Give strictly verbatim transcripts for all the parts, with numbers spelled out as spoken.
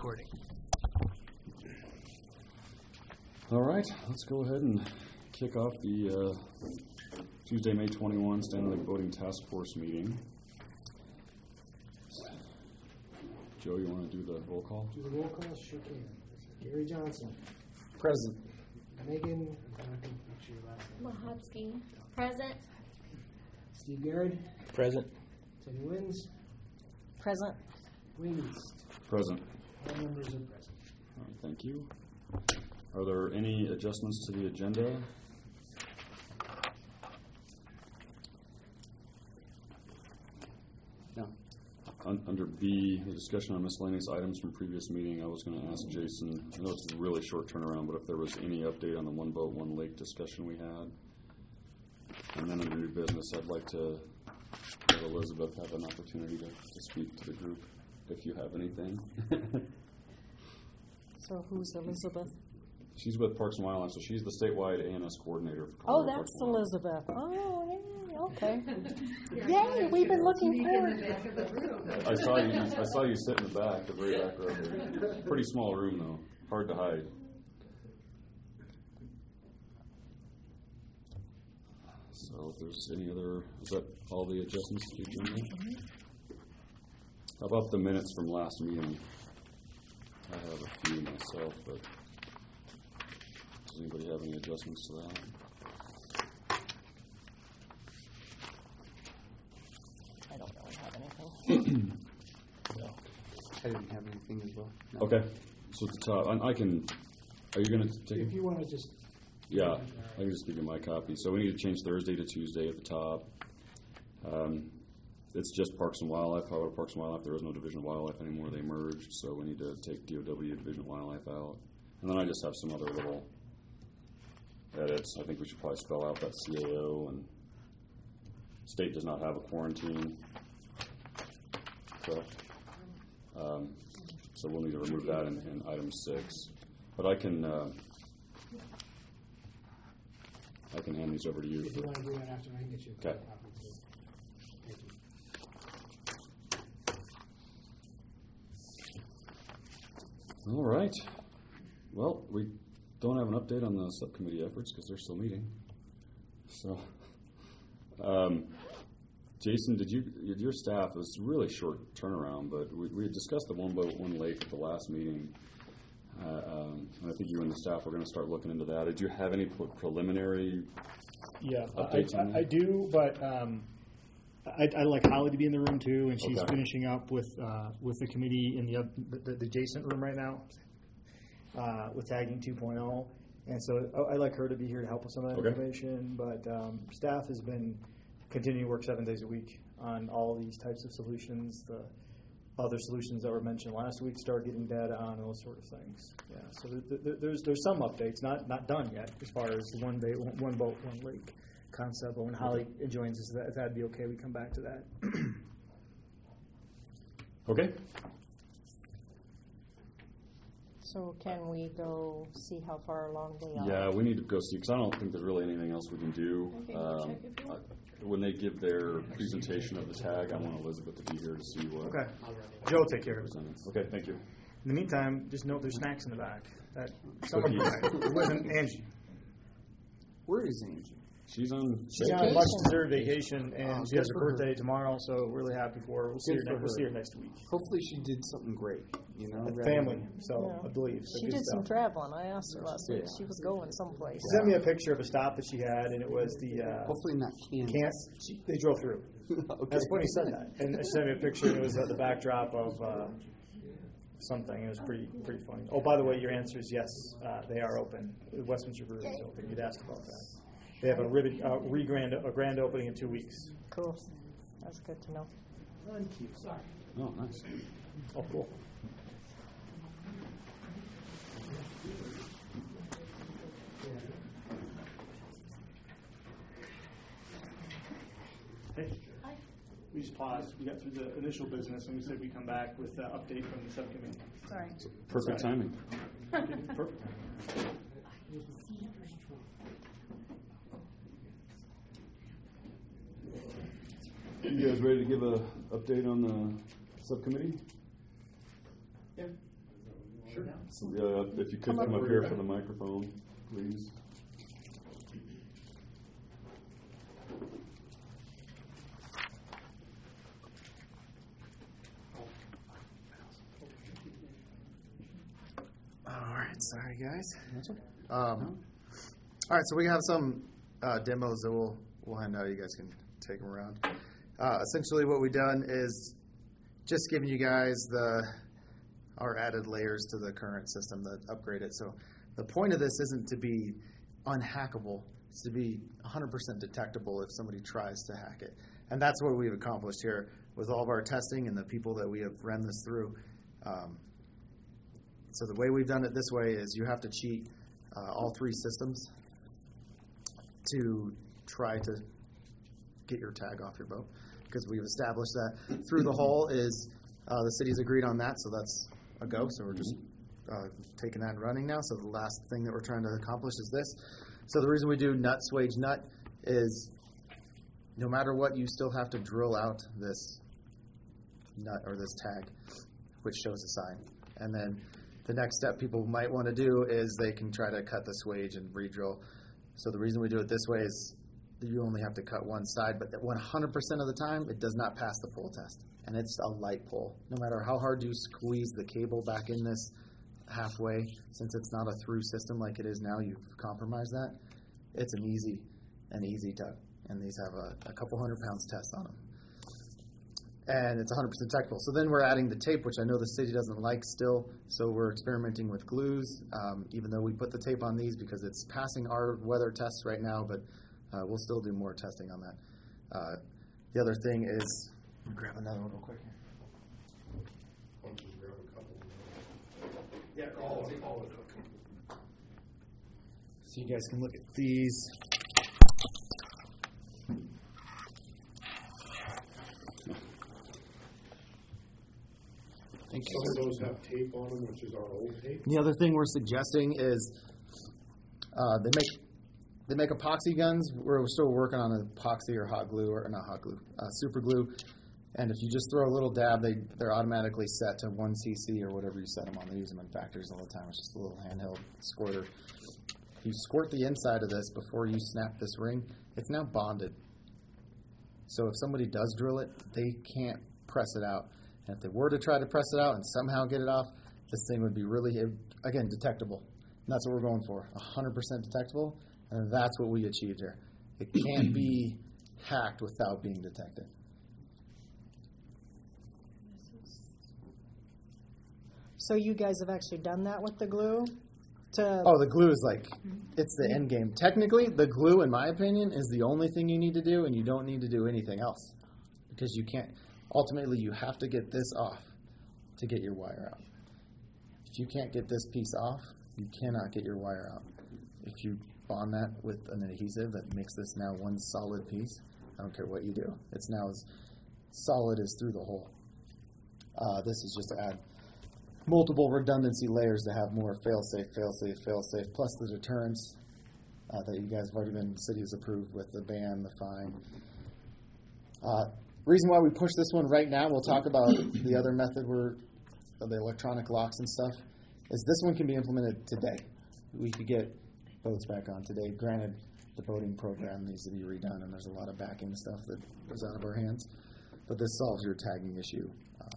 recording. All right, let's go ahead and kick off the uh, Tuesday, May twenty-first Stanley Lake Voting Task Force meeting. Joe, you want to do the roll call? Do the roll call, sure can. Gary Johnson. Present. Megan, I'm not going to make sure your last name. Mahotsky. Present. Steve Garrett. Present. Teddy Wins. Present. Wayne East. Present. All members are present. All right, thank you. Are there any adjustments to the agenda? No. Un- under B, the discussion on miscellaneous items from previous meeting, I was going to ask Jason, I know it's a really short turnaround, but if there was any update on the one boat, one lake discussion we had. And then under new business, I'd like to let Elizabeth have an opportunity to, to speak to the group, if you have anything. So who's Elizabeth? She's with Parks and Wildlife, so she's the statewide A N S coordinator. For Oh, Colorado that's Parks and Wildlife. Elizabeth. Oh, yeah, okay. Yay, we've been looking forward. I saw you. I saw you sit in the back, the very back row there. Pretty small room though, hard to hide. So, if there's any other, is that all the adjustments to the agenda? Mm-hmm. How about the minutes from last meeting? I have a few myself, but does anybody have any adjustments to that? I don't really have anything. No. I didn't have anything as well. No. Okay, so at the top, I, I can. Are you going to take If it? you want to just. Yeah, I can just give you my copy. So we need to change Thursday to Tuesday at the top. Um, it's just Parks and Wildlife. However, Parks and Wildlife, there is no Division of Wildlife anymore. They merged, so we need to take D O W, Division of Wildlife, out. And then I just have some other little edits. I think we should probably spell out that C A O, and state does not have a quarantine. Correct? Um, so we'll need to remove that in, in item six. But I can... Uh, I can hand these over to you. If you want to do that after, I can get you a Okay. copy too. Thank you. All right. Well, we don't have an update on the subcommittee efforts because they're still meeting. So, um, Jason, did you, your staff, it was a really short turnaround, but we, we had discussed the one boat, one lake at the last meeting. Uh, um, and I think you and the staff are going to start looking into that. Did you have any pre- preliminary Yeah, I, updates on that? I, I do, but um, I, I'd like Holly to be in the room too, and she's Okay. finishing up with uh, with the committee in the, oth- the the adjacent room right now uh, with tagging two point oh, and so I- I'd like her to be here to help with some of that Okay. information. But um, staff has been continuing to work seven days a week on all these types of solutions. The other solutions that were mentioned last week, start getting data on those sort of things. Yeah, so there, there, there's there's some updates, not not done yet, as far as the one bay, one boat, one lake concept. But when Holly joins us, that, if that'd be okay, we come back to that. Okay. So can we go see how far along they are? Yeah, we need to go see, because I don't think there's really anything else we can do. Okay, Um, check if you want. I- when they give their presentation of the tag, I want Elizabeth to be here to see what. Okay, Joe will take care of it. presented. Okay, thank you. In the meantime, just note there's snacks in the back. That someone Cookies. it wasn't Angie. Where is Angie? She's on. She's on a Vacation. much deserved vacation, and Oh, she has good her for her. birthday tomorrow. So we're really happy for her. We'll see her. Good for Ne- we'll her. see her next week. Hopefully she did something great, you know? rather Family, than- so Yeah. I believe. So She good did some stuff. traveling. I asked her last week. Yeah. She was going someplace. She sent me a picture of a stop that she had, and it was the uh, Hopefully not Kansas. can't. She, they drove through. Okay. That's funny you said that. And she sent me a picture. And it was uh, the backdrop of uh, something. It was pretty pretty funny. Oh, by the way, your answer is yes. Uh, they are open. The Westminster Brewery is open. You'd asked about that. They have a ribbon, uh, re-grand, a grand opening in two weeks. Cool. That's good to know. Thank you. Sorry. Oh, nice. Oh, cool. Hey. We just paused. We got through the initial business, and we said we'd come back with an update from the subcommittee. Sorry. Perfect timing. Perfect. You guys ready to give a update on the subcommittee? Yeah. Sure. So, yeah, if you could come up here for the microphone, please. All right, sorry guys. Um, all right, so we have some uh, demos that we'll we'll hand out. You guys can take them around. Uh, essentially, what we've done is just giving you guys the our added layers to the current system that upgrade it. So the point of this isn't to be unhackable; it's to be one hundred percent detectable if somebody tries to hack it. And that's what we've accomplished here with all of our testing and the people that we have run this through. Um, So the way we've done it this way is you have to cheat uh, all three systems to try to get your tag off your boat, because we've established that through the hull is uh, the city's agreed on that, so that's a go. So we're just uh, taking that and running now. So the last thing that we're trying to accomplish is this. So the reason we do nut, swage, nut is no matter what, you still have to drill out this nut or this tag, which shows a sign. And then the next step people might want to do is they can try to cut the swage and re-drill. So the reason we do it this way is you only have to cut one side, but one hundred percent of the time, it does not pass the pull test. And it's a light pull. No matter how hard you squeeze the cable back in this halfway, since it's not a through system like it is now, you've compromised that, it's an easy, an easy tug. And these have a, a couple hundred pounds test on them. And it's one hundred percent technical. So then we're adding the tape, which I know the city doesn't like still. So we're experimenting with glues, um, even though we put the tape on these because it's passing our weather tests right now, but uh, we'll still do more testing on that. Uh, the other thing is, let me grab another one real quick here. Why don't you just grab a couple? Yeah, all of all of them. So you guys can look at these. Some of those have tape on them, which is our old tape. The other thing we're suggesting is uh, they make they make epoxy guns. We're still working on epoxy or hot glue, or not hot glue, uh, super glue. And if you just throw a little dab, they they're automatically set to one C C or whatever you set them on. They use them in factories all the time. It's just a little handheld squirter. If you squirt the inside of this before you snap this ring, it's now bonded. So if somebody does drill it, they can't press it out. And if they were to try to press it out and somehow get it off, this thing would be really, again, detectable. And that's what we're going for, one hundred percent detectable, and that's what we achieved here. It can't be hacked without being detected. So you guys have actually done that with the glue? To Oh, the glue is like, it's the end game. Technically, the glue, in my opinion, is the only thing you need to do, and you don't need to do anything else. Because you can't, ultimately, you have to get this off to get your wire out. If you can't get this piece off, you cannot get your wire out. If you bond that with an adhesive that makes this now one solid piece, I don't care what you do. It's now as solid as through the hole. Uh, this is just to add multiple redundancy layers to have more fail-safe, fail-safe, fail-safe, plus the deterrence uh, that you guys have already been, city has approved with the ban, the fine. Uh, reason why we push this one right now, we'll talk about the other method where the electronic locks and stuff, is this one can be implemented today. We could get boats back on today. Granted, the boating program needs to be redone, and there's a lot of backing stuff that goes out of our hands. But this solves your tagging issue. Um,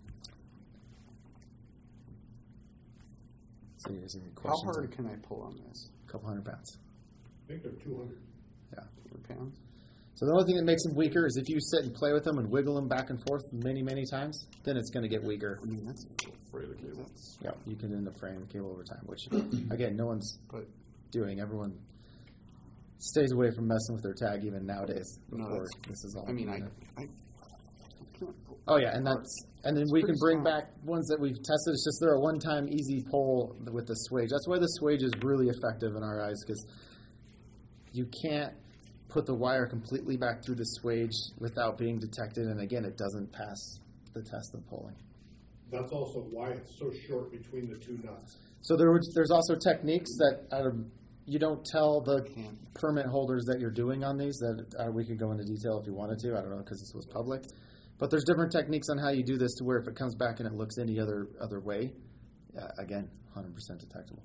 so you guys have any How questions? hard can I pull on this? A couple hundred pounds. I think they're two hundred. Yeah. Two pounds? So the only thing that makes them weaker is if you sit and play with them and wiggle them back and forth many, many times, then it's going to get weaker. I mean, that's, Afraid of the cable. that's Yeah, you can end up fraying the cable over time, which, again, no one's but doing. Everyone stays away from messing with their tag even nowadays No, before that's- this is all. I mean, I, implemented. I, I can't pull. Oh, yeah, and that's and then It's we can pretty bring small. back ones that we've tested. It's just they're a one-time easy pull with the swage. That's why the swage is really effective in our eyes, because you can't put the wire completely back through the swage without being detected, and again, it doesn't pass the test of pulling. That's also why it's so short between the two nuts. So there was, there's also techniques that uh, you don't tell the Can't. permit holders that you're doing on these. That uh, we could go into detail if you wanted to. I don't know because this was public, but there's different techniques on how you do this to where if it comes back and it looks any other other way, uh, again, one hundred percent detectable.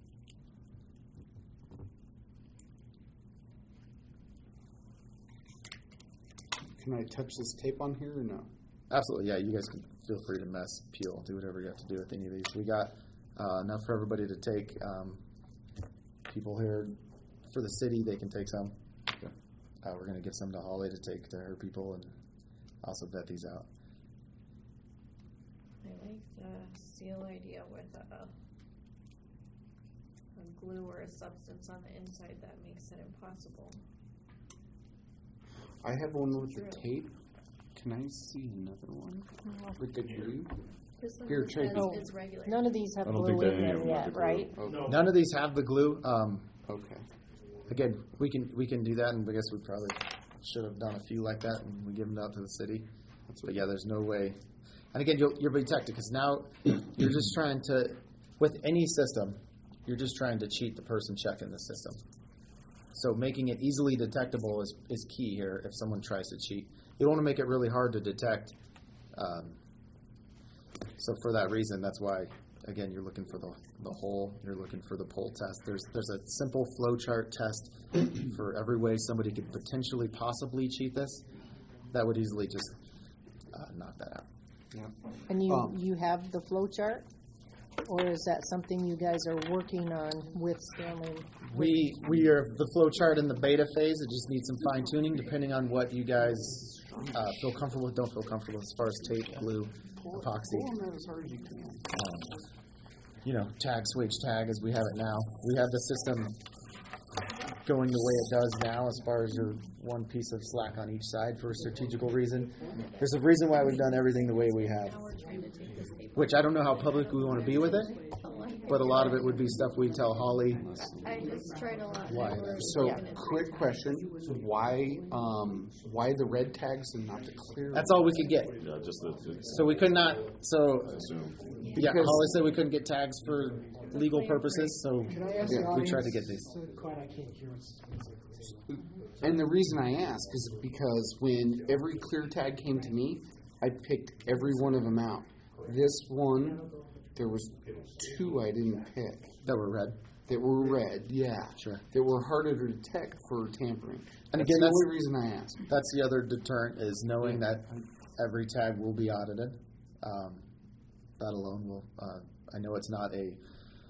Can I touch this tape on here or no? Absolutely, yeah. You guys can feel free to mess, peel, do whatever you have to do with any of these. We got uh, enough for everybody to take. Um, people here for the city, they can take some. Okay. Uh, we're going to give some to Holly to take to her people and also vet these out. I like the seal idea with a, a glue or a substance on the inside that makes it impossible. I have one with the True. tape. Can I see another one with the glue? This one Here, just trade says me. Oh, it's regular. None of these have I don't glue think that in any of them them have yet, the glue. right? Oh, No. None of these have the glue. Um, okay. again, we can we can do that, and I guess we probably should have done a few like that, and we give them out to the city. But yeah, there's no way. And again, you'll, you're protected because now you're just trying to, with any system, you're just trying to cheat the person checking the system. So making it easily detectable is, is key here if someone tries to cheat. You don't want to make it really hard to detect. Um, so for that reason, that's why, again, you're looking for the, the hole. You're looking for the pull test. There's there's a simple flowchart test for every way somebody could potentially possibly cheat this. That would easily just uh, knock that out. Yeah. And you, Um, you have the flow chart? Or is that something you guys are working on with Stanley? We we are the flow chart in the beta phase. It just needs some fine tuning depending on what you guys uh, feel comfortable with, don't feel comfortable as far as tape, glue, epoxy. Pull them out as hard as you can. Um, you know, tag, switch, tag as we have it now. We have the system going the way it does now as far as your one piece of slack on each side for a strategical reason. There's a reason why we've done everything the way we have, Now we're trying to take this tape. which I don't know how public we want to be with it, but a lot of it would be stuff we tell Holly. I just tried a lot. Why? more So, even in- quick question: Why, um, why the red tags and not the clear? That's all we could get. Yeah, just the, the So we could not, so, I assume. yeah, Because- Holly said we couldn't get tags for legal purposes, so Can I ask yeah, the we audience? tried to get these. So quiet, I can't hear what's. what's- And the reason I ask is because when every clear tag came to me, I picked every one of them out. This one, there was two I didn't pick That were red. that were red. Yeah, Sure. That were harder to detect for tampering. And that's again, the that's- only reason I asked. That's the other deterrent is knowing that every tag will be audited. Um, that alone will, uh, I know it's not a,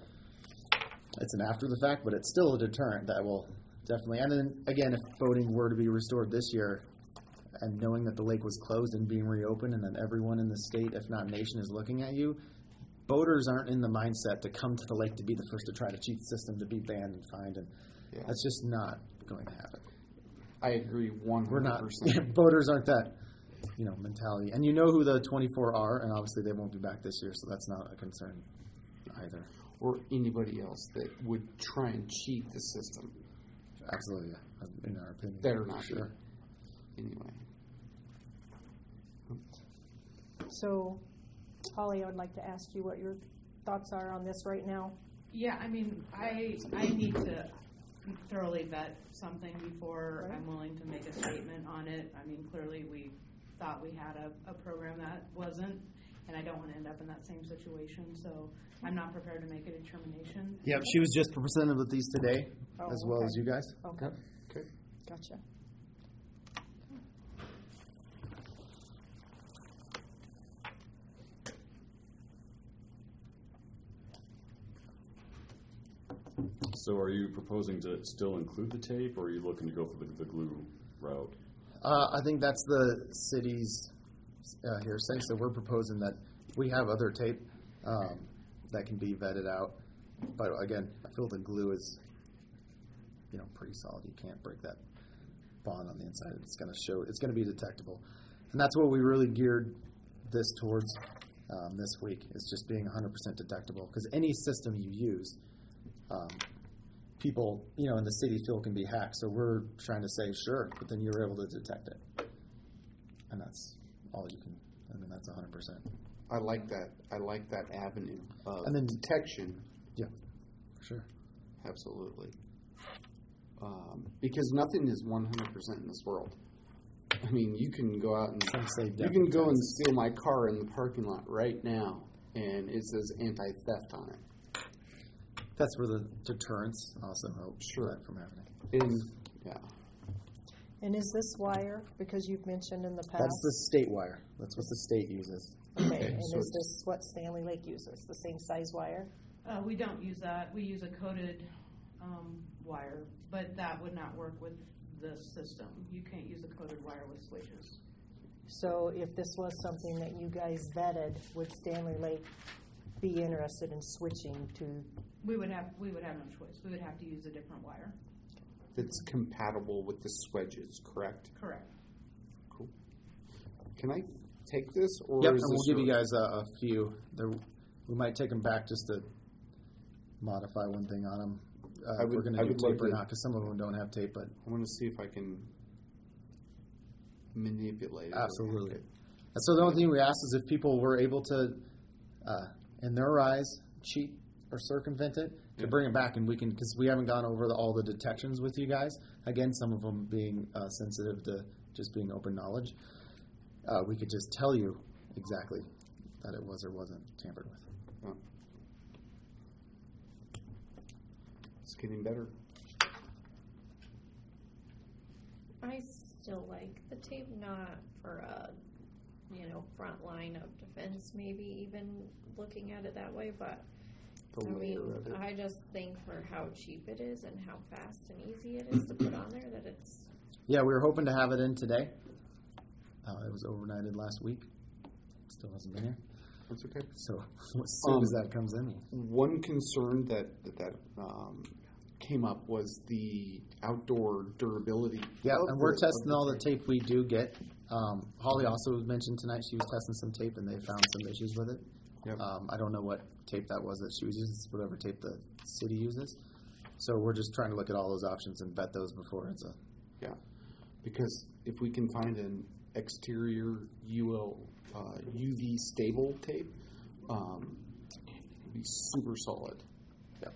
it's an after the fact, but it's still a deterrent that will definitely, and then again, if boating were to be restored this year, and knowing that the lake was closed and being reopened, and that everyone in the state, if not nation, is looking at you, boaters aren't in the mindset to come to the lake to be the first to try to cheat the system, to be banned and fined, and Yeah. that's just not going to happen. I agree one We're hundred not. percent. Boaters aren't that, you know, mentality. And you know who the twenty-four are, and obviously they won't be back this year, so that's not a concern either. Or anybody else that would try and cheat the system. Absolutely, yeah, in our opinion. Better not Sure. be. Anyway. So, Holly, I would like to ask you what your thoughts are on this right now. Yeah, I mean, I, I need to thoroughly vet something before Right. I'm willing to make a statement on it. I mean, clearly, we thought we had a, a program that wasn't, and I don't want to end up in that same situation, so I'm not prepared to make a determination. Yep, she was just presented with these today, Oh, as well okay. as you guys. Okay, Okay. gotcha. So are you proposing to still include the tape, or are you looking to go for the, the glue route? Uh, I think that's the city's uh, hearsay, so we're proposing that we have other tape um, that can be vetted out. But again, I feel the glue is, you know, pretty solid. You can't break that bond on the inside. It's going to show, it's going to be detectable. And that's what we really geared this towards um, this week, is just being one hundred percent detectable. Because any system you use, um, people, you know, in the city feel can be hacked. So we're trying to say, sure, but then you're able to detect it. And that's all you can, I mean, that's one hundred percent. I like that. I like that avenue of And then- detection. Yeah, for sure. Absolutely. Um, because nothing is one hundred percent in this world. I mean, you can go out and Some say you death can go and taxes. steal my car in the parking lot right now, and it says anti-theft on it. That's where the deterrence also helps Sure. that from happening. And yeah, And is this wire, because you've mentioned in the past? That's the state wire. That's what the state uses. Okay, and so is it's- this what Stanley Lake uses, the same size wire? Uh, we don't use that. We use a coated um, wire, but that would not work with this system. You can't use a coated wire with switches. So if this was something that you guys vetted, would Stanley Lake be interested in switching to? We would have we would have no choice. We would have to use a different wire. that's compatible with the swedges, correct? Correct. Cool. Can I take this, or Yep, is and we'll this give you your- guys a, a few. There, we might take them back just to modify one thing on them. Uh, I if we're would- going I to do would like tape or to- not, because some of them don't have tape, but I want to see if I can manipulate it. or absolutely. hack it. And so the only thing we ask is if people were able to, uh, in their eyes, cheat or circumvent it, to Yeah. bring it back, and we can, because we haven't gone over the, all the detections with you guys. Again, some of them being uh, sensitive to just being open knowledge. Uh, we could just tell you exactly that it was or wasn't tampered with. Yeah. It's getting better. I still like the tape, not for a, you know, front line of defense, maybe even looking at it that way, but The I mean, layer of it. I just think for how cheap it is and how fast and easy it is to put on there, that it's, Yeah, we were hoping to have it in today. Uh, it was overnighted last week. Still hasn't been here. That's okay. So as soon Um, as that comes in, One concern that that um, came up was the outdoor durability. yeah, of and we're the- of testing all the tape we do get. Um, Holly also was mentioned tonight. She was testing some tape, and they found some issues with it. Yep. Um, I don't know what tape that was that she was using. It's whatever tape the city uses. So we're just trying to look at all those options and vet those before it's a. Yeah, because if we can find an exterior U L uh, U V stable tape, um, it'd be super solid. Yep.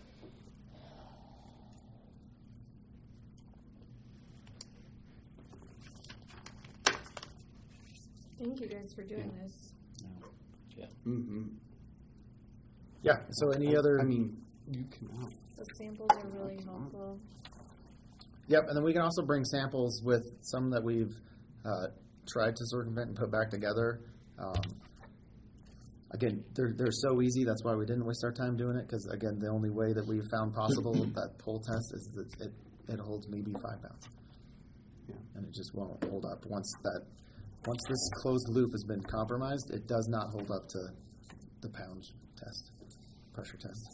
thank you guys for doing this. Mm-hmm. Yeah. So any other? I mean, you cannot. The samples are really helpful. Yep, and then we can also bring samples with some that we've uh, tried to circumvent and put back together. Um, again, they're they're so easy. That's why we didn't waste our time doing it. Because again, the only way that we found possible with that pull test is that it it holds maybe five pounds, Yeah. and it just won't hold up once that once this closed loop has been compromised. It does not hold up to the pound test, pressure test.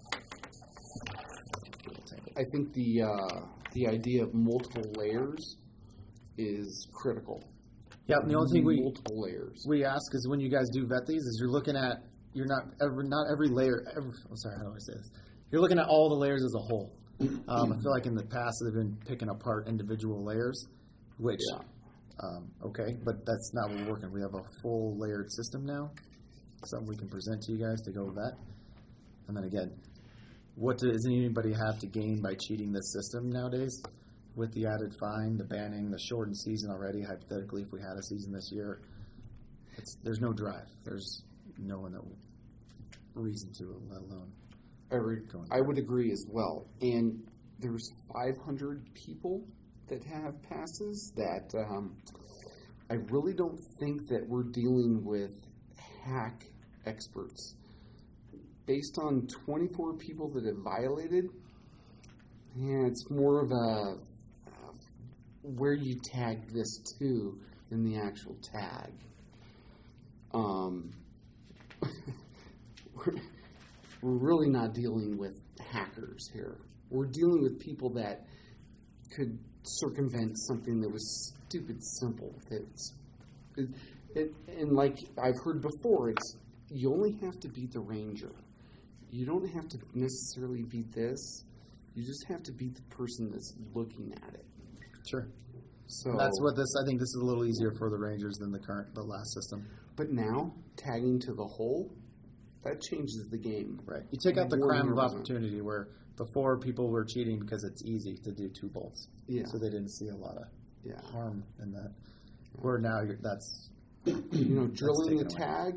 I think the uh, the idea of multiple layers is critical. Yeah, and the only thing we multiple layers. we ask is when you guys do vet these is you're looking at you're not every not every layer. Every, I'm sorry, how do I say this? You're looking at all the layers as a whole. Um, I feel like in the past they've been picking apart individual layers, which Yeah. um, okay, but that's not what we're working. We have a full layered system now, something we can present to you guys to go vet. And then again, what does anybody have to gain by cheating this system nowadays? With the added fine, the banning, the shortened season already, hypothetically, if we had a season this year, it's, there's no drive. There's no one that reason to, let alone. I, re- I would agree as well. And there's five hundred people that have passes that um, I really don't think that we're dealing with hack experts. Based on twenty-four people that have violated, yeah, it's more of a uh, where you tag this to than the actual tag. Um, we're, we're really not dealing with hackers here. We're dealing with people that could circumvent something that was stupid simple. That's it, it, and like I've heard before, it's you only have to beat the ranger. You don't have to necessarily beat this. You just have to beat the person that's looking at it. Sure. So That's what this, I think this is a little easier for the Rangers than the current, the last system. But now tagging to the hole, that changes the game. Right. You take out the one crime of hundred percent. opportunity where before people were cheating because it's easy to do two bolts. Yeah. So they didn't see a lot of Yeah. harm in that. Where now you're, that's You know, drilling a taken away. tag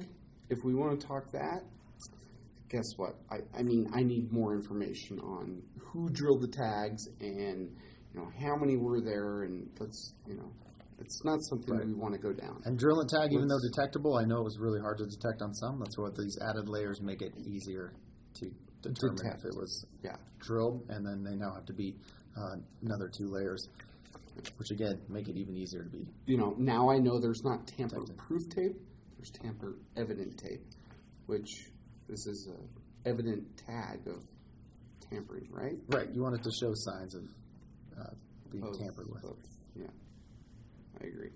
if we want to talk that, guess what? I, I mean, I need more information on who drilled the tags and, you know, how many were there, and let's, you know, it's not something Right. we want to go down. And drill and tag, even though detectable, I know it was really hard to detect on some. That's what these added layers make it easier to determine Detect. if it was Yeah. drilled, and then they now have to be uh, another two layers, which again make it even easier to be. You know, now I know there's not tamper-proof tape, there's tamper-evident tape, which this is a evident tag of tampering, right? Right, you want it to show signs of uh, being Of- tampered with. of- yeah, I agree.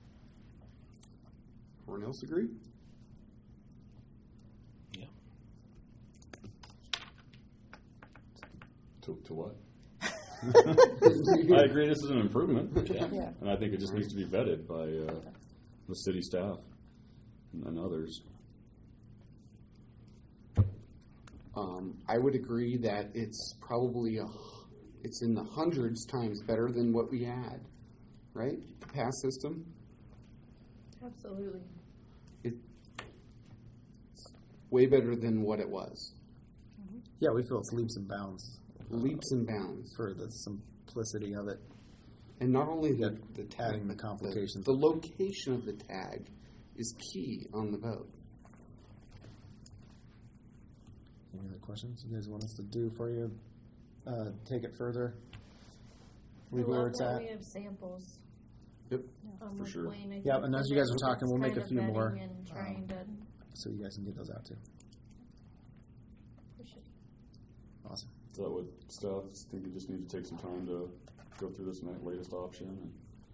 Everyone else agree? To, to what? I agree. This is an improvement, Yeah. and I think it just needs to be vetted by uh, the city staff and, and others. Um, I would agree that it's probably a, it's in the hundreds times better than what we had, right? The past system. Absolutely. It's way better than what it was. Yeah, we feel it's leaps and bounds Leaps and bounds. for the simplicity of it. And not only the, Yeah, the tag, adding the but complications. The, the location of the tag is key on the boat. Any other questions you guys want us to do for you? Uh, take it further? Leave I where love it's that at? we have samples. Yep. Um, For with sure. Wayne, I Yeah, think and as that you guys are that's talking, we'll make kind a few of more, vetting And trying um, to So you guys can get those out too. push it. Awesome. So that would staff think you just need to take some time to go through this na- latest option and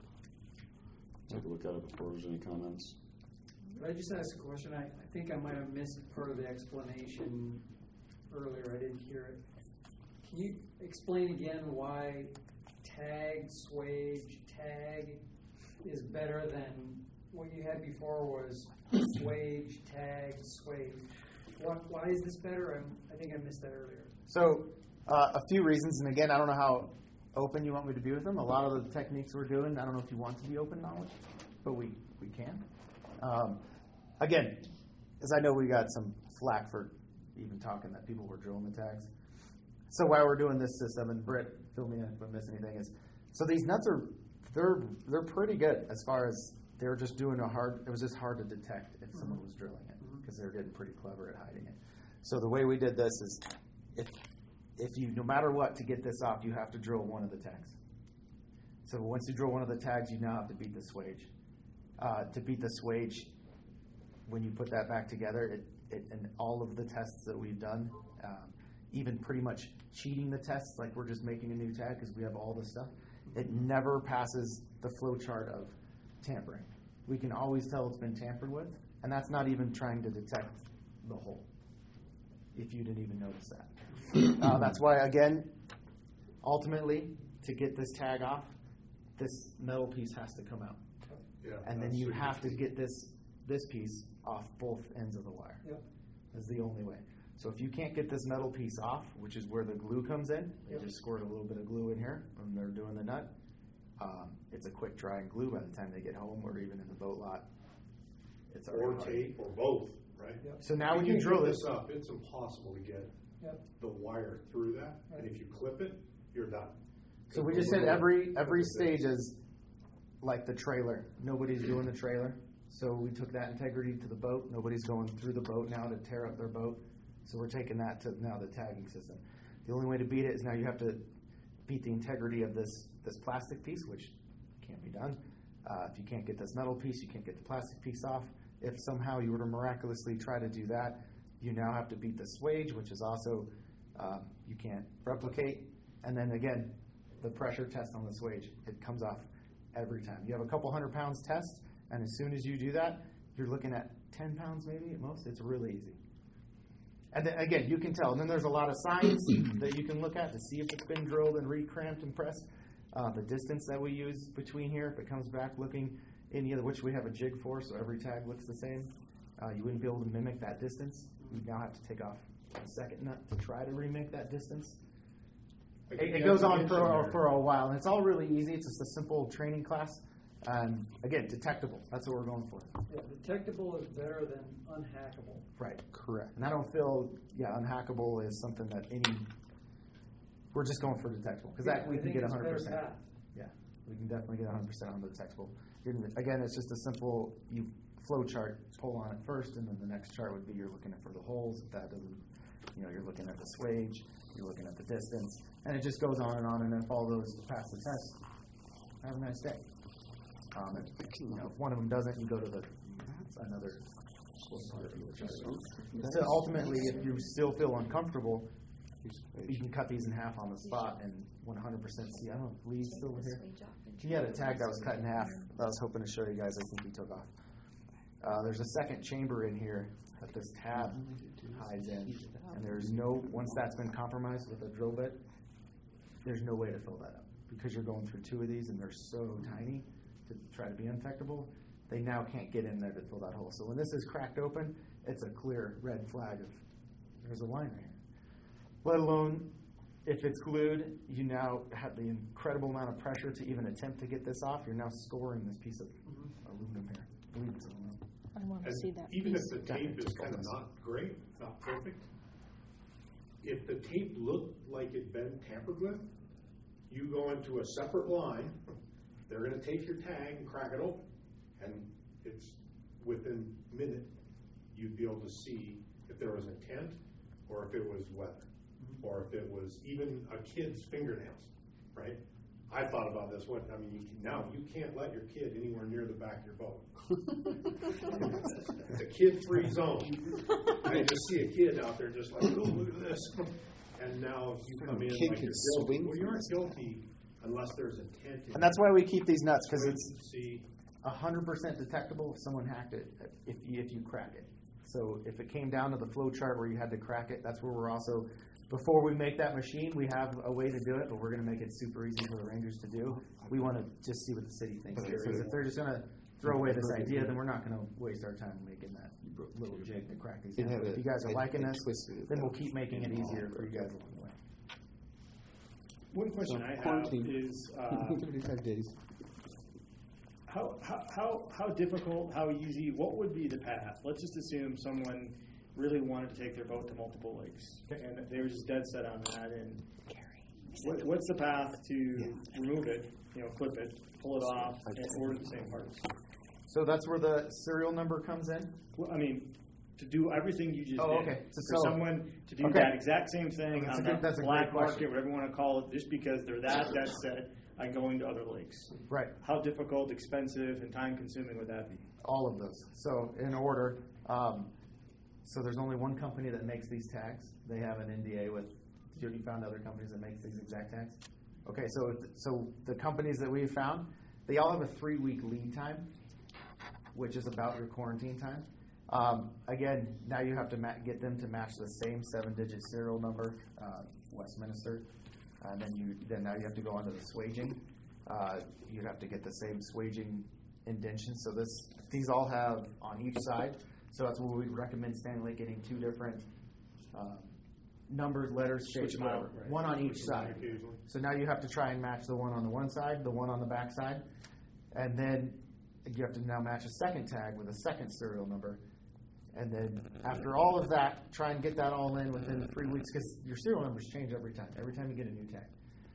take a look at it before there's any comments. Could I just ask a question? I, I think I might have missed part of the explanation earlier. I didn't hear it. Can you explain again why tag, swage, tag is better than what you had before was swage, tag, swage? What, why is this better? I'm, I think I missed that earlier. So, uh, a few reasons, and again, I don't know how open you want me to be with them. A lot of the techniques we're doing, I don't know if you want to be open knowledge, but we, we can. Um, again, as I know we got some flack for even talking that people were drilling the tags. So while we're doing this system, and Britt, fill me in if I miss anything, is so these nuts are they're they're pretty good as far as they were just doing a hard. It was just hard to detect if someone was drilling it because they were getting pretty clever at hiding it. So the way we did this is, if if you no matter what to get this off, you have to drill one of the tags. So once you drill one of the tags, you now have to beat the swage. Uh, to beat the swage, when you put that back together, it, it and all of the tests that we've done, um, even pretty much cheating the tests, like we're just making a new tag because we have all this stuff, it never passes the flow chart of tampering. We can always tell it's been tampered with, and that's not even trying to detect the hole, if you didn't even notice that. uh, that's why, again, ultimately, to get this tag off, this metal piece has to come out. Yeah, And then that's you super have to key. get this this piece off both ends of the wire. Yep. That's the only way. So if you can't get this metal piece off, which is where the glue comes in, they Yep. just squirt a little bit of glue in here when they're doing the nut. Um, it's a quick dry and glue by the time they get home or even in the boat lot. It's Or already hard. tape, or both, right? Yep. So now when If you drill get this, this up, it's impossible to get Yep. the wire through that, and Right. if you clip it, you're done. so we just said every every stage is like the trailer. Nobody's doing the trailer. So we took that integrity to the boat. Nobody's going through the boat now to tear up their boat. So we're taking that to now the tagging system. The only way to beat it is now you have to beat the integrity of this this plastic piece, which can't be done. Uh, if you can't get this metal piece, you can't get the plastic piece off. If somehow you were to miraculously try to do that, you now have to beat the swage, which is also uh, you can't replicate. And then again, the pressure test on the swage, it comes off every time. You have a couple hundred pounds test, and as soon as you do that, you're looking at ten pounds maybe at most. It's really easy. And then, again, you can tell. And then there's a lot of signs that you can look at to see if it's been drilled and re-cramped and pressed. Uh, the distance that we use between here, if it comes back looking any other, which we have a jig for, so every tag looks the same. Uh, you wouldn't be able to mimic that distance. You now have to take off a second nut to try to remake that distance. I It, think it you goes have to on mention for, there- for a while, and it's all really easy. It's just a simple training class. And again, detectable. That's what we're going for. Yeah, detectable is better than unhackable. Right. Correct. And I don't feel, yeah, unhackable is something that any, we're just going for detectable. Because that we I can think get it's one hundred percent. better path. Yeah, we can definitely get one hundred percent on the detectable. You're, again, it's just a simple, you flow chart, pull on it first, and then the next chart would be you're looking for the holes. If that doesn't, you know, you're looking at the swage, you're looking at the distance, and it just goes on and on, and if all those pass the test, have a nice day. Um, and, you know, if one of them doesn't, you go to the another part of the chart. So ultimately, if you still feel uncomfortable, you can cut these in half on the spot and one hundred percent see. I don't know if Lee's still over here. He had a tag that was cut in half. I was hoping to show you guys. I think he took off. Uh, there's a second chamber in here that this tab hides in, and there's no, once that's been compromised with a drill bit, there's no way to fill that up because you're going through two of these and they're so tiny to try to be infectable. They now can't get in there to fill that hole. So when this is cracked open, it's a clear red flag of there's a line right here. Let alone if it's glued, you now have the incredible amount of pressure to even attempt to get this off. You're now scoring this piece of aluminum here. I believe it's aluminum. I want to And see that even piece. if the tape is kind of not great, not perfect, if the tape looked like it'd been tampered with, you go into a separate line, they're going to take your tag and crack it open. And it's within a minute, you'd be able to see if there was intent or if it was weather or if it was even a kid's fingernails, right? I thought about this one. I mean, you can, now you can't let your kid anywhere near the back of your boat. It's a kid-free zone. I just see a kid out there just like, oh, look at this. And now you come in Kid like could you're guilty. swing Well, you aren't guilty unless there's intent. In And that's why we keep these nuts, because Wait it's and see. one hundred percent detectable if someone hacked it, if you, if you crack it. So if it came down to the flow chart where you had to crack it, that's where we're also, before we make that machine, we have a way to do it, but we're going to make it super easy for the Rangers to do. We want to just see what the city thinks. Because if they're just going to throw away this idea, then we're not going to waste our time making that little jig to crack these. It had If a- you guys are it- liking it this, twisted it then we'll though. keep making it easier for you guys along the way. One question I have Quarantine. is, uh, thirty-five days. how, how, how, how difficult, how easy, what would be the path? Let's just assume someone really wanted to take their boat to multiple lakes, and they were just dead set on that, and what, what's the path to remove it, you know, clip it, pull it off, and order the same parts? So that's where the serial number comes in? Well, I mean, to do everything you just Oh, did. okay. So- For so- someone to do okay. that exact same thing That's on a good- that that's a great black question. market, whatever you want to call it, just because they're that dead set on going to other lakes. Right. How difficult, expensive, and time consuming would that be? All of those. So in order, um, so there's only one company that makes these tags. They have an N D A with, you found other companies that make these exact tags? Okay, so so the companies that we've found, they all have a three-week lead time, which is about your quarantine time. Um, again, now you have to ma- get them to match the same seven-digit serial number, uh, Westminster. And then you then now you have to go onto the swaging. Uh, you have to get the same swaging indentation. So this these all have on each side. So that's where we recommend Stanley getting two different um, numbers, letters, Switch shapes, them out, whatever. right. One on each side. Occasionally. So now you have to try and match the one on the one side, the one on the back side, and then you have to now match a second tag with a second serial number. And then after all of that, try and get that all in within three weeks because your serial numbers change every time, every time you get a new tag.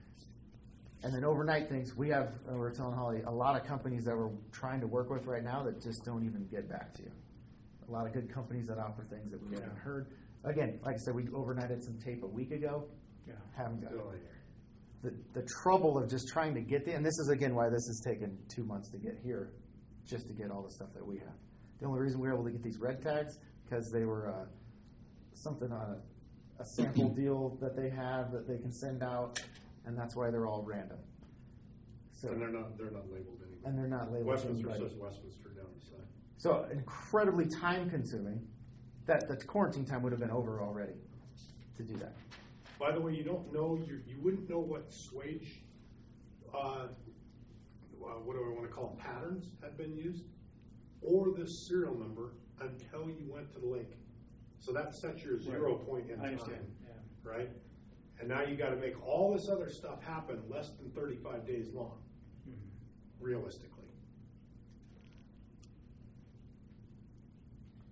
And then overnight things, we have, uh, we're telling Holly, a lot of companies that we're trying to work with right now that just don't even get back to you. A lot of good companies that offer things that we haven't heard. Again, like I said, we overnighted some tape a week ago. Yeah. Haven't got it. Still there. The, the trouble of just trying to get there, and this is again why this has taken two months to get here, just to get all the stuff that we have. The only reason we were able to get these red tags because they were uh, something on a, a sample deal that they have that they can send out, and that's why they're all random. So And they're not, they're not labeled anyway. and they're not labeled. to Westminster anybody. says Westminster down the side. So incredibly time consuming. That the quarantine time would have been over already to do that. By the way, you don't know, you you wouldn't know what swage, uh, uh, what do I want to call them, patterns had been used, or this serial number until you went to the lake. So that sets your zero point in I time, understand, yeah. right? And now you got to make all this other stuff happen less than thirty-five days long, Mhm. realistically.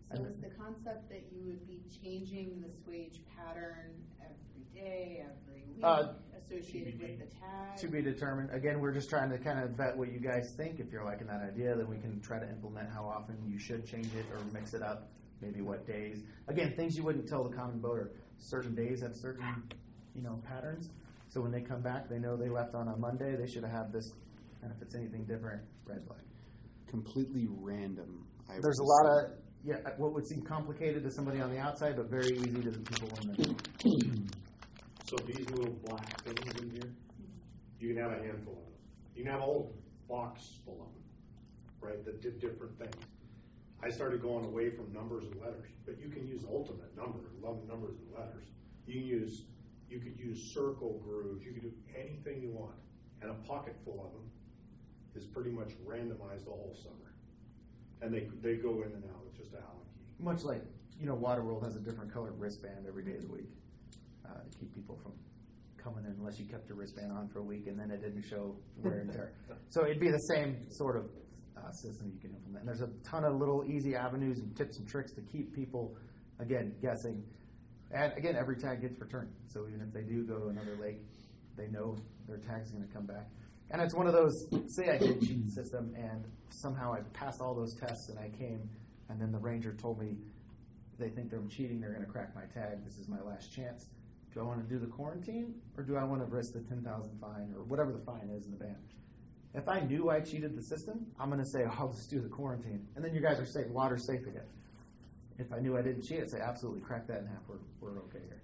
So is the concept that you would be changing the swage pattern every day, every week, Uh, associated with the tag? To be determined. Again, we're just trying to kind of vet what you guys think. If you're liking that idea, then we can try to implement how often you should change it or mix it up, maybe what days. Again, things you wouldn't tell the common voter. Certain days have certain, you know, patterns. So when they come back, they know they left on a Monday, they should have this, and if it's anything different, red flag. Completely random. I There's a would lot say. of, yeah, what would seem complicated to somebody on the outside, but very easy to the people in the middle. So these little black things in here, you can have a handful of those. You can have a whole box full of them, right, that did different things. I started going away from numbers and letters, but you can use ultimate number, love numbers and letters. You can use, you could use circle grooves, you could do anything you want. And a pocket full of them is pretty much randomized the whole summer. And they they go in and out with just a Allen key. Much like, you know, Waterworld has a different colored wristband every day of the week uh, to keep people from coming in unless you kept your wristband on for a week and then it didn't show wear and tear. So it'd be the same sort of uh, system you can implement. And there's a ton of little easy avenues and tips and tricks to keep people, again, guessing. And again, every tag gets returned. So even if they do go to another lake, they know their tag's going to come back. And it's one of those, say I did cheat the system and somehow I passed all those tests and I came and then the ranger told me they think they're cheating, they're going to crack my tag, this is my last chance. Do I want to do the quarantine or do I want to risk the ten thousand fine or whatever the fine is in the ban? If I knew I cheated the system, I'm going to say, oh, I'll just do the quarantine. And then you guys are safe, water's safe again. If I knew I didn't cheat, I'd say, absolutely, crack that in half, we're, we're okay here.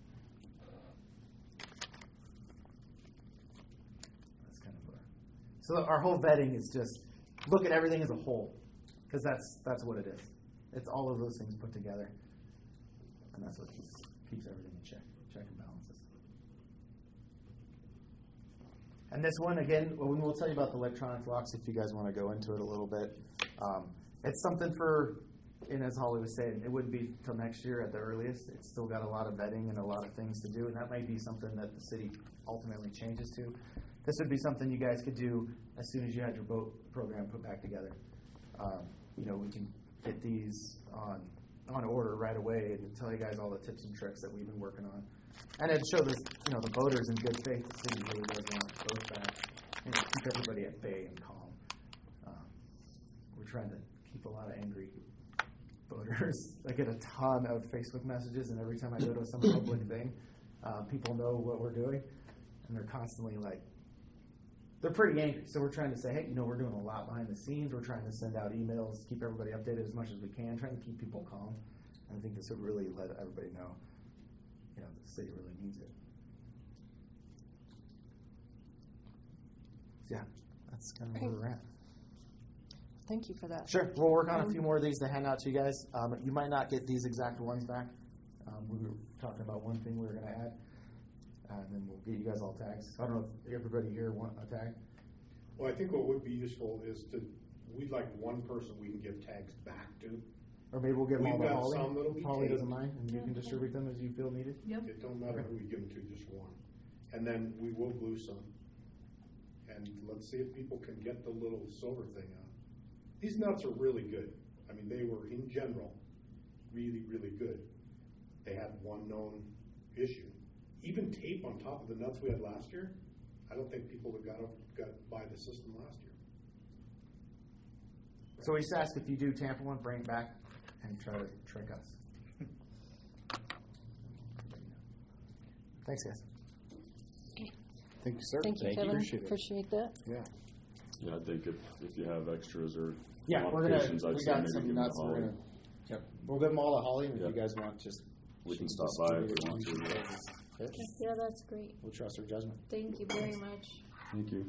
So our whole vetting is just look at everything as a whole, because that's that's what it is. It's all of those things put together, and that's what keeps keeps everything in check, check and balances. And this one again, well, we will tell you about the electronic locks if you guys want to go into it a little bit. Um, it's something for, and as Holly was saying, it wouldn't be till next year at the earliest. It's still got a lot of vetting and a lot of things to do, and that might be something that the city ultimately changes to. This would be something you guys could do as soon as you had your boat program put back together. Um, you know, we can get these on on order right away and tell you guys all the tips and tricks that we've been working on. And it'd show this, you know, the boaters in good faith. The city really does want boats back and keep everybody at bay and calm. Um, we're trying to keep a lot of angry boaters. I get a ton of Facebook messages, and every time I go to some public thing, uh, people know what we're doing, and they're constantly like, they're pretty angry. So we're trying to say, hey, you know, we're doing a lot behind the scenes. We're trying to send out emails, keep everybody updated as much as we can, trying to keep people calm. And I think this would really let everybody know, you know, the city really needs it. So yeah, that's kind of where we're at. Thank you for that. Sure. We'll work on a few more of these to hand out to you guys. Um, you might not get these exact ones back. Um, we were talking about one thing we were going to add. Uh, and then we'll get you guys all tags. I don't know if everybody here want a tag. Well, I think what would be useful is to, we'd like one person we can give tags back to. Or maybe we'll give them all We've to got Holly. some that'll be Holly taped. doesn't mind, and you can distribute them as you feel needed. Yep. It don't matter who we give them to, just one. And then we will glue some. And let's see if people can get the little silver thing out. These nuts are really good. I mean, they were, in general, really, really good. They had one known issue. Even tape on top of the nuts we had last year, I don't think people that got got by the system last year. So we just ask if you do tamper one, bring it back and try to trick us. Thanks, guys. Thank you, sir. Thank you, Thank you. Kevin. Appreciate it. Appreciate that. Yeah. Yeah, I think if, if you have extras or Yeah, we're gonna. modifications, I'd We say got maybe some give them nuts. to We're Holly. gonna. Yep. We'll give them all to Holly, and Yep. if you guys want, just We can just stop by if distribute we want it to. to you. Okay. Yeah, that's great. We'll trust her judgment. Thank you very much. Thank you.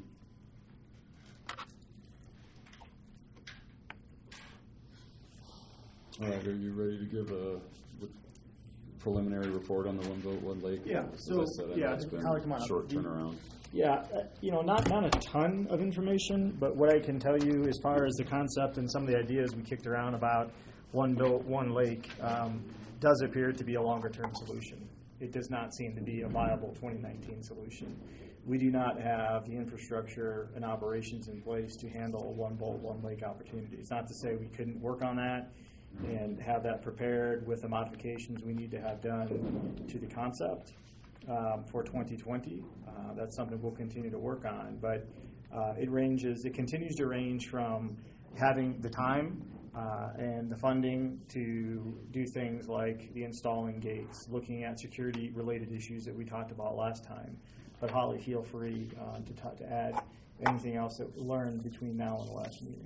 All right, are you ready to give a the preliminary report on the One Boat, One Lake? Yeah, As so, I said, I know yeah, it's been Holly, come on a up. short Do you- turnaround. Yeah, uh, you know, not not a ton of information, but what I can tell you as far as the concept and some of the ideas we kicked around about one boat, one lake um, does appear to be a longer-term solution. It does not seem to be a viable twenty nineteen solution. We do not have the infrastructure and operations in place to handle a one boat, one lake opportunity. It's not to say we couldn't work on that. and have that prepared with the modifications we need to have done to the concept um, for twenty twenty. Uh, that's something we'll continue to work on, but uh, it ranges, it continues to range from having the time uh, and the funding to do things like the installing gates, looking at security-related issues that we talked about last time. But Holly, feel free uh, to, t- to add anything else that we learned between now and the last meeting.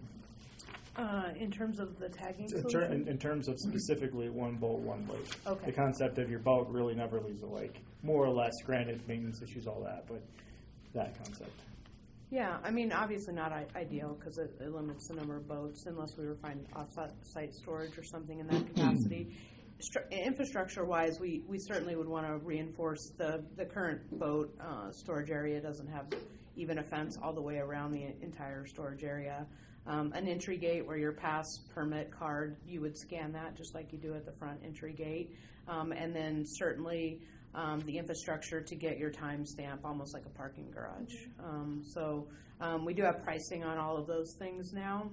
Uh, in terms of the tagging In, ter- solution? in, in terms of specifically one boat, one lake. Okay. The concept of your boat really never leaves the lake. More or less, granted, maintenance issues, all that, but that concept. Yeah, I mean, obviously not I- ideal because it, it limits the number of boats unless we were finding off-site storage or something in that capacity. Stru- infrastructure-wise, we, we certainly would want to reinforce the, the current boat uh, storage area doesn't have even a fence all the way around the entire storage area. Um, an entry gate where your pass permit card, you would scan that just like you do at the front entry gate. Um, and then certainly um, the infrastructure to get your time stamp, almost like a parking garage. Um, so um, we do have pricing on all of those things now.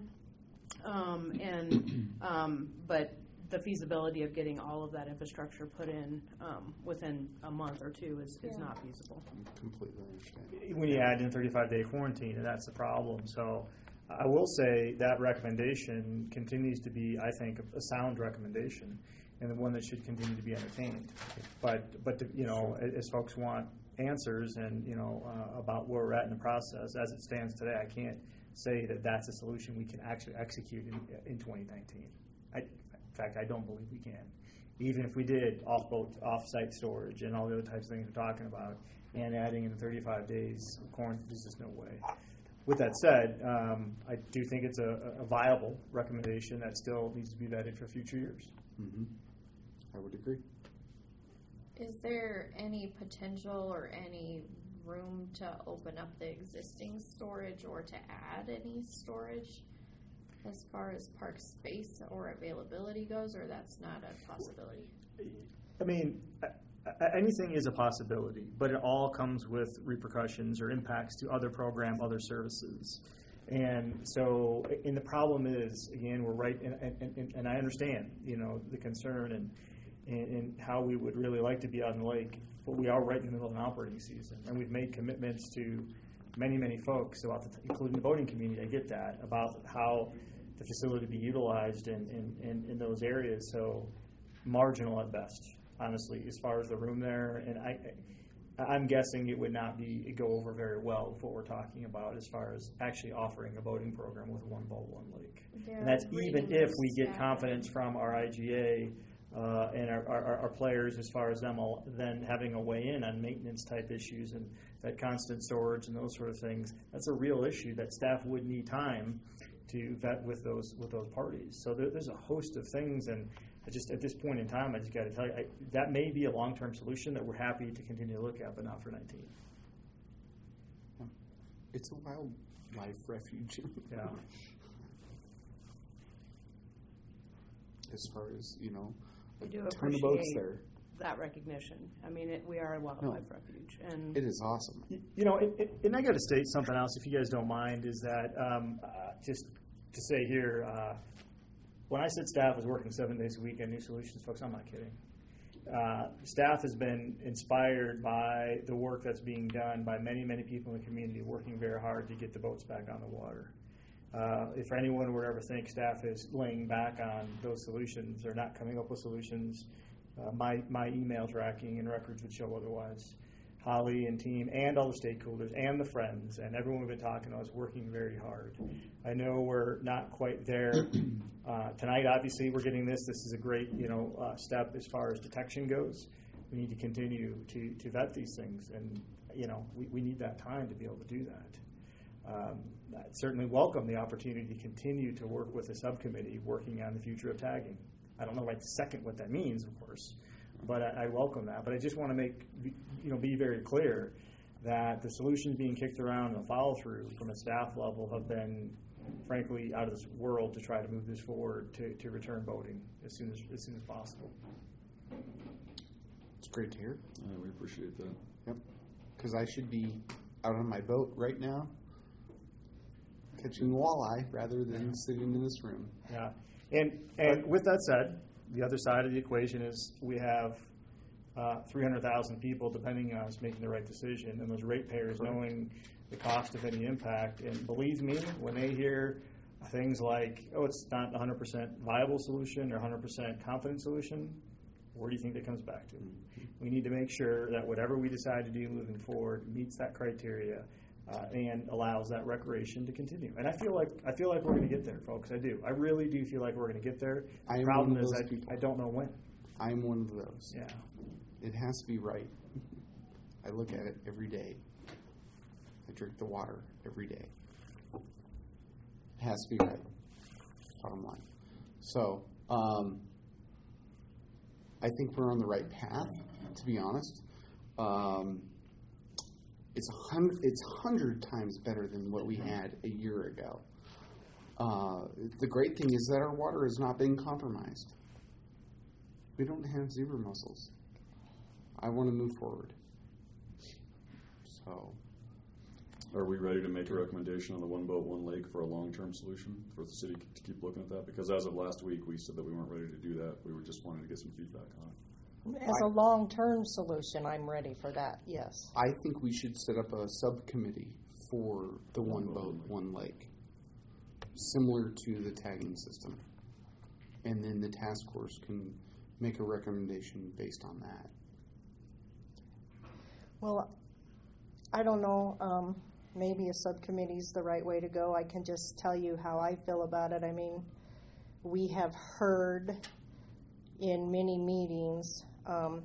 Um, and um, but the feasibility of getting all of that infrastructure put in um, within a month or two is, is Yeah. not feasible. Completely understand. When you add in thirty-five day quarantine, and that's the problem. So I will say that recommendation continues to be, I think, a sound recommendation, and the one that should continue to be entertained. But, but the, you know, as folks want answers and, you know, uh, about where we're at in the process, as it stands today, I can't say that that's a solution we can actually execute in, in twenty nineteen. I, in fact, I don't believe we can. Even if we did off-boat, off-site storage and all the other types of things we're talking about, and adding in thirty-five days of quarantine, there's just no way. With that said, um, I do think it's a, a viable recommendation that still needs to be vetted for future years. Mm-hmm. I would agree. Is there any potential or any room to open up the existing storage or to add any storage as far as park space or availability goes, or that's not a possibility? I mean, anything is a possibility, but it all comes with repercussions or impacts to other program, other services. And so, and the problem is, again, we're right, and, and, and I understand, you know, the concern and, and, and how we would really like to be out in the lake, but we are right in the middle of an operating season, and we've made commitments to many, many folks, about the, including the boating community, I get that, about how the facility be utilized in, in, in, in those areas, so marginal at best, honestly, as far as the room there, and I, I'm guessing it would not be go over very well with what we're talking about as far as actually offering a boating program with one boat, one lake. They're And that's even if we get staffing. confidence from our I G A uh, and our, our, our players as far as them all, then having a weigh in on maintenance type issues and that constant storage and those sort of things. That's a real issue that staff would need time to vet with those with those parties. So there, there's a host of things, and I just at this point in time, I just got to tell you I, that may be a long-term solution that we're happy to continue to look at, but not for nineteen. It's a wildlife refuge. Yeah. As far as, you know, We do a ton of boats appreciate there. that recognition. I mean, it, we are a wildlife refuge, and It is awesome. You, you know, it, it, and I got to state something else, if you guys don't mind, is that um, uh, just to say here, uh, when I said staff was working seven days a week on New Solutions, folks, I'm not kidding. Uh, staff has been inspired by the work that's being done by many, many people in the community working very hard to get the boats back on the water. Uh, if anyone would ever think staff is laying back on those solutions or not coming up with solutions, uh, my, my email tracking and records would show otherwise. Holly and team and all the stakeholders and the friends and everyone we've been talking to is working very hard. I know we're not quite there. Uh, tonight, obviously, we're getting this. This is a great, you know, uh, step as far as detection goes. We need to continue to, to vet these things, and, you know, we, we need that time to be able to do that. Um, I certainly welcome the opportunity to continue to work with the subcommittee working on the future of tagging. I don't know right this second what that means, of course, but I, I welcome that. But I just want to make, you know, be very clear that the solutions being kicked around and the follow-through from a staff level have been, frankly, out of this world to try to move this forward to, to return boating as soon as as soon as possible. It's great to hear. Yeah, we appreciate that. Yep. Because I should be out on my boat right now catching walleye rather than sitting in this room. Yeah. And, and with that said, the other side of the equation is we have uh, three hundred thousand people depending on us making the right decision, and those ratepayers knowing the cost of any impact. And believe me, when they hear things like, oh, it's not a one hundred percent viable solution or one hundred percent confident solution, where do you think that comes back to? Mm-hmm. We need to make sure that whatever we decide to do moving forward meets that criteria uh, and allows that recreation to continue. And I feel like I feel like we're going to get there, folks. I do. I really do feel like we're going to get there. The I problem is I, I don't know when. I'm one of those. Yeah. It has to be right. I look at it every day. I drink the water every day. It has to be right. Bottom line. So, um, I think we're on the right path, to be honest. Um, it's a hundred, it's a hundred times better than what we had a year ago. Uh, the great thing is that our water is not being compromised. We don't have zebra mussels. I want to move forward. So, are we ready to make a recommendation on the one boat, one lake for a long-term solution for the city to keep looking at that? Because as of last week, we said that we weren't ready to do that. We were just wanting to get some feedback on it. As a long-term solution, I'm ready for that, yes. I think we should set up a subcommittee for the one boat, one lake, similar to the tagging system. And then the task force can make a recommendation based on that. Well, I don't know. Um, maybe a subcommittee is the right way to go. I can just tell you how I feel about it. I mean, we have heard in many meetings, um,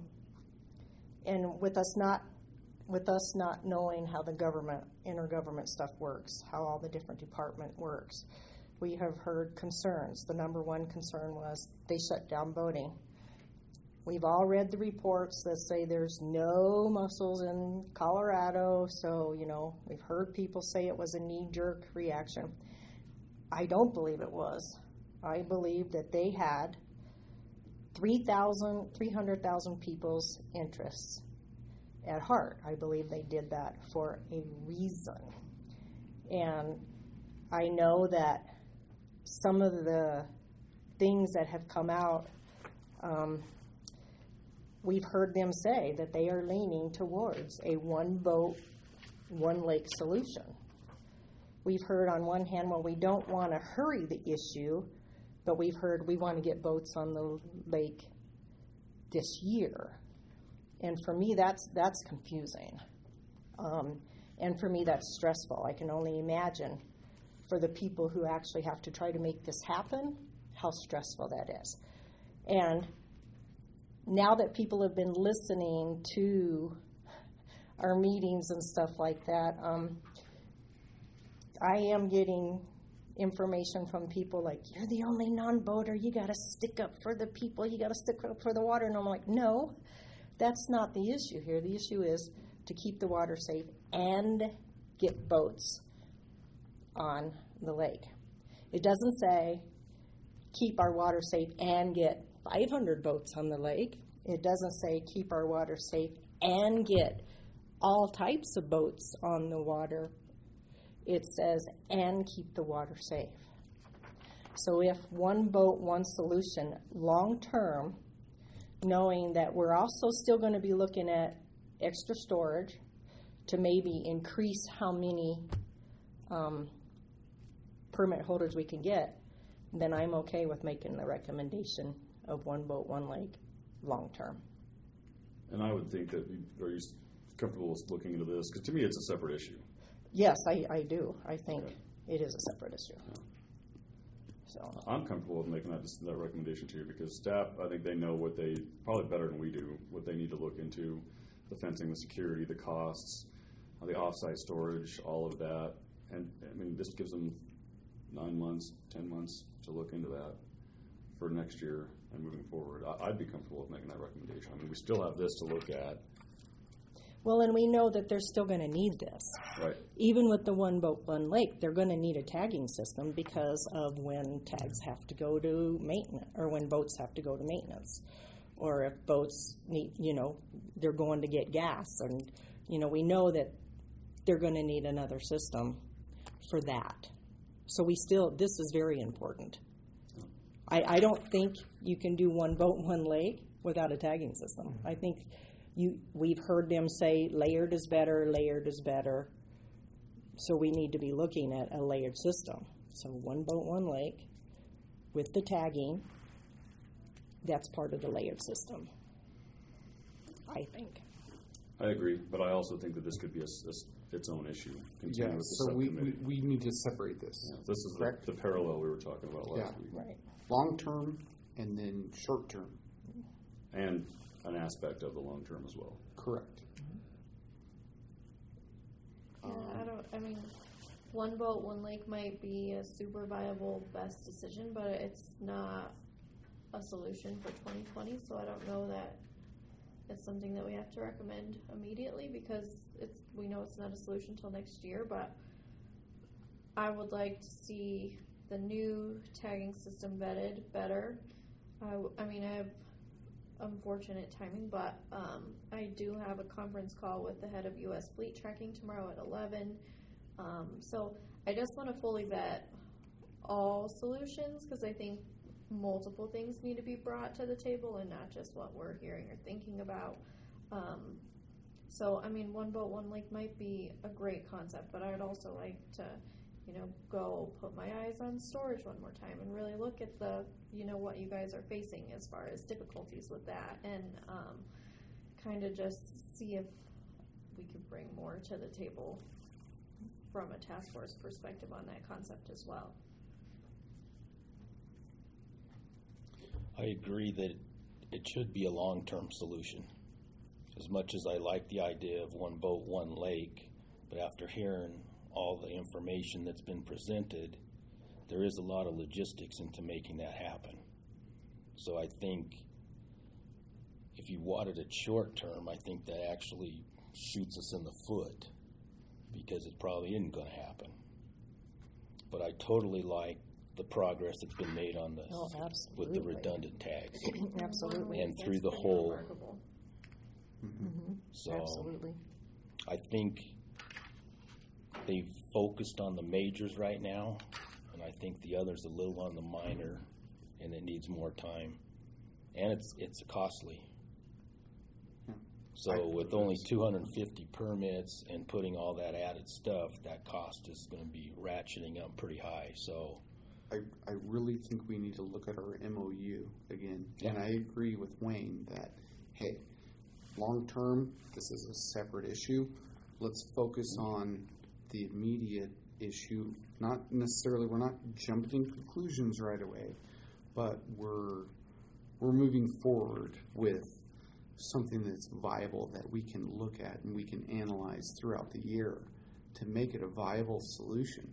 and with us not with us not knowing how the government, intergovernment stuff works, how all the different department works, we have heard concerns. The number one concern was they shut down boating. We've all read the reports that say there's no mussels in Colorado, so, you know, we've heard people say it was a knee-jerk reaction. I don't believe it was. I believe that they had three hundred thousand people's interests at heart. I believe they did that for a reason. And I know that some of the things that have come out, um, we've heard them say that they are leaning towards a one boat, one lake solution. We've heard on one hand, well, we don't want to hurry the issue, but we've heard we want to get boats on the lake this year. And for me, that's that's confusing. Um, and for me, that's stressful. I can only imagine for the people who actually have to try to make this happen, how stressful that is. And now that people have been listening to our meetings and stuff like that, um, I am getting information from people like, you're the only non-boater, you got to stick up for the people, you got to stick up for the water. And I'm like, no, that's not the issue here. The issue is to keep the water safe and get boats on the lake. It doesn't say keep our water safe and get five hundred boats on the lake. It doesn't say keep our water safe and get all types of boats on the water. It says and keep the water safe. So if one boat, one solution, long term, knowing that we're also still going to be looking at extra storage to maybe increase how many um, permit holders we can get, then I'm okay with making the recommendation of one boat, one lake, long term. And I would think that, you, are you comfortable with looking into this? Because to me, it's a separate issue. Yes, I, I do. I think okay. It is a separate issue. Yeah. So I'm comfortable with making that that recommendation to you because staff, I think they know what they, probably better than we do, what they need to look into, the fencing, the security, the costs, the offsite storage, all of that. And I mean, this gives them nine months, ten months to look into that for next year and moving forward. I, I'd be comfortable with making that recommendation. I mean, we still have this to look at. Well, and we know that they're still going to need this. Right. Even with the one boat, one lake, they're going to need a tagging system because of when tags have to go to maintenance, or when boats have to go to maintenance, or if boats need, you know, they're going to get gas, and you know, we know that they're going to need another system for that. So we still, this is very important. I, I don't think you can do one boat, one lake without a tagging system. I think you we've heard them say layered is better, layered is better. So we need to be looking at a layered system. So one boat, one lake with the tagging, that's part of the layered system, I think. I agree, but I also think that this could be a, a, its own issue. Yeah, so we, we we need to separate this. Yeah, this is the, the parallel we were talking about last yeah. week. Right. Long term and then short term. And an aspect of the long term as well. Correct. Yeah, I don't, I mean, one boat, one lake might be a super viable best decision, but it's not a solution for twenty twenty, so I don't know that it's something that we have to recommend immediately because it's, we know it's not a solution until next year, but I would like to see the new tagging system vetted better. I, w- I mean, I have unfortunate timing, but um, I do have a conference call with the head of U S Fleet Tracking tomorrow at eleven. Um, so I just want to fully vet all solutions because I think multiple things need to be brought to the table and not just what we're hearing or thinking about. Um, so, I mean, one boat, one lake might be a great concept, but I'd also like to, you know, go put my eyes on storage one more time and really look at the, you know, what you guys are facing as far as difficulties with that and um, kind of just see if we could bring more to the table from a task force perspective on that concept as well. I agree that it should be a long-term solution. As much as I like the idea of one boat, one lake, but after hearing all the information that's been presented, there is a lot of logistics into making that happen. So I think if you wanted it short-term, I think that actually shoots us in the foot because it probably isn't going to happen. But I totally like the progress that's been made on this Oh, with the redundant tags. Absolutely. And through the whole. Mm-hmm. So Absolutely. I think they've focused on the majors right now, and I think the others a little on the minor, and it needs more time. And it's it's costly. So with only two hundred fifty permits and putting all that added stuff, that cost is going to be ratcheting up pretty high. So I, I really think we need to look at our M O U again. Yeah. And I agree with Wayne that, hey, long term, this is a separate issue. Let's focus on the immediate issue. Not necessarily, we're not jumping to conclusions right away, but we're we're moving forward with something that's viable that we can look at and we can analyze throughout the year to make it a viable solution.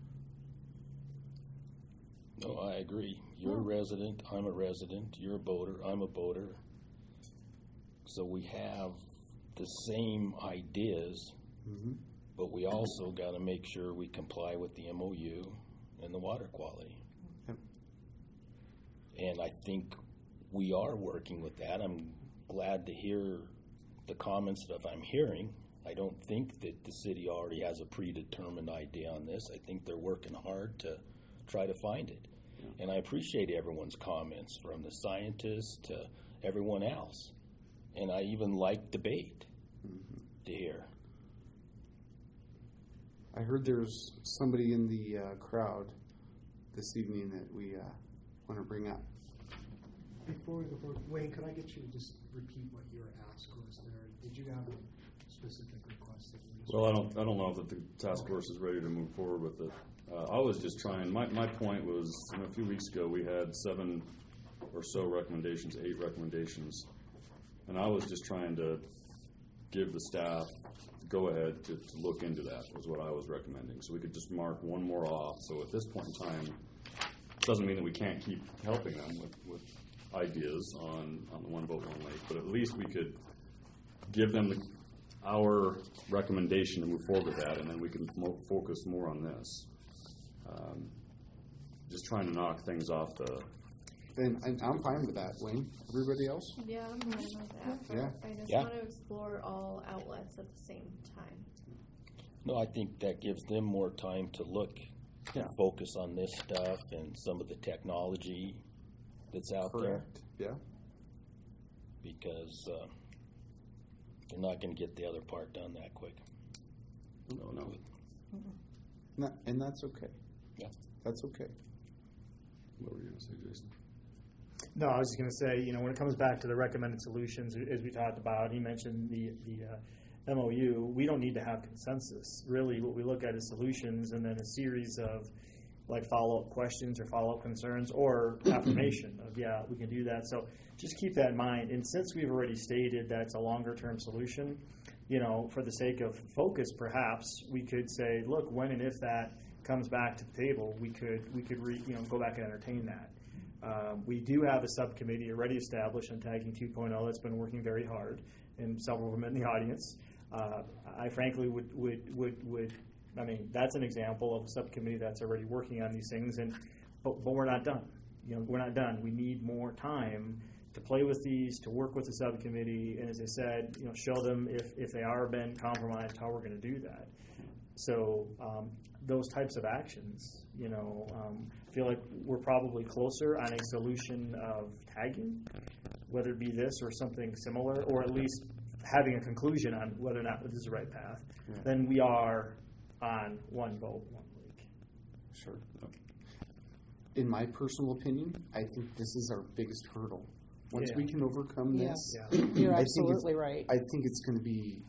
no, I agree. You're a resident, I'm a resident, you're a boater, I'm a boater. So we have the same ideas, Mm-hmm. but we also got to make sure we comply with the M O U and the water quality. Yep. And I think we are working with that. I'm glad to hear the comments that I'm hearing. I don't think that the city already has a predetermined idea on this. I think they're working hard to try to find it. Yeah. And I appreciate everyone's comments, from the scientists to everyone else. And I even like debate mm-hmm. to hear. I heard there's somebody in the uh, crowd this evening that we uh, want to bring up. Before we go forward, Wayne, could I get you to just repeat what your ask was there? Did you have a specific request that you just Well, I don't, I don't know that the task force is ready to move forward with it. Uh, I was just trying, my, my point was, you know, a few weeks ago we had seven or so recommendations, eight recommendations, and I was just trying to give the staff go ahead to, to look into that was what I was recommending. So we could just mark one more off. So at this point in time, it doesn't mean that we can't keep helping them with, with ideas on, on the one boat, one lake, but at least we could give them the, our recommendation to move forward with that, and then we can mo- focus more on this. Um, just trying to knock things off the... And, and I'm fine with that, Wayne. Everybody else? Yeah, I'm fine with that. But Yeah. I just Yeah. want to explore all outlets at the same time. No, I think that gives them more time to look Yeah. and focus on this stuff and some of the technology that's out Correct. there. Yeah. Because uh, they're not going to get the other part done that quick. No, no. And, that, and that's okay. Yeah. That's okay. What were you going to say, Jason? No, I was just going to say, you know, when it comes back to the recommended solutions, as we talked about, he mentioned the the uh, M O U. We don't need to have consensus. Really, what we look at is solutions, and then a series of like follow-up questions or follow-up concerns or affirmation of, yeah, we can do that. So just keep that in mind. And since we've already stated that's a longer-term solution, you know, for the sake of focus, perhaps we could say, look, when and if that comes back to the table, we could we could re, you know go back and entertain that. Um, we do have a subcommittee already established on Tagging two point oh that's been working very hard, and several of them in the audience. Uh, I frankly would, would would would I mean that's an example of a subcommittee that's already working on these things, and but but we're not done. You know, we're not done. We need more time to play with these, to work with the subcommittee, and as I said, you know, show them if if they are been compromised, how we're going to do that. So um, those types of actions, you know, um, I feel like we're probably closer on a solution of tagging, whether it be this or something similar, or at least having a conclusion on whether or not this is the right path, Right. than we are on one vote, one lake. Sure. In my personal opinion, I think this is our biggest hurdle. Once Yeah. we can overcome Yeah. this, Yeah. You're I think absolutely it's- right. I think it's going to be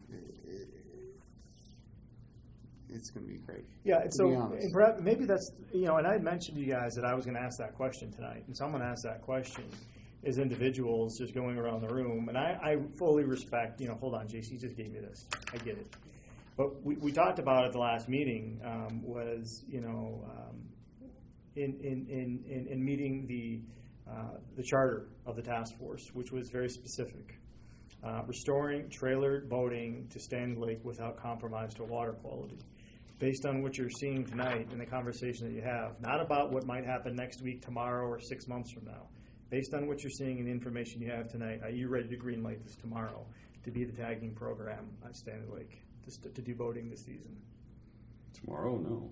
it's going to be great. Yeah, and to so be honest. and perhaps, maybe that's, you know, and I had mentioned to you guys that I was going to ask that question tonight, and someone asked that question as individuals just going around the room, and I, I fully respect, you know, hold on, J C, you just gave me this. I get it. But we, we talked about at the last meeting um, was, you know, um, in, in, in, in, in meeting the, uh, the charter of the task force, which was very specific. Uh, restoring trailered boating to Stanley Lake without compromise to water quality. Based on what you're seeing tonight and the conversation that you have, not about what might happen next week, tomorrow, or six months from now. Based on what you're seeing and the information you have tonight, are you ready to greenlight this tomorrow to be the tagging program at Stanley Lake, to, st- to do boating this season? Tomorrow? No.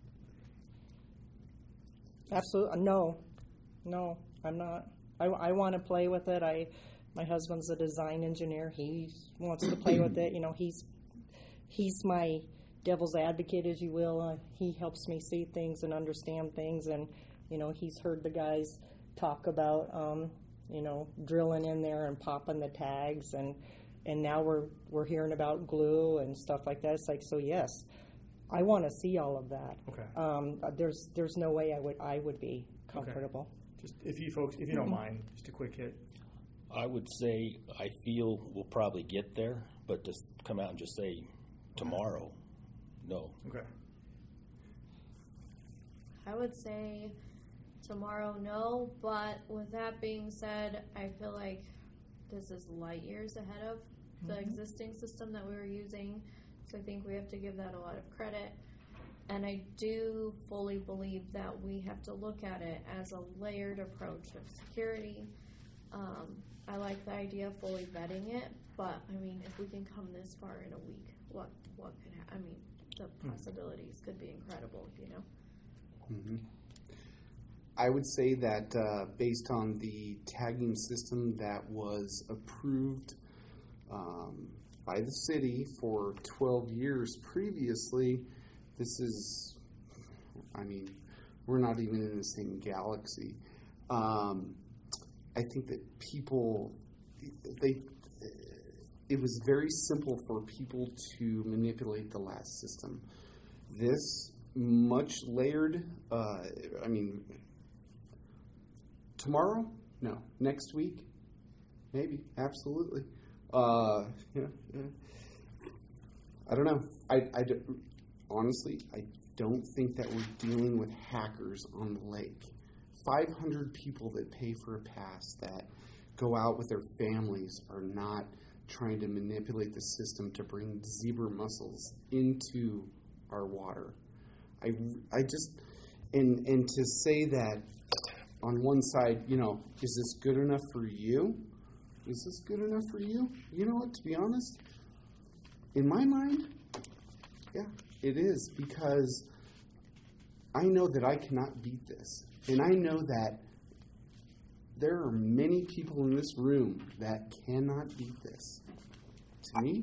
Absolutely, no, no, I'm not. I, I want to play with it. I, my husband's a design engineer. He wants to play with it. You know, he's he's my devil's advocate, as you will. Uh, he helps me see things and understand things, and you know, he's heard the guys talk about, um, you know, drilling in there and popping the tags, and and now we're we're hearing about glue and stuff like that. It's like, so yes, I want to see all of that. Okay. Um, there's there's no way I would I would be comfortable. Okay. Just if you folks, if you don't mind, just a quick hit. I would say I feel we'll probably get there, but to come out and just say tomorrow, no. Okay. I would say tomorrow, no, but with that being said, I feel like this is light years ahead of the Mhm. existing system that we were using, so I think we have to give that a lot of credit. And I do fully believe that we have to look at it as a layered approach of security. Um, I like the idea of fully vetting it, but I mean, if we can come this far in a week, what what could ha- I mean, the possibilities could be incredible, you know. Mm-hmm. I would say that uh, based on the tagging system that was approved um, by the city for twelve years previously, this is, I mean, we're not even in the same galaxy. Um, I think that people, they, it was very simple for people to manipulate the last system. This much layered, uh, I mean, tomorrow? No. Next week? Maybe. Absolutely. Uh, yeah, yeah. I don't know. I, I don't- honestly, I don't think that we're dealing with hackers on the lake. five hundred people that pay for a pass that go out with their families are not trying to manipulate the system to bring zebra mussels into our water. I, I just, and, and to say that on one side, you know, is this good enough for you? Is this good enough for you? You know what, to be honest, in my mind, yeah, it is, because I know that I cannot beat this. And I know that there are many people in this room that cannot beat this. To me,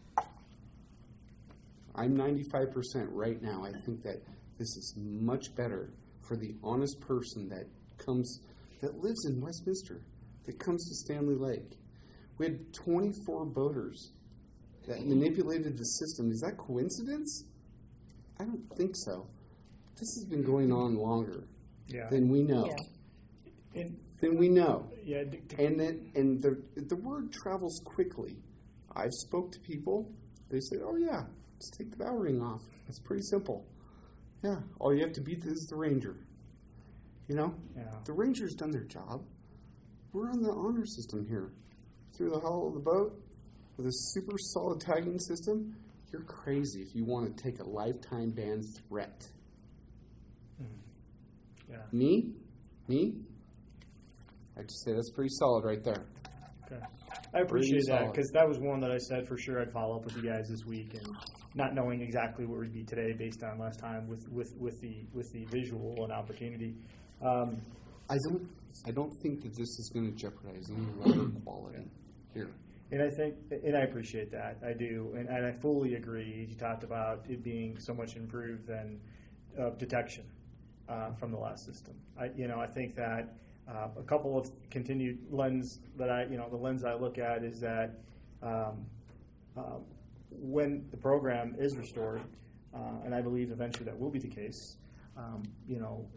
I'm ninety-five percent right now. I think that this is much better for the honest person that comes, that lives in Westminster, that comes to Stanley Lake. We had twenty-four boaters that manipulated the system. Is that coincidence? I don't think so. This has been going on longer Yeah. than we know. Yeah. And, than we know. Yeah. And then, and the the word travels quickly. I've spoke to people. They said, "Oh yeah, just take the bow ring off. It's pretty simple. Yeah, all you have to beat is the ranger. You know, yeah. The ranger's done their job. We're on the honor system here, through the hull of the boat with a super solid tagging system. You're crazy if you want to take a lifetime ban threat. Mm. Yeah. Me, me. I'd just say that's pretty solid right there. Okay. I appreciate that because that was one that I said for sure I'd follow up with you guys this week, and not knowing exactly where we'd be today based on last time with, with, with the with the visual and opportunity. Um, I don't I don't think that this is going to jeopardize any water quality here. And I think, and I appreciate that, I do, and, and I fully agree. You talked about it being so much improved than uh, detection uh, from the last system. I, you know, I think that uh, a couple of continued lens that I, you know, the lens I look at is that um, uh, when the program is restored, uh, and I believe eventually that will be the case, um, you know,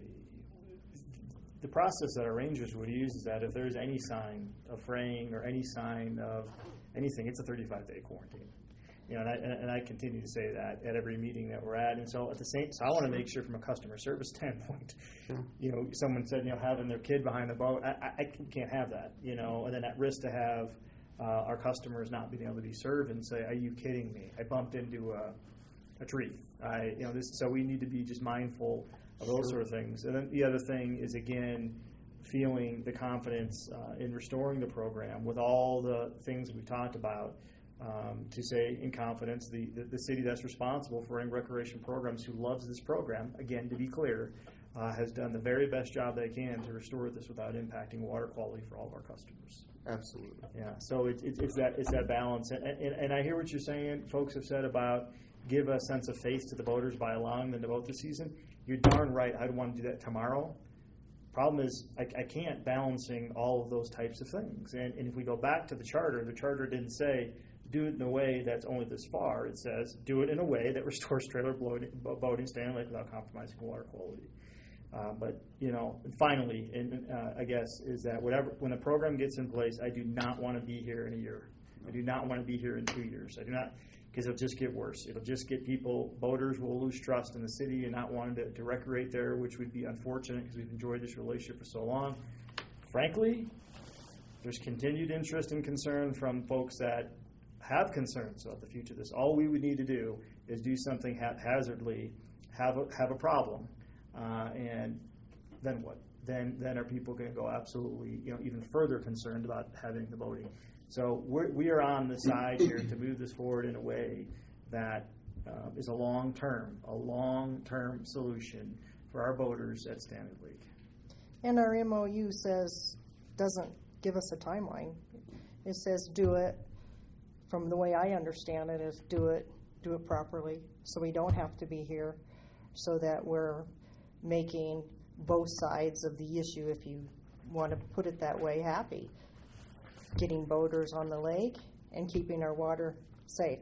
the process that our rangers would use is that if there's any sign of fraying or any sign of anything, it's a thirty-five day quarantine. You know, and I, and I continue to say that at every meeting that we're at. And so at the same, so I want to make sure from a customer service standpoint, sure. you know, someone said, you know, having their kid behind the boat, I, I, I can't have that, you know, and then at risk to have uh, our customers not being able to be served and say, are you kidding me? I bumped into a, a tree. I, you know, this, so we need to be just mindful of those sort of things. And then the other thing is, again, feeling the confidence uh, in restoring the program with all the things we've talked about, um, to say in confidence the, the, the city that's responsible for running recreation programs, who loves this program, again, to be clear, uh, has done the very best job they can to restore this without impacting water quality for all of our customers. Absolutely. Yeah, so it, it, it's that it's that balance. And, and, and I hear what you're saying. Folks have said about give a sense of faith to the boaters by allowing them to boat this season. You're darn right. I'd want to do that tomorrow. Problem is, I, I can't balancing all of those types of things. And, and if we go back to the charter, the charter didn't say do it in a way that's only this far. It says do it in a way that restores trailer boating, boating Stanley Lake without compromising water quality. Uh, but, you know, finally, and uh, I guess, is that whatever when a program gets in place, I do not want to be here in a year. I do not want to be here in two years. I do not. Because it'll just get worse. It'll just get people, boaters will lose trust in the city and not wanting to, to recreate there, which would be unfortunate because we've enjoyed this relationship for so long. Frankly, there's continued interest and concern from folks that have concerns about the future of this. All we would need to do is do something haphazardly, have a, have a problem, uh, and then what? Then then are people going to go absolutely, you know, even further concerned about having the boating? So we're, we are on the side here to move this forward in a way that uh, is a long-term, a long-term solution for our boaters at Stanley Lake. And our M O U says, doesn't give us a timeline. It says do it, from the way I understand it, is do it, do it properly, so we don't have to be here, so that we're making both sides of the issue, if you want to put it that way, happy. Getting boaters on the lake and keeping our water safe.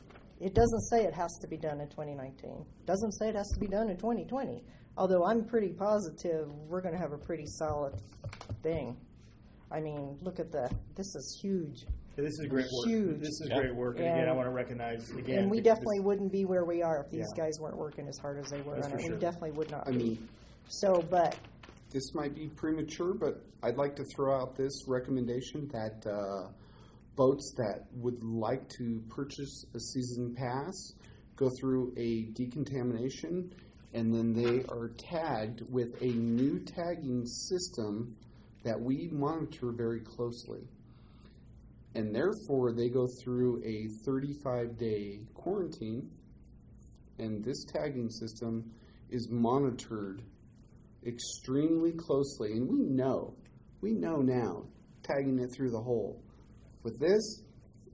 It doesn't say it has to be done in twenty nineteen. It doesn't say it has to be done in twenty twenty. Although I'm pretty positive we're going to have a pretty solid thing. I mean, look at the, this is huge. Yeah, this is great work. Huge. This is Yeah. great work. And, And- again, I want to recognize, again. And we this- definitely wouldn't be where we are if these Yeah. guys weren't working as hard as they were That's on for it. sure. We definitely would not I be. mean, So, but this might be premature, but I'd like to throw out this recommendation that uh, boats that would like to purchase a season pass go through a decontamination, and then they are tagged with a new tagging system that we monitor very closely. And therefore, they go through a thirty-five day quarantine, and this tagging system is monitored extremely closely. And we know We know now, tagging it through the hole. With this,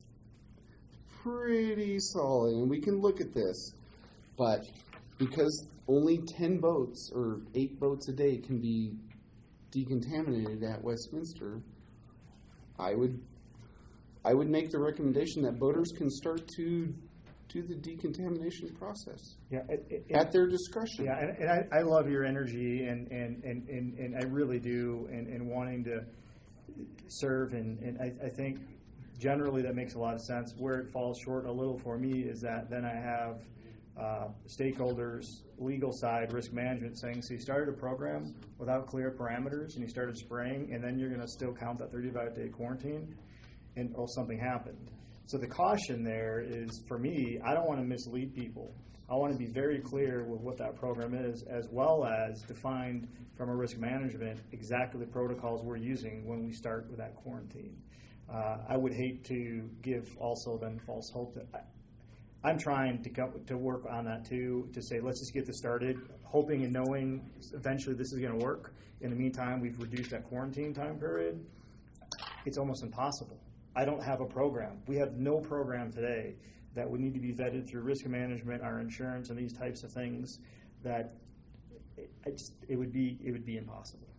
pretty solid, and we can look at this. But because only ten boats or eight boats a day can be decontaminated at Westminster, I would I would make the recommendation that boaters can start to do the decontamination process. Yeah, it, it, at their discretion. Yeah, and, and I, I love your energy, and, and, and, and, and I really do, and, and wanting to serve, and, and I, I think generally that makes a lot of sense. Where it falls short a little for me is that then I have uh, stakeholders, legal side, risk management saying, so you started a program without clear parameters, and you started spraying, and then you're going to still count that thirty-five day quarantine, and oh, something happened. So the caution there is, for me, I don't want to mislead people. I want to be very clear with what that program is, as well as defined from a risk management exactly the protocols we're using when we start with that quarantine. Uh, I would hate to give also then false hope. That I, I'm trying to come, to work on that too, to say let's just get this started, hoping and knowing eventually this is going to work. In the meantime, we've reduced that quarantine time period. It's almost impossible. I don't have a program. We have no program today that would need to be vetted through risk management, our insurance, and these types of things. That it, it's, it would be it would be impossible.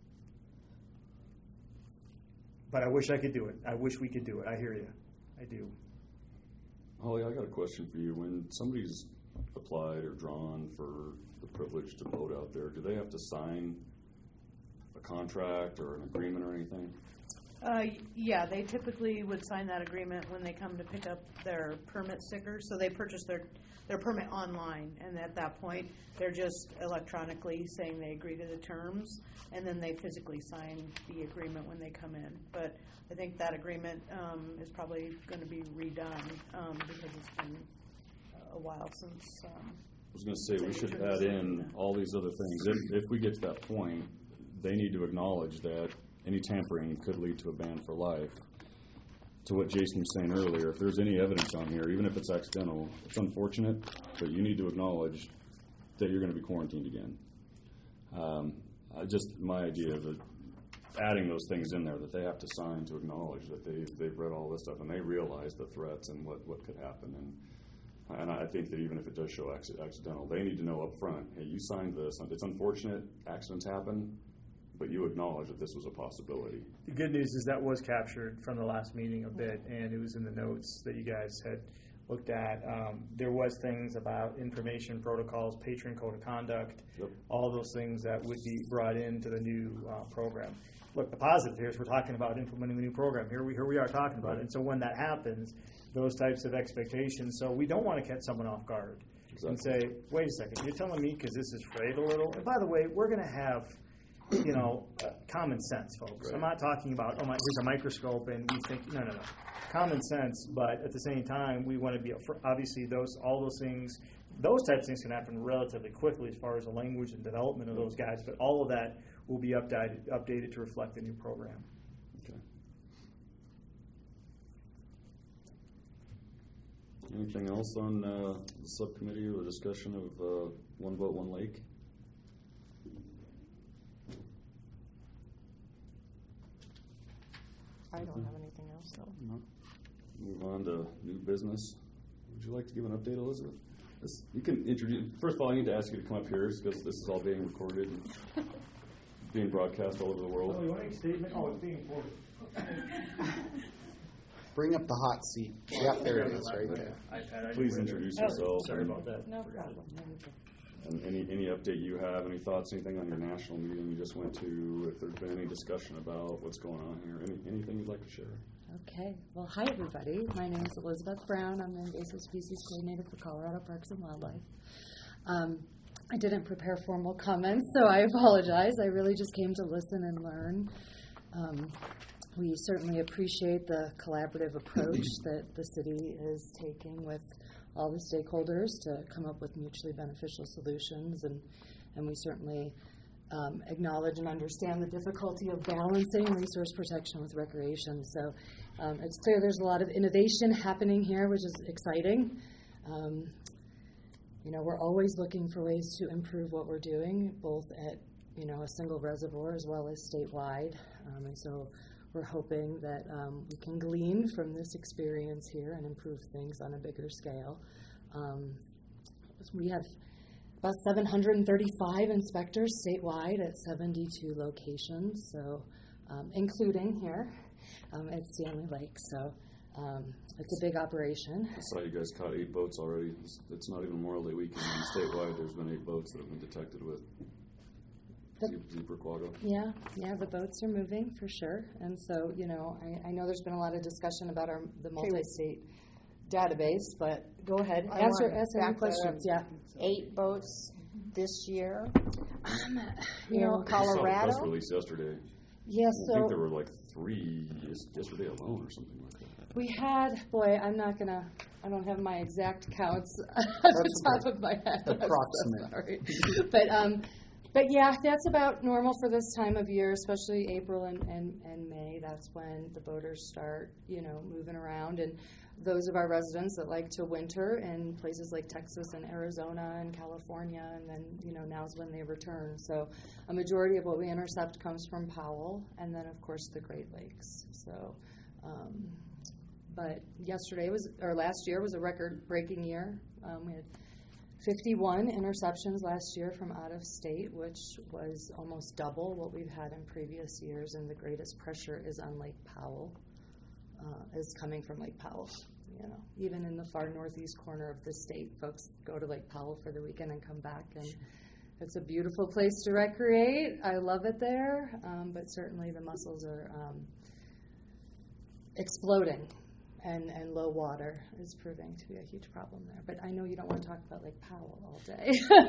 But I wish I could do it. I wish we could do it. I hear you. I do. Holly, I got a question for you. When somebody's applied or drawn for the privilege to boat out there, do they have to sign a contract or an agreement or anything? Uh, yeah, they typically would sign that agreement when they come to pick up their permit stickers. So they purchase their, their permit online, and at that point, they're just electronically saying they agree to the terms, and then they physically sign the agreement when they come in. But I think that agreement um, is probably going to be redone um, because it's been a while since. Um, I was going to say we should add in all these other things. If, if we get to that point, they need to acknowledge that any tampering could lead to a ban for life. To what Jason was saying earlier, if there's any evidence on here, even if it's accidental, it's unfortunate, but you need to acknowledge that you're going to be quarantined again. Um, uh, just my idea of it, adding those things in there that they have to sign to acknowledge that they've, they've read all this stuff and they realize the threats and what, what could happen. And, and I think that even if it does show accidental, they need to know up front, hey, you signed this. It's unfortunate, accidents happen, but you acknowledge that this was a possibility. The good news is that was captured from the last meeting a bit, and it was in the notes that you guys had looked at. Um, there was things about information protocols, patron code of conduct, yep. all those things that would be brought into the new uh, program. Look, the positive here is we're talking about implementing a new program. Here we here we are talking about it. And so when that happens, those types of expectations. So we don't want to catch someone off guard exactly. and say, wait a second, you're telling me because this is frayed a little? And by the way, we're going to have you know, uh, common sense, folks. Right. I'm not talking about, oh, my, here's a microscope and we think, no, no, no. Common sense, but at the same time, we want to be, obviously, those all those things, those types of things can happen relatively quickly as far as the language and development of those guys, but all of that will be updated, updated to reflect the new program. Okay. Anything else on uh, the subcommittee or discussion of uh, One Boat, One Lake? I don't have anything else, though. No. Move on to new business. Would you like to give an update, Elizabeth? This, you can introduce. First of all, I need to ask you to come up here because this is all being recorded and being broadcast all over the world. Oh, you want a statement? Oh, it's being recorded. Bring up the hot seat. Yep, there it is, right there. Please introduce yourself. Oh, sorry about that. No problem. And any any update you have, any thoughts, anything on your national meeting you just went to, if there's been any discussion about what's going on here, any, anything you'd like to share? Okay. Well, hi, everybody. My name is Elizabeth Brown. I'm the invasive species coordinator for Colorado Parks and Wildlife. Um, I didn't prepare formal comments, so I apologize. I really just came to listen and learn. Um, we certainly appreciate the collaborative approach that the city is taking with all the stakeholders to come up with mutually beneficial solutions, and, and we certainly um, acknowledge and understand the difficulty of balancing resource protection with recreation. So um, it's clear there's a lot of innovation happening here, which is exciting. Um, you know, we're always looking for ways to improve what we're doing, both at you know, a single reservoir as well as statewide. Um, and so we're hoping that um, we can glean from this experience here and improve things on a bigger scale. Um, we have about seven hundred thirty-five inspectors statewide at seventy-two locations, so um, including here um, at Stanley Lake. So um, it's a big operation. I saw you guys caught eight boats already. It's, it's not even Memorial Day weekend. And statewide, there's been eight boats that have been detected with zebra quagga. Yeah, yeah, the boats are moving for sure. And so, you know, I, I know there's been a lot of discussion about our the multi-state database, but go ahead. I Answer, want answer any back that questions. up. Yeah. Eight boats this year. Um, you you know, know, I saw the Colorado. press release yesterday. Yeah, I so think there were like three yes- yesterday alone or something like that. we had, boy, I'm not going to, I don't have my exact counts at the top of my head. I'm so Approximate. sorry. But, um, but yeah, that's about normal for this time of year, especially April and, and, and May. That's when the boaters start, you know, moving around. And those of our residents that like to winter in places like Texas and Arizona and California, and then, you know, now's when they return. So a majority of what we intercept comes from Powell, and then, of course, the Great Lakes. So, um, but yesterday was, or last year was a record-breaking year. Um, we had fifty-one interceptions last year from out of state, which was almost double what we've had in previous years, and the greatest pressure is on Lake Powell, uh, is coming from Lake Powell. You know, even in the far northeast corner of the state, folks go to Lake Powell for the weekend and come back, and it's a beautiful place to recreate. I love it there, um, but certainly the mussels are um, exploding. And, and low water is proving to be a huge problem there. But I know you don't want to talk about Lake Powell all day.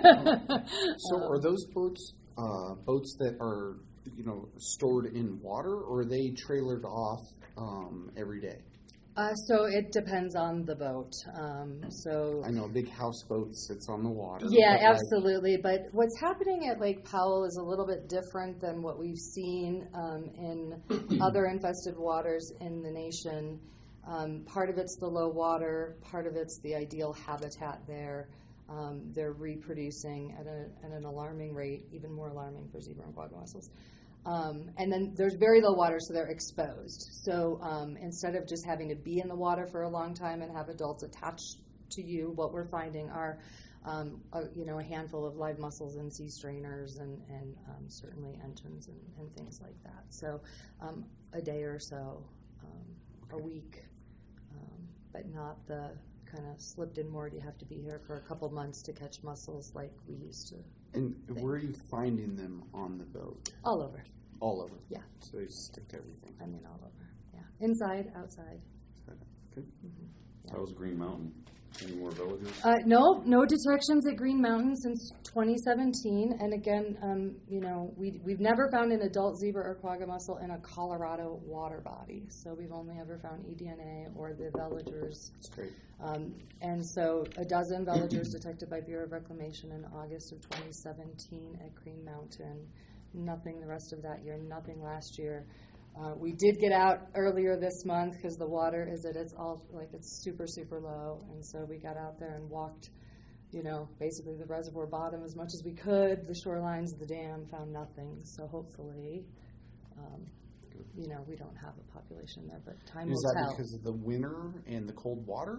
So um, are those boats uh, boats that are, you know, stored in water, or are they trailered off um, every day? Uh, so it depends on the boat. Um, so I know a big houseboat sits on the water. yeah, but like- absolutely. But what's happening at Lake Powell is a little bit different than what we've seen um, in other infested waters in the nation. Um, part of it's the low water, part of it's the ideal habitat there. Um, they're reproducing at, a, at an alarming rate, even more alarming for zebra and quagga mussels. Um, and then there's very low water, so they're exposed. So um, instead of just having to be in the water for a long time and have adults attached to you, what we're finding are um, a, you know, a handful of live mussels and sea strainers and, and um, certainly entons and, and things like that. So um, a day or so, um, a week. Um, but not the kind of slipped in more. You have to be here for a couple months to catch mussels like we used to. And where are you finding them on the boat? All over. All over? Yeah. So they stick to everything? I mean, all over. Yeah. Inside, outside. Good. Mm-hmm. Yeah. How was Green Mountain? Any more villagers? Uh, no, no detections at Green Mountain since twenty seventeen. And again, um, you know, we, we've never found an adult zebra or quagga mussel in a Colorado water body. So we've only ever found E D N A or the veligers. That's great. Um, and so a dozen veligers detected by Bureau of Reclamation in August of twenty seventeen at Green Mountain. Nothing the rest of that year, nothing last year. Uh, we did get out earlier this month because the water is at its all like it's super super low, and so we got out there and walked, you know, basically the reservoir bottom as much as we could. The shorelines of the dam found nothing, so hopefully, um, you know, we don't have a population there, but time Is will that tell. because of the winter and the cold water?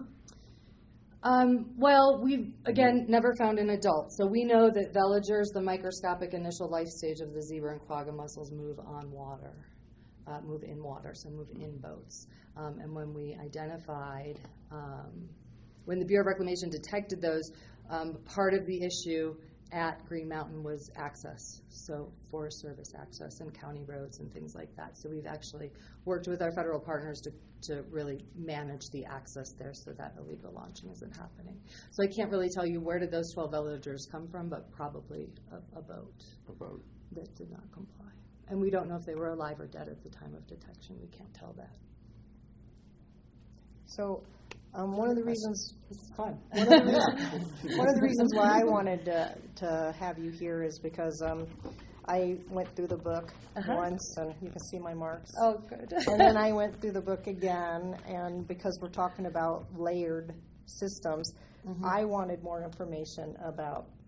Um, well, we've, again, never found an adult. So we know that veligers, the microscopic initial life stage of the zebra and quagga mussels, move on water, uh, move in water, so move in boats. Um, and when we identified, um, when the Bureau of Reclamation detected those, um, part of the issue at Green Mountain was access, so Forest Service access and county roads and things like that. So we've actually worked with our federal partners to, to really manage the access there so that illegal launching isn't happening. So I can't really tell you where did those twelve veligers come from, but probably a, a boat. A boat. That did not comply. And we don't know if they were alive or dead at the time of detection. We can't tell that. So um, one of the reasons This is fun. One of the reasons, one of the reasons why I wanted to, to have you here is because um, I went through the book Uh-huh. once, and you can see my marks. Oh, good. And then I went through the book again, and because we're talking about layered systems, Mhm. I wanted more information about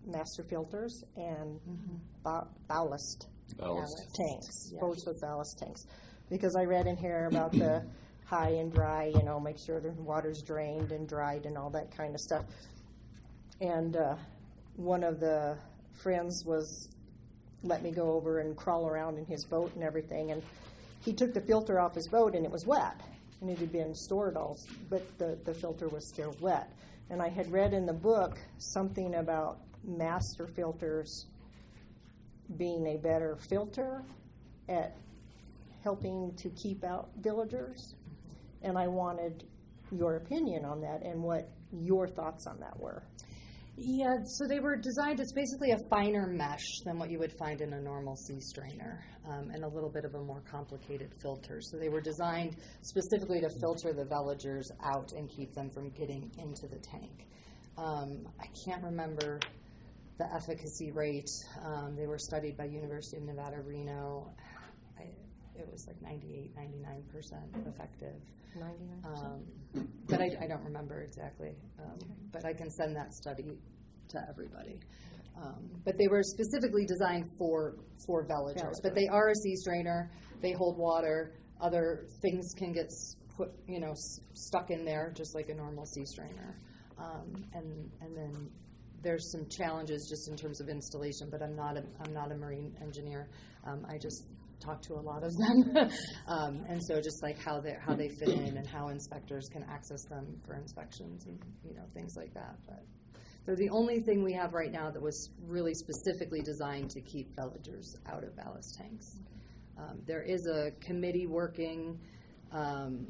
master filters and ba- ballast, Ballast. tanks, Yes. boats with ballast tanks. Because I read in here about the high and dry, you know, make sure the water's drained and dried and all that kind of stuff. And uh, one of the friends was let me go over and crawl around in his boat and everything, and he took the filter off his boat and it was wet, and it had been stored all, but the, the filter was still wet. And I had read in the book something about master filters being a better filter at helping to keep out villagers, and I wanted your opinion on that and what your thoughts on that were. Yeah, so they were designed, it's basically a finer mesh than what you would find in a normal sea strainer, um, and a little bit of a more complicated filter. So they were designed specifically to filter the veligers out and keep them from getting into the tank. Um, I can't remember the efficacy rate. Um, they were studied by University of Nevada, Reno. I, it was like ninety-eight, ninety-nine percent effective. ninety-nine percent? Um, but I, I don't remember exactly. Um, okay. But I can send that study to everybody. Um, but they were specifically designed for for veligers. Yeah, but they are a sea strainer. They hold water. Other things can get put, you know, s- stuck in there, just like a normal sea strainer. Um, and and then there's some challenges just in terms of installation. But I'm not a I'm not a marine engineer. Um, I just talk to a lot of them, um, and so just like how they how they fit in and how inspectors can access them for inspections and you know things like that. But they're the only thing we have right now that was really specifically designed to keep veligers out of ballast tanks. Um, there is a committee working. Um,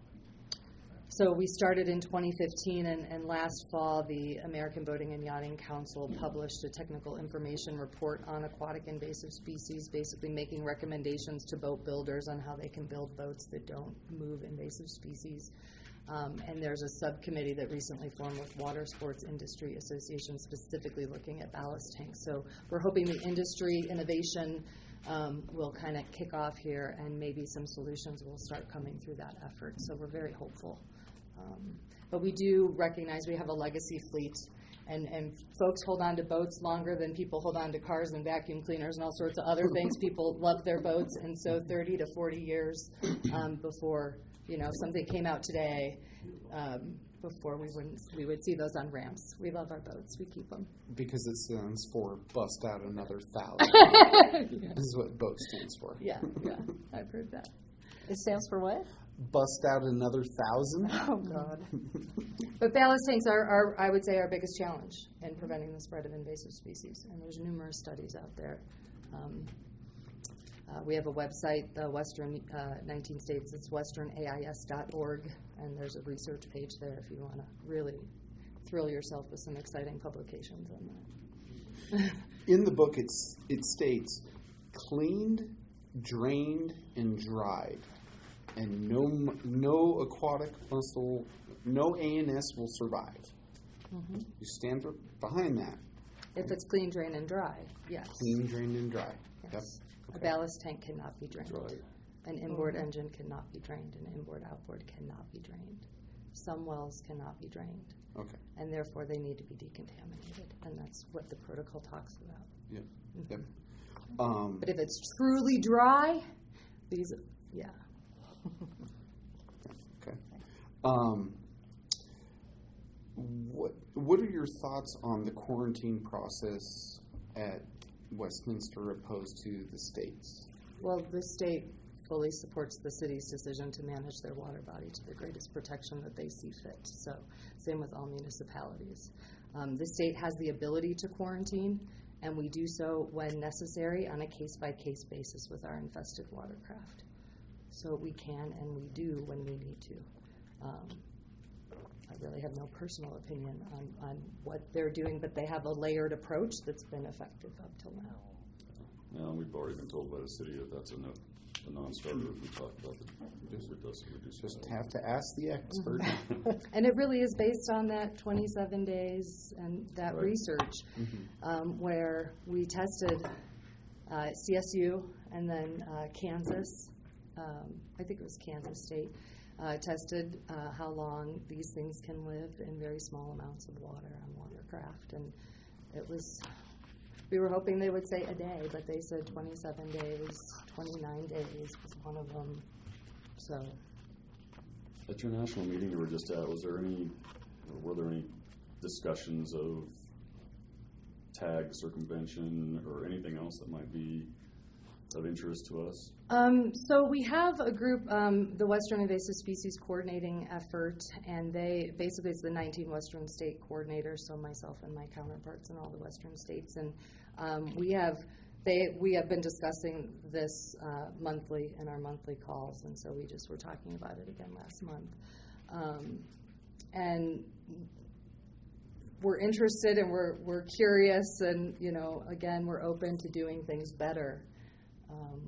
So we started in twenty fifteen, and, and last fall, the American Boating and Yachting Council published a technical information report on aquatic invasive species, basically making recommendations to boat builders on how they can build boats that don't move invasive species. Um, and there's a subcommittee that recently formed with Water Sports Industry Association, specifically looking at ballast tanks. So we're hoping the industry innovation um, will kind of kick off here, and maybe some solutions will start coming through that effort. So we're very hopeful. Um, but we do recognize we have a legacy fleet, and, and folks hold on to boats longer than people hold on to cars and vacuum cleaners and all sorts of other things. People love their boats, and so thirty to forty years um, before, you know, if something came out today, um, before we wouldn't we would see those on ramps. We love our boats. We keep them. Because it stands for bust out another thousand. Yeah. This is what BOAT stands for. Yeah, yeah, I've heard that. It stands for what? Bust out another thousand. Oh, God. But ballast tanks are, are, I would say, our biggest challenge in preventing the spread of invasive species. And there's numerous studies out there. Um, uh, we have a website, the Western uh, nineteen states. It's western A I S dot org, and there's a research page there if you want to really thrill yourself with some exciting publications on that. In the book, it's, it states, cleaned, drained, and dried. And no no aquatic mussel, no A N S will survive. Mm-hmm. You stand behind that. If it's clean, drained, and dry, yes. Clean, drained, and dry. Yes. Yep. A Okay. ballast tank cannot be drained. Right. An inboard mm-hmm. engine cannot be drained. An inboard outboard cannot be drained. Some wells cannot be drained. Okay. And therefore they need to be decontaminated. And that's what the protocol talks about. Yep. Mm-hmm. Yep. Um, but if it's truly dry, these, yeah. Okay. Um, what What are your thoughts on the quarantine process at Westminster opposed to the states? Well, the state fully supports the city's decision to manage their water body to the greatest protection that they see fit. So, same with all municipalities. Um, the state has the ability to quarantine, and we do so when necessary on a case-by-case basis with our infested watercraft. So we can and we do when we need to. Um, I really have no personal opinion on, on what they're doing, but they have a layered approach that's been effective up till now. No, we've already been told by the city that that's a, no, a non-starter if we talk about the district does reduce. Just have to ask the expert. And it really is based on that twenty-seven days and that right. research mm-hmm. um, where we tested uh, C S U and then uh, Kansas. Um, I think it was Kansas State, uh, tested uh, how long these things can live in very small amounts of water on watercraft. And it was, we were hoping they would say a day, but they said twenty-seven days, twenty-nine days was one of them. So. At your national meeting you were just at, was there any, were there any discussions of tag circumvention or anything else that might be of interest to us? Um, so we have a group, um, the Western Invasive Species Coordinating Effort, and they basically it's the nineteen Western state coordinators, so myself and my counterparts in all the Western states, and um, we have they we have been discussing this uh, monthly in our monthly calls, and so we just were talking about it again last month, um, and we're interested and we're we're curious, and you know again we're open to doing things better. Um,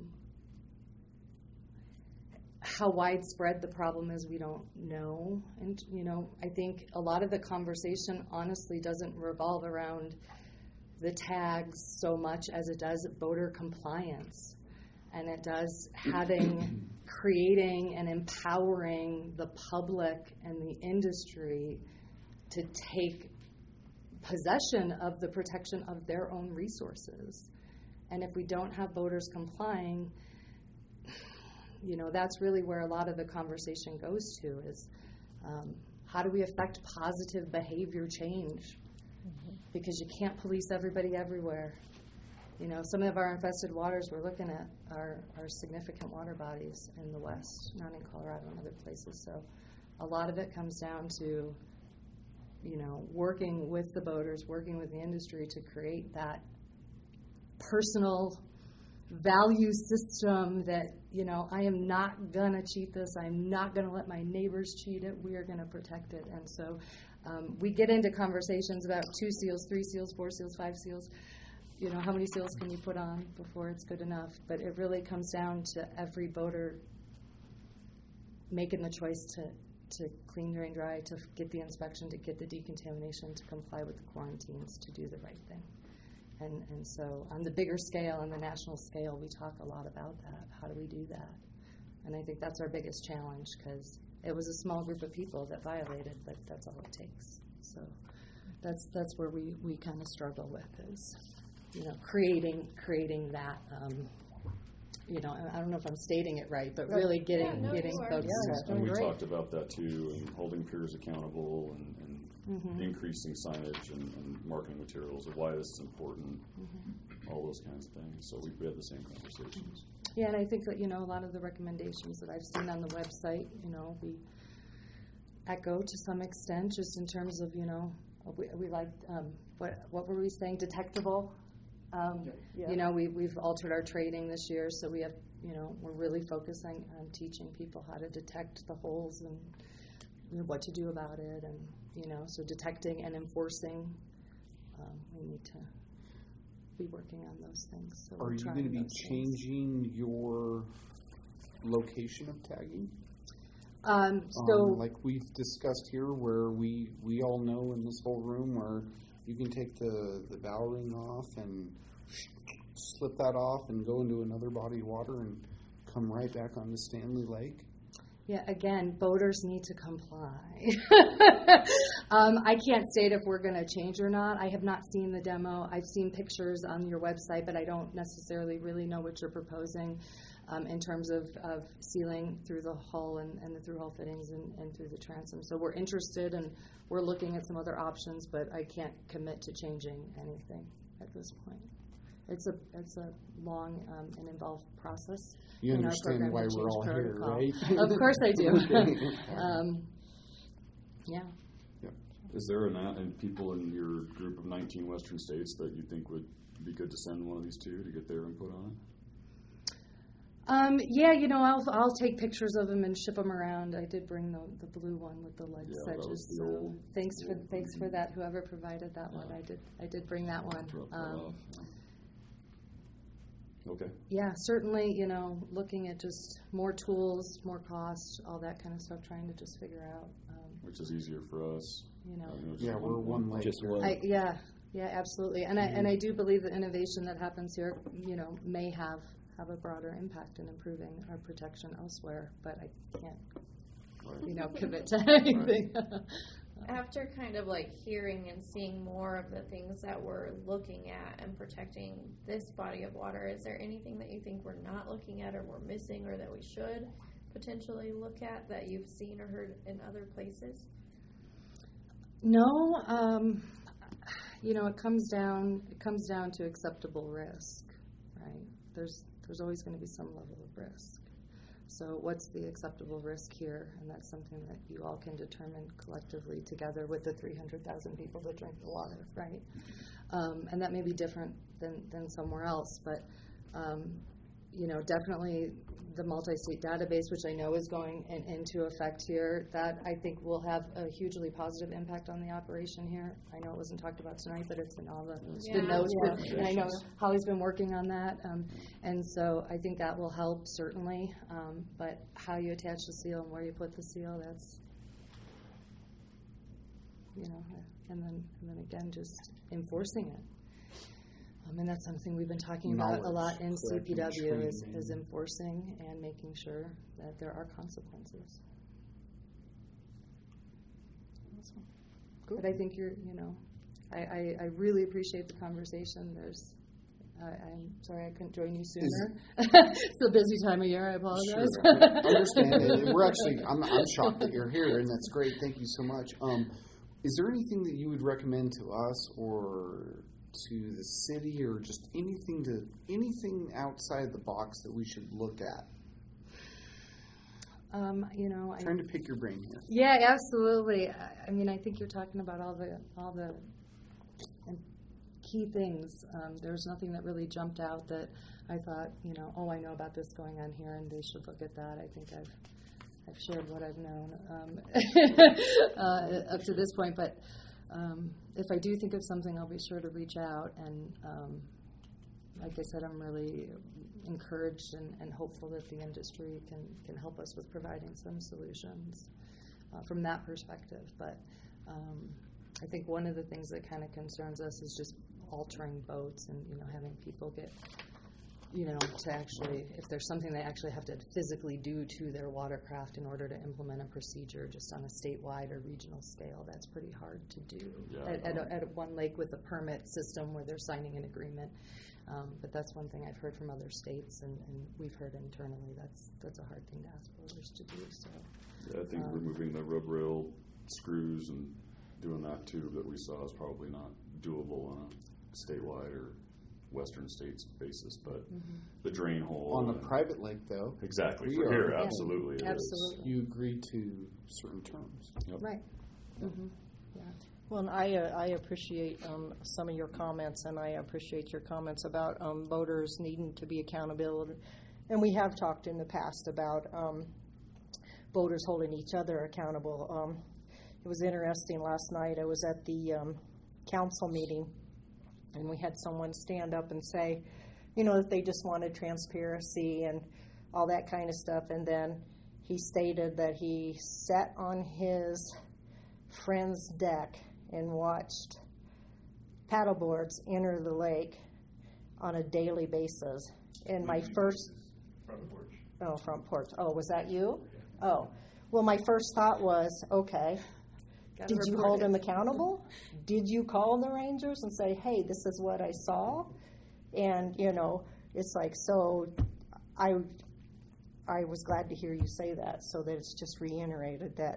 how widespread the problem is, we don't know. And, you know, I think a lot of the conversation honestly doesn't revolve around the tags so much as it does voter compliance. And it does having, creating and empowering the public and the industry to take possession of the protection of their own resources. And if we don't have voters complying, you know, that's really where a lot of the conversation goes to is um, how do we affect positive behavior change? Mm-hmm. Because you can't police everybody everywhere. You know, some of our infested waters we're looking at are, are significant water bodies in the West, not in Colorado and other places. So a lot of it comes down to, you know, working with the voters, working with the industry to create that personal value system that, you know, I am not going to cheat this. I'm not going to let my neighbors cheat it. We are going to protect it. And so um, we get into conversations about two seals, three seals, four seals, five seals. You know, how many seals can you put on before it's good enough? But it really comes down to every voter making the choice to, to clean, drain, dry, to get the inspection, to get the decontamination, to comply with the quarantines, to do the right thing. And, and so on the bigger scale, on the national scale, we talk a lot about that. How do we do that? And I think that's our biggest challenge because it was a small group of people that violated, but that's all it takes. So that's that's where we, we kind of struggle with is, you know, creating creating that, um, you know, I don't know if I'm stating it right, but really getting yeah, no, getting folks. Yeah, and we great. talked about that too, and holding peers accountable and, and Mm-hmm. increasing signage and, and marketing materials of why this is important, mm-hmm. all those kinds of things. So we, we had the same conversations. Yeah, and I think that, you know, a lot of the recommendations that I've seen on the website, you know, we echo to some extent just in terms of, you know, we, we like, um, what what were we saying, detectable? Um, yeah. You know, we, we've altered our training this year, so we have, you know, we're really focusing on teaching people how to detect the holes and you know, what to do about it, and you know, so detecting and enforcing, um, we need to be working on those things. So are you going to be changing things. Your location of tagging? Um, so, um, like we've discussed here, where we we all know in this whole room, where you can take the the bow ring off and slip that off and go into another body of water and come right back onto Stanley Lake. Yeah, again, voters need to comply. um, I can't state if we're going to change or not. I have not seen the demo. I've seen pictures on your website, but I don't necessarily really know what you're proposing um, in terms of, of sealing through the hull and, and the through-hull fittings and, and through the transom. So we're interested and we're looking at some other options, but I can't commit to changing anything at this point. It's a it's a long um, and involved process. You understand why we're all protocol. Here, right? Of course I do. um, yeah. yeah. Is there an, and people in your group of nineteen Western states that you think would be good to send one of these to to get their input on it? Um, yeah, you know, I'll I'll take pictures of them and ship them around. I did bring the the blue one with the lead yeah, sedges. So old, thanks for thanks for that. Whoever provided that yeah. one, I did I did bring that one. Um, Okay. Yeah, certainly, you know, looking at just more tools, more cost, all that kind of stuff, trying to just figure out. Um, Which is easier for us. You know. Uh, yeah, we're one way. Just one. I, yeah, yeah, absolutely. And mm-hmm. I and I do believe the innovation that happens here, you know, may have, have a broader impact in improving our protection elsewhere, but I can't, right. you know, commit to anything. Right. After kind of like hearing and seeing more of the things that we're looking at and protecting this body of water, is there anything that you think we're not looking at or we're missing or that we should potentially look at that you've seen or heard in other places? No, um, you know, it comes down it comes down to acceptable risk, right? There's there's always going to be some level of risk. So what's the acceptable risk here? And that's something that you all can determine collectively together with the three hundred thousand people that drink the water, right? Um, and that may be different than, than somewhere else, but, um, you know, definitely the multi-state database, which I know is going in, into effect here, that I think will have a hugely positive impact on the operation here. I know it wasn't talked about tonight, but it's in all the, Yeah. the notes, Yeah. that- and I know Holly's been working on that, um, and so I think that will help certainly. Um, but how you attach the seal and where you put the seal, that's, you know, and then and then again, just enforcing it. Um, and that's something we've been talking about a lot in C P W is, is enforcing and making sure that there are consequences. Awesome. But I think you're, you know, I, I, I really appreciate the conversation. There's, uh, I'm sorry I couldn't join you sooner. It's a busy time of year. I apologize. Sure. I understand it. We're actually, I'm, I'm shocked that you're here, and that's great. Thank you so much. Um, is there anything that you would recommend to us or to the city, or just anything to anything outside the box that we should look at? Um, you know, I'm trying I, to pick your brain here. Yeah, absolutely. I, I mean, I think you're talking about all the all the key things. Um, there was nothing that really jumped out that I thought, you know, oh, I know about this going on here, and they should look at that. I think I've I've shared what I've known um, uh, up to this point, but. Um, if I do think of something, I'll be sure to reach out. And um, like I said, I'm really encouraged and, and hopeful that the industry can, can help us with providing some solutions uh, from that perspective. But um, I think one of the things that kind of concerns us is just altering boats and, you know, having people get, you know, to actually, if there's something they actually have to physically do to their watercraft in order to implement a procedure just on a statewide or regional scale, that's pretty hard to do Yeah. at, at, a, at one lake with a permit system where they're signing an agreement. Um, but that's one thing I've heard from other states, and, and we've heard internally. That's that's a hard thing to ask voters to do. So, yeah, I think um, removing the rub rail screws and doing that tube that we saw is probably not doable on a statewide or Western states basis, but mm-hmm. the drain hole On a and- private lake, though. exactly we for are- here, Yeah. absolutely, it Absolutely. You agree to certain terms. Yep. right. Mm-hmm. Yeah. Well, and I, uh, I appreciate um, some of your comments, and I appreciate your comments about um, voters needing to be accountable. And we have talked in the past about um, voters holding each other accountable. Um, it was interesting last night. I was at the um, council meeting, and we had someone stand up and say, you know, that they just wanted transparency and all that kind of stuff. And then he stated that he sat on his friend's deck and watched paddleboards enter the lake on a daily basis. And my first Front porch. oh front porch oh was that you? Oh, well, my first thought was, okay, Gotta did you report hold it. him accountable? Did you call the Rangers and say, hey, this is what I saw? And you know, it's like, so I I was glad to hear you say that, so that it's just reiterated that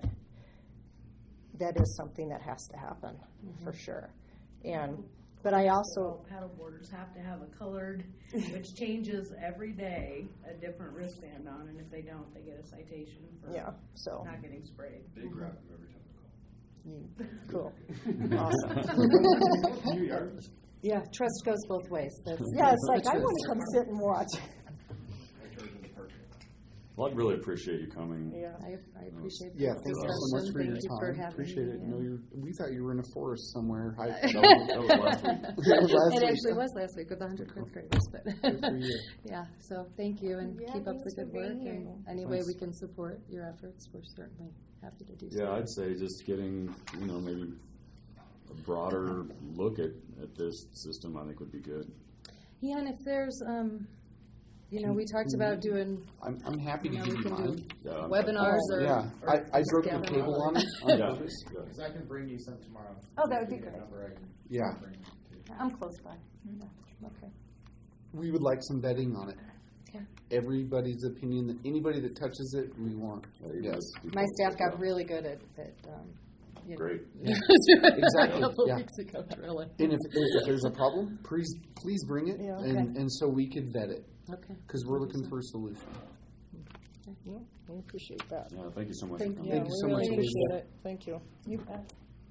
that is something that has to happen, Mm-hmm. for sure. And but I also Paddleboarders have to have a colored, which changes every day, a different wristband on, and if they don't, they get a citation for yeah, so not getting sprayed. They grab them every time they call. you, cool, awesome. You are. Yeah, trust goes both ways. That's, Yeah, it's that's like the I truth. want to come sit and watch. I charge in the parking lot. Well, I really appreciate you coming. Yeah. I, I appreciate Yeah, the thank you so much discussion. for your Thank you time. for having Appreciate me. it. No, you're, we thought you were in a forest somewhere. I, That was, that was last week. That was last It week. actually was last week with the one hundred fifth graders. But Good for you. yeah, so thank you, and Yeah, keep up the thanks for good work. being And here. any way Thanks. we can support your efforts, we're certainly happy to do so. Yeah, I'd say just getting, you know, maybe a broader look at, at this system, I think would be good. Yeah, and if there's, um, You know, we talked about doing. I'm, I'm happy to you know, give we you can mine. do Yeah, webinars Oh, or. yeah. or I, I broke scan the them cable all. on it on Yeah. purpose. Because I can bring you some tomorrow. Oh, that would be Give you a great. number, I can Yeah. bring it to you. I'm close by. Yeah. Okay. We would like some vetting on it. Okay. Everybody's opinion, that anybody that touches it, we want. Yes. My staff got really good at, at um, you know, Great. Yeah. a Exactly. couple Yeah. weeks ago, really. And if, if there's a problem, please please bring it, Yeah. and, Okay. and so we could vet it. Okay. Because we're looking for a solution. Yeah, we appreciate that. Yeah, thank you so much. Thank for you. coming. Thank you we so really much, appreciate Elizabeth. it. Thank you. You bet.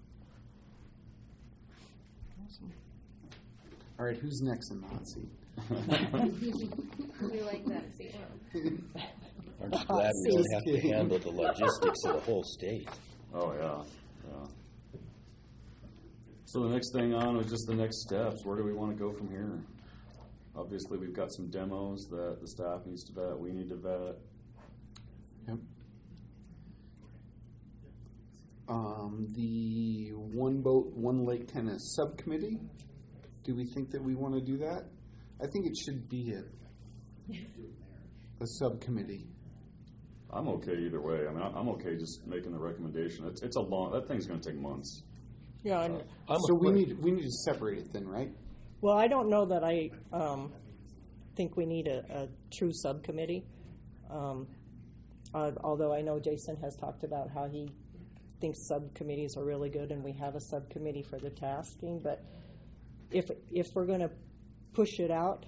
All right, who's next in the hot seat? We like that seat. Aren't you glad we don't have to handle the logistics of the whole state? Oh, yeah, yeah. So the next thing on was just the next steps. Where do we want to go from here? Obviously, we've got some demos that the staff needs to vet, we need to vet. Yep. Um, the one boat, one lake kind of subcommittee. Do we think that we want to do that? I think it should be a, a subcommittee. I'm okay either way. I mean, I'm okay just making the recommendation. It's, it's a long, that thing's going to take months. Yeah, and I'm so we afraid- need we need to separate it then, right? well, I don't know that I um, think we need a, a true subcommittee. Um, uh, although I know Jason has talked about how he thinks subcommittees are really good, and we have a subcommittee for the tasking. But if if we're going to push it out,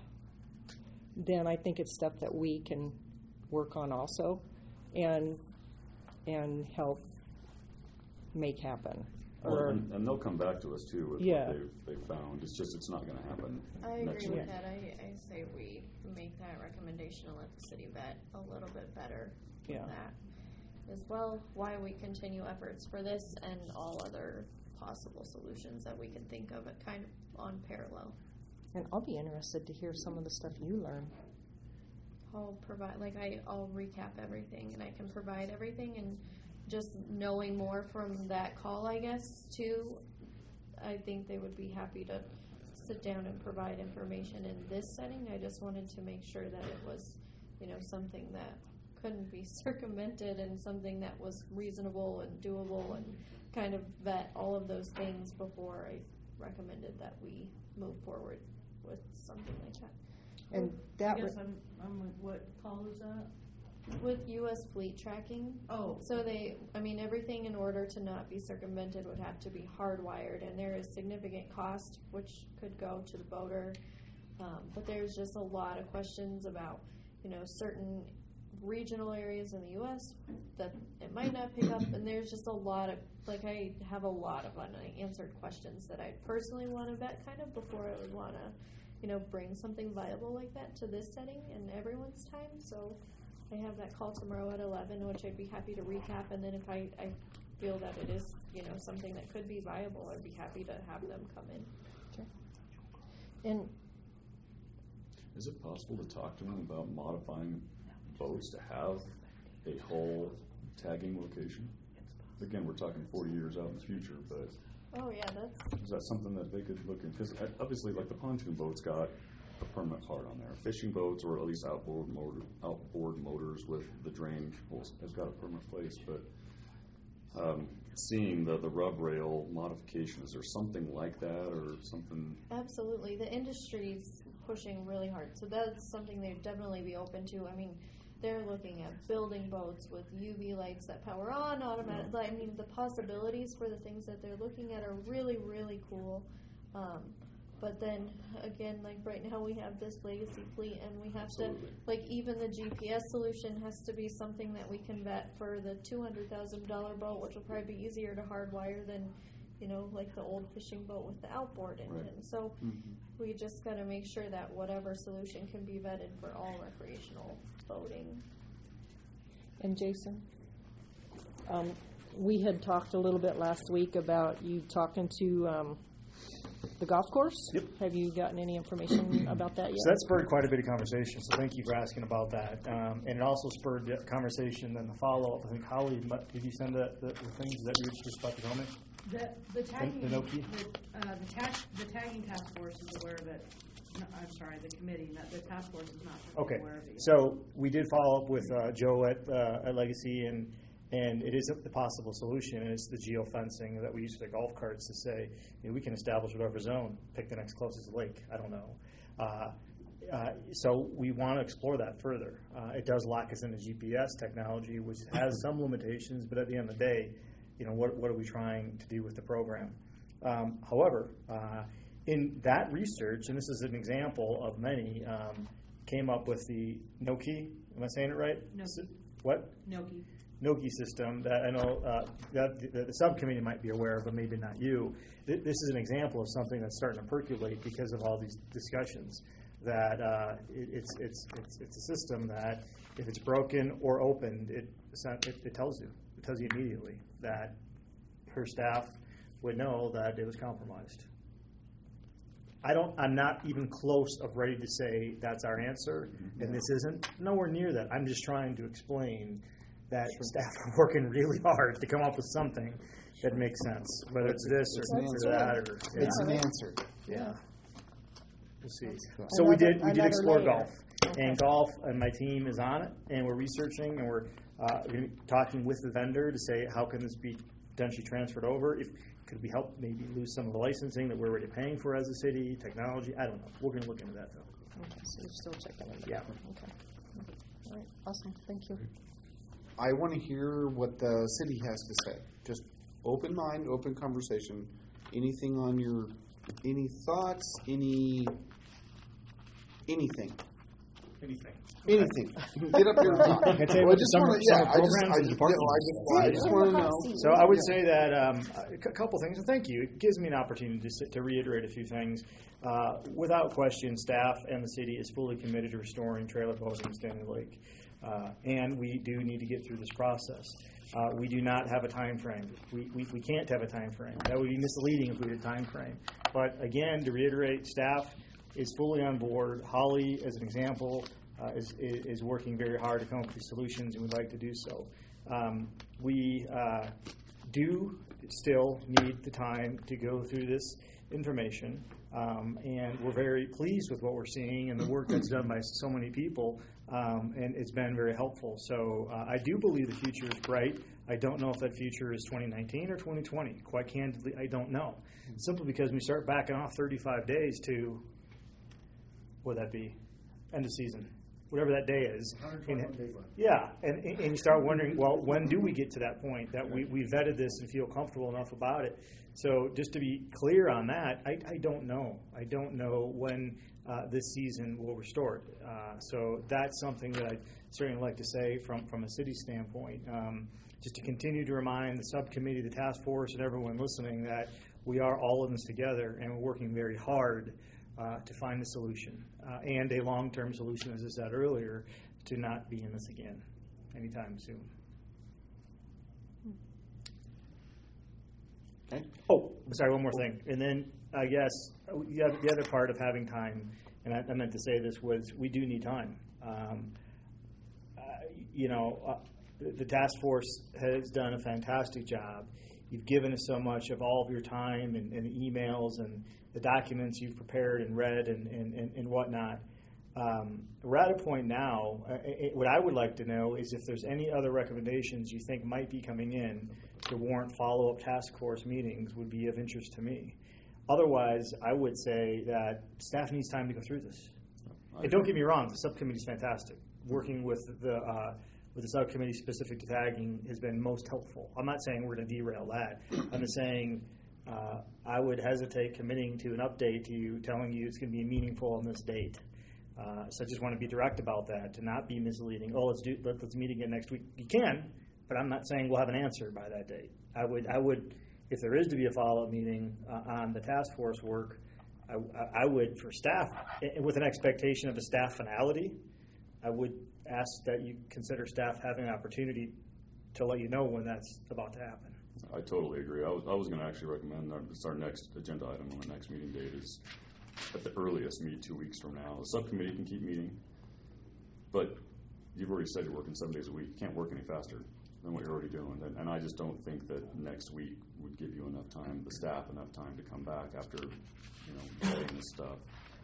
then I think it's stuff that we can work on also, and and help make happen. Well, Or and, and they'll come back to us too with Yeah. what they've, they've found. It's just, it's not going to happen I next agree week. with that. I, I say we make that recommendation and let the city vet a little bit better Yeah. with that. As well, why we continue efforts for this and all other possible solutions that we can think of at kind of on parallel. and I'll be interested to hear some of the stuff you learn. I'll provide, like I, I'll recap everything and I can provide everything, and just knowing more from that call, I guess, too, I think they would be happy to sit down and provide information in this setting. I just wanted to make sure that it was, you know, something that couldn't be circumvented and something that was reasonable and doable, and kind of vet all of those things before I recommended that we move forward with something like that. And that I guess would- I'm, I'm with, what call is that? With U S fleet tracking. Oh. So they, I mean, everything in order to not be circumvented would have to be hardwired, and there is significant cost, which could go to the boater. Um, but there's just a lot of questions about, you know, certain regional areas in the U S that it might not pick up, and there's just a lot of, like, I have a lot of unanswered questions that I personally want to vet kind of before I would want to, you know, bring something viable like that to this setting in everyone's time. So I have that call tomorrow at eleven, which I'd be happy to recap, and then if I, I feel that it is, you know, something that could be viable, I'd be happy to have them come in. And Is it possible to talk to them about modifying boats to have a whole tagging location? Again, we're talking forty years out in the future, but Oh yeah, that's is that something that they could look in? Because obviously, like the pontoon boat's got a permanent part on there. Fishing boats, or at least outboard motor, outboard motors with the drain, has got a permanent place. But um, seeing the the rub rail modification, is there something like that, or something? absolutely, the industry's pushing really hard, so that's something they'd definitely be open to. I mean, they're looking at building boats with U V lights that power on automatic. I mean, the possibilities for the things that they're looking at are really, really cool. Um, but then again, like right now we have this legacy fleet, and we have Absolutely. to, like, even the G P S solution has to be something that we can vet for the two hundred thousand dollar boat, which will probably be easier to hardwire than, you know, like the old fishing boat with the outboard engine. Right. So Mm-hmm. we just got to make sure that whatever solution can be vetted for all recreational boating. And Jason, um, we had talked a little bit last week about you talking to um, the golf course. Yep. Have you gotten any information about that yet? So that spurred quite a bit of conversation, so thank you for asking about that. Um, and it also spurred the conversation and the follow-up. I think, Holly, mu- did you send the, the, the things that you were just about to tell me? The, the tagging, the no key? the, uh, the tag, the tagging task force is aware of it. no, I'm sorry, the committee, not, the task force is not Okay, aware of it. so we did follow up with uh, Joe at, uh, at Legacy, and and it is a possible solution, and it's the geofencing that we use for the golf carts to say, you know, we can establish whatever zone, pick the next closest lake. I don't know. Uh, uh, so we want to explore that further. Uh, it does lock us into G P S technology, which has some limitations, but at the end of the day, you know, what what are we trying to do with the program? Um, however, uh, in that research, and this is an example of many, um, came up with the Noki. Am I saying it right? No. What? Noki. Noki system that I know uh, that the, the subcommittee might be aware of, but maybe not you. Th- this is an example of something that's starting to percolate because of all these discussions. That uh, it, it's, it's it's it's a system that if it's broken or opened, it it, it tells you. It tells you immediately that her staff would know that it was compromised. I don't. I'm not even close of ready to say that's our answer, and this isn't. Nowhere near that. I'm just trying to explain that staff are working really hard to come up with something that makes sense, whether it's this or, or that. Or, yeah. It's an answer. Yeah. We'll see. So we did. We did Another explore layer. golf, and golf, and my team is on it, and we're researching, and we're uh, gonna be talking with the vendor to say how can this be potentially transferred over. If could we help maybe lose some of the licensing that we're already paying for as a city, technology? I don't know. We're going to look into that though. Okay, so you're still checking into Yeah. that. Okay. All right, awesome, thank you. I want to hear what the city has to say. Just open mind, open conversation. Anything on your, any thoughts, any, anything. Anything. Anything. Get up here and talk. Can I tell you Well, what I just the summer, wanna- yeah, summer I just- programs I and just- departments? no, I just- I just wanna know. So I would Yeah. say that um, a c- couple things, and thank you. It gives me an opportunity to, sit- to reiterate a few things. Uh, without question, staff and the city is fully committed to restoring trailer boating in Stanley Lake. Uh, and we do need to get through this process. Uh, we do not have a time frame. We, we, we can't have a time frame. That would be misleading if we had a time frame. But again, to reiterate, staff is fully on board. Holly, as an example, uh, is, is is working very hard to come up with these solutions, and we'd like to do so. Um, we uh, do still need the time to go through this information, um, and we're very pleased with what we're seeing and the work that's done by so many people, um, and it's been very helpful. So uh, I do believe the future is bright. I don't know if that future is twenty nineteen or twenty twenty. Quite candidly, I don't know. Simply because we start backing off thirty-five days to, what would that be, end of season, whatever that day is. one hundred twenty-one days left. Yeah, and, and you start wondering, well, when do we get to that point that we, we vetted this and feel comfortable enough about it? So just to be clear on that, I, I don't know. I don't know when uh, this season will restore it. Uh, so that's something that I'd certainly like to say from, from a city standpoint. Um, just to continue to remind the subcommittee, the task force, and everyone listening that we are all in this together, and we're working very hard uh, to find a solution uh, and a long-term solution, as I said earlier, to not be in this again anytime soon. Okay. Oh, sorry, one more thing. And then I guess the other, the other part of having time, and I, I meant to say this, was we do need time. Um, uh, you know, uh, the, the task force has done a fantastic job. You've given us so much of all of your time and, and emails and the documents you've prepared and read and, and, and, and whatnot. Um, we're at a point now, uh, it, what I would like to know is if there's any other recommendations you think might be coming in to warrant follow-up task force meetings would be of interest to me. Otherwise, I would say that staff needs time to go through this. And don't get me wrong, the subcommittee is fantastic. Working with the uh, with the subcommittee specific to tagging has been most helpful. I'm not saying we're going to derail that. I'm just saying uh, I would hesitate committing to an update to you telling you it's going to be meaningful on this date. Uh, so I just want to be direct about that, to not be misleading. Oh, let's do let, let's meet again next week. You can, but I'm not saying we'll have an answer by that date. I would I would if there is to be a follow-up meeting uh, on the task force work, I, I would for staff with an expectation of a staff finality. I would ask that you consider staff having an opportunity to let you know when that's about to happen. I totally agree. I was, I was going to actually recommend our, it's our next agenda item on the next meeting date is at the earliest meet two weeks from now. The subcommittee can keep meeting, but you've already said you're working seven days a week. You can't work any faster than what you're already doing. And, and I just don't think that next week would give you enough time, the staff enough time to come back after, you know, getting this stuff.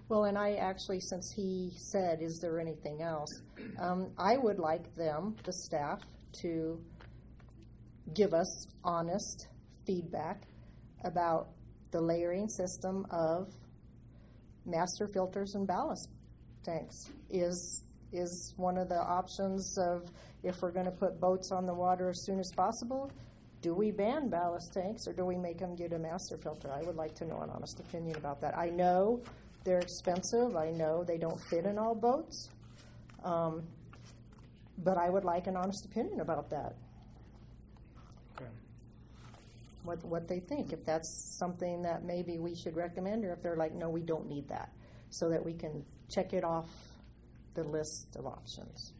Well, and I actually, since he said, is there anything else, um, I would like them, the staff, to give us honest feedback about the layering system of master filters and ballast tanks. Is is one of the options of, if we're going to put boats on the water as soon as possible, do we ban ballast tanks or do we make them get a master filter? I would like to know an honest opinion about that. I know they're expensive. I know they don't fit in all boats. Um, but I would like an honest opinion about that. Okay. What what they think, if that's something that maybe we should recommend, or if they're like, no, we don't need that, so that we can check it off the list of options.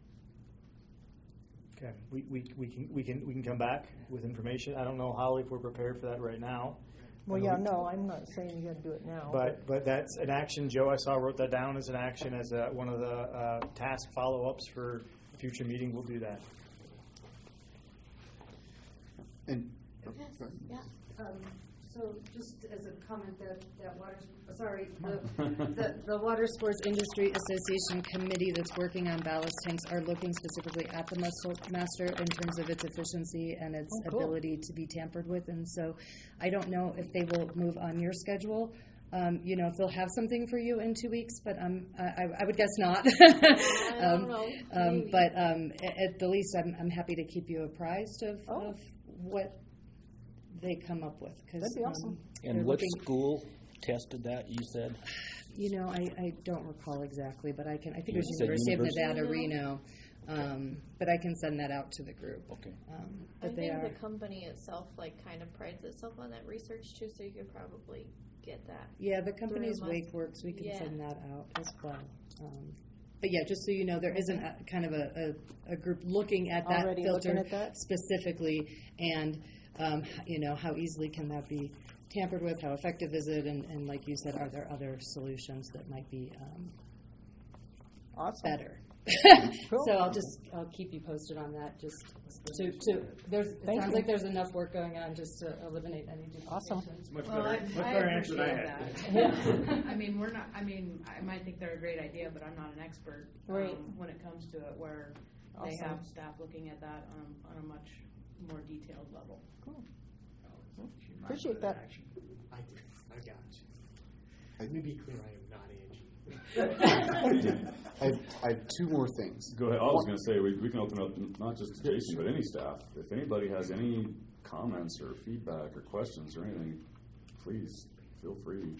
Okay, we, we, we can we can we can come back with information. I don't know, Holly, if we're prepared for that right now. Well, yeah, no, I'm not saying you got to do it now. But but that's an action. Joe, I saw wrote that down as an action, as a, one of the uh, task follow-ups for a future meeting. We'll do that. And Yes, yeah. Um, so just as a comment, that, that water, sorry, the, the, the Water Sports Industry Association committee that's working on ballast tanks are looking specifically at the muscle master in terms of its efficiency and its Oh, cool. ability to be tampered with. And so I don't know if they will move on your schedule. Um, you know, if they'll have something for you in two weeks, but um, I, I would guess not. I don't um, know. um, Maybe. but um, at, at the least, I'm, I'm happy to keep you apprised of, Oh. of what they come up with. Cause, That'd be awesome. um, And they're what looking- school tested that, you said? You know, I, I don't recall exactly, but I can. I think You it was said University, University? of Nevada, Reno. Um, but I can send that out to the group. Okay. Um, I but they think are. the company itself like kind of prides itself on that research too, so you could probably get that. Yeah, the company's through us. WakeWorks. We can Yeah. send that out as well. Um, but yeah, just so you know, there isn't a, kind of a, a, a group looking at that Already filter looking at that? specifically, and um, you know, how easily can that be tampered with? How effective is it? And, and like you said, are there other solutions that might be um, Awesome. better? Cool. So I'll just I'll keep you posted on that. Just to, to there's it Thank sounds you. like there's enough work going on just to eliminate any duplication. Awesome. It's much Well, better, I, much I better answer than I appreciate had. that. I mean, we're not, I mean, I might think they're a great idea, but I'm not an expert. Right. um, When it comes to it, where they Awesome. have staff looking at that on, on a much more detailed level. Cool. Oh, Appreciate that. I do. I got you. Let me be clear, I am not Angie. I have, I have two more things. Go ahead. I was going to say, we, we can open up not just to Jason, but any staff. If anybody has any comments or feedback or questions or anything, please feel free.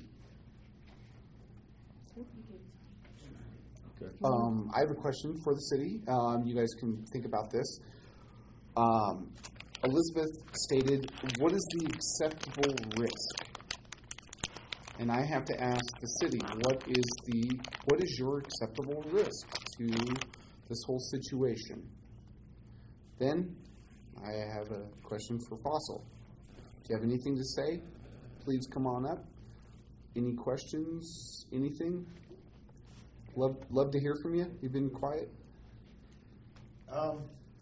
Okay. Um, I have a question for the city. Um, you guys can think about this. Um, Elizabeth stated, what is the acceptable risk? And I have to ask the city, what is the what is your acceptable risk to this whole situation? Then I have a question for Fossil. Do you have anything to say? Please come on up. Any questions? Anything? Love love to hear from you. You've been quiet. Um,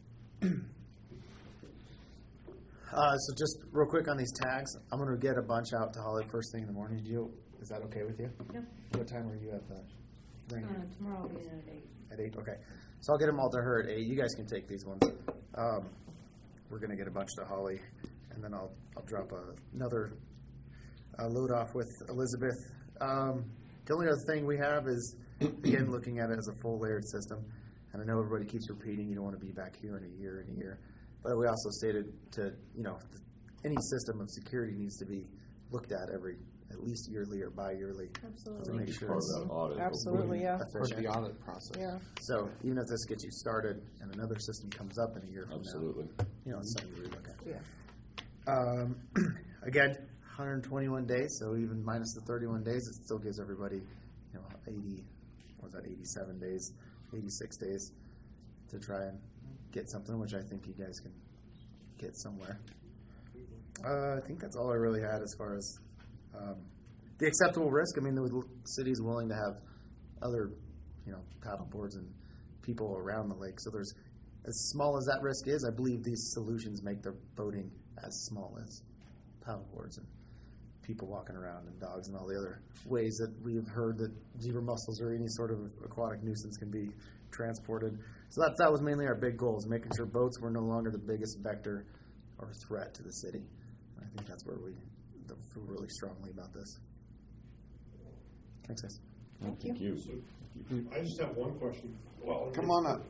uh, so just real quick on these tags, I'm going to get a bunch out to Holly first thing in the morning. Do you, is that okay with you? Yep. What time were you at the ring? Uh, tomorrow I'll be in at eight. At eight? Okay. So I'll get them all to her at eight. You guys can take these ones. Um, we're going to get a bunch to Holly, and then I'll I'll drop a, another uh, load off with Elizabeth. Um, the only other thing we have is, again, looking at it as a full layered system. And I know everybody keeps repeating you don't want to be back here in a year and a year. But we also stated to, you know, any system of security needs to be looked at every, at least yearly or bi-yearly. Absolutely. To make sure Part of it's that audit. Absolutely, yeah. Part of the efficient. audit process. Yeah. So even if this gets you started and another system comes up in a year from Absolutely. now, you know, it's something to relook at. Yeah. Um, again, one hundred twenty-one days, so even minus the thirty-one days, it still gives everybody, you know, eighty, what was that, eighty-seven days, eighty-six days to try and get something, which I think you guys can get somewhere. Uh, I think that's all I really had as far as um, the acceptable risk. I mean, the city's willing to have other, you know, paddle boards and people around the lake. So there's, as small as that risk is, I believe these solutions make the boating as small as paddle boards and people walking around and dogs and all the other ways that we've heard that zebra mussels or any sort of aquatic nuisance can be transported. So that that was mainly our big goal, is making sure boats were no longer the biggest vector or threat to the city. I think that's where we feel really strongly about this. Thanks, guys. Thank you. Thank you. I just have one question. Well, Come on up.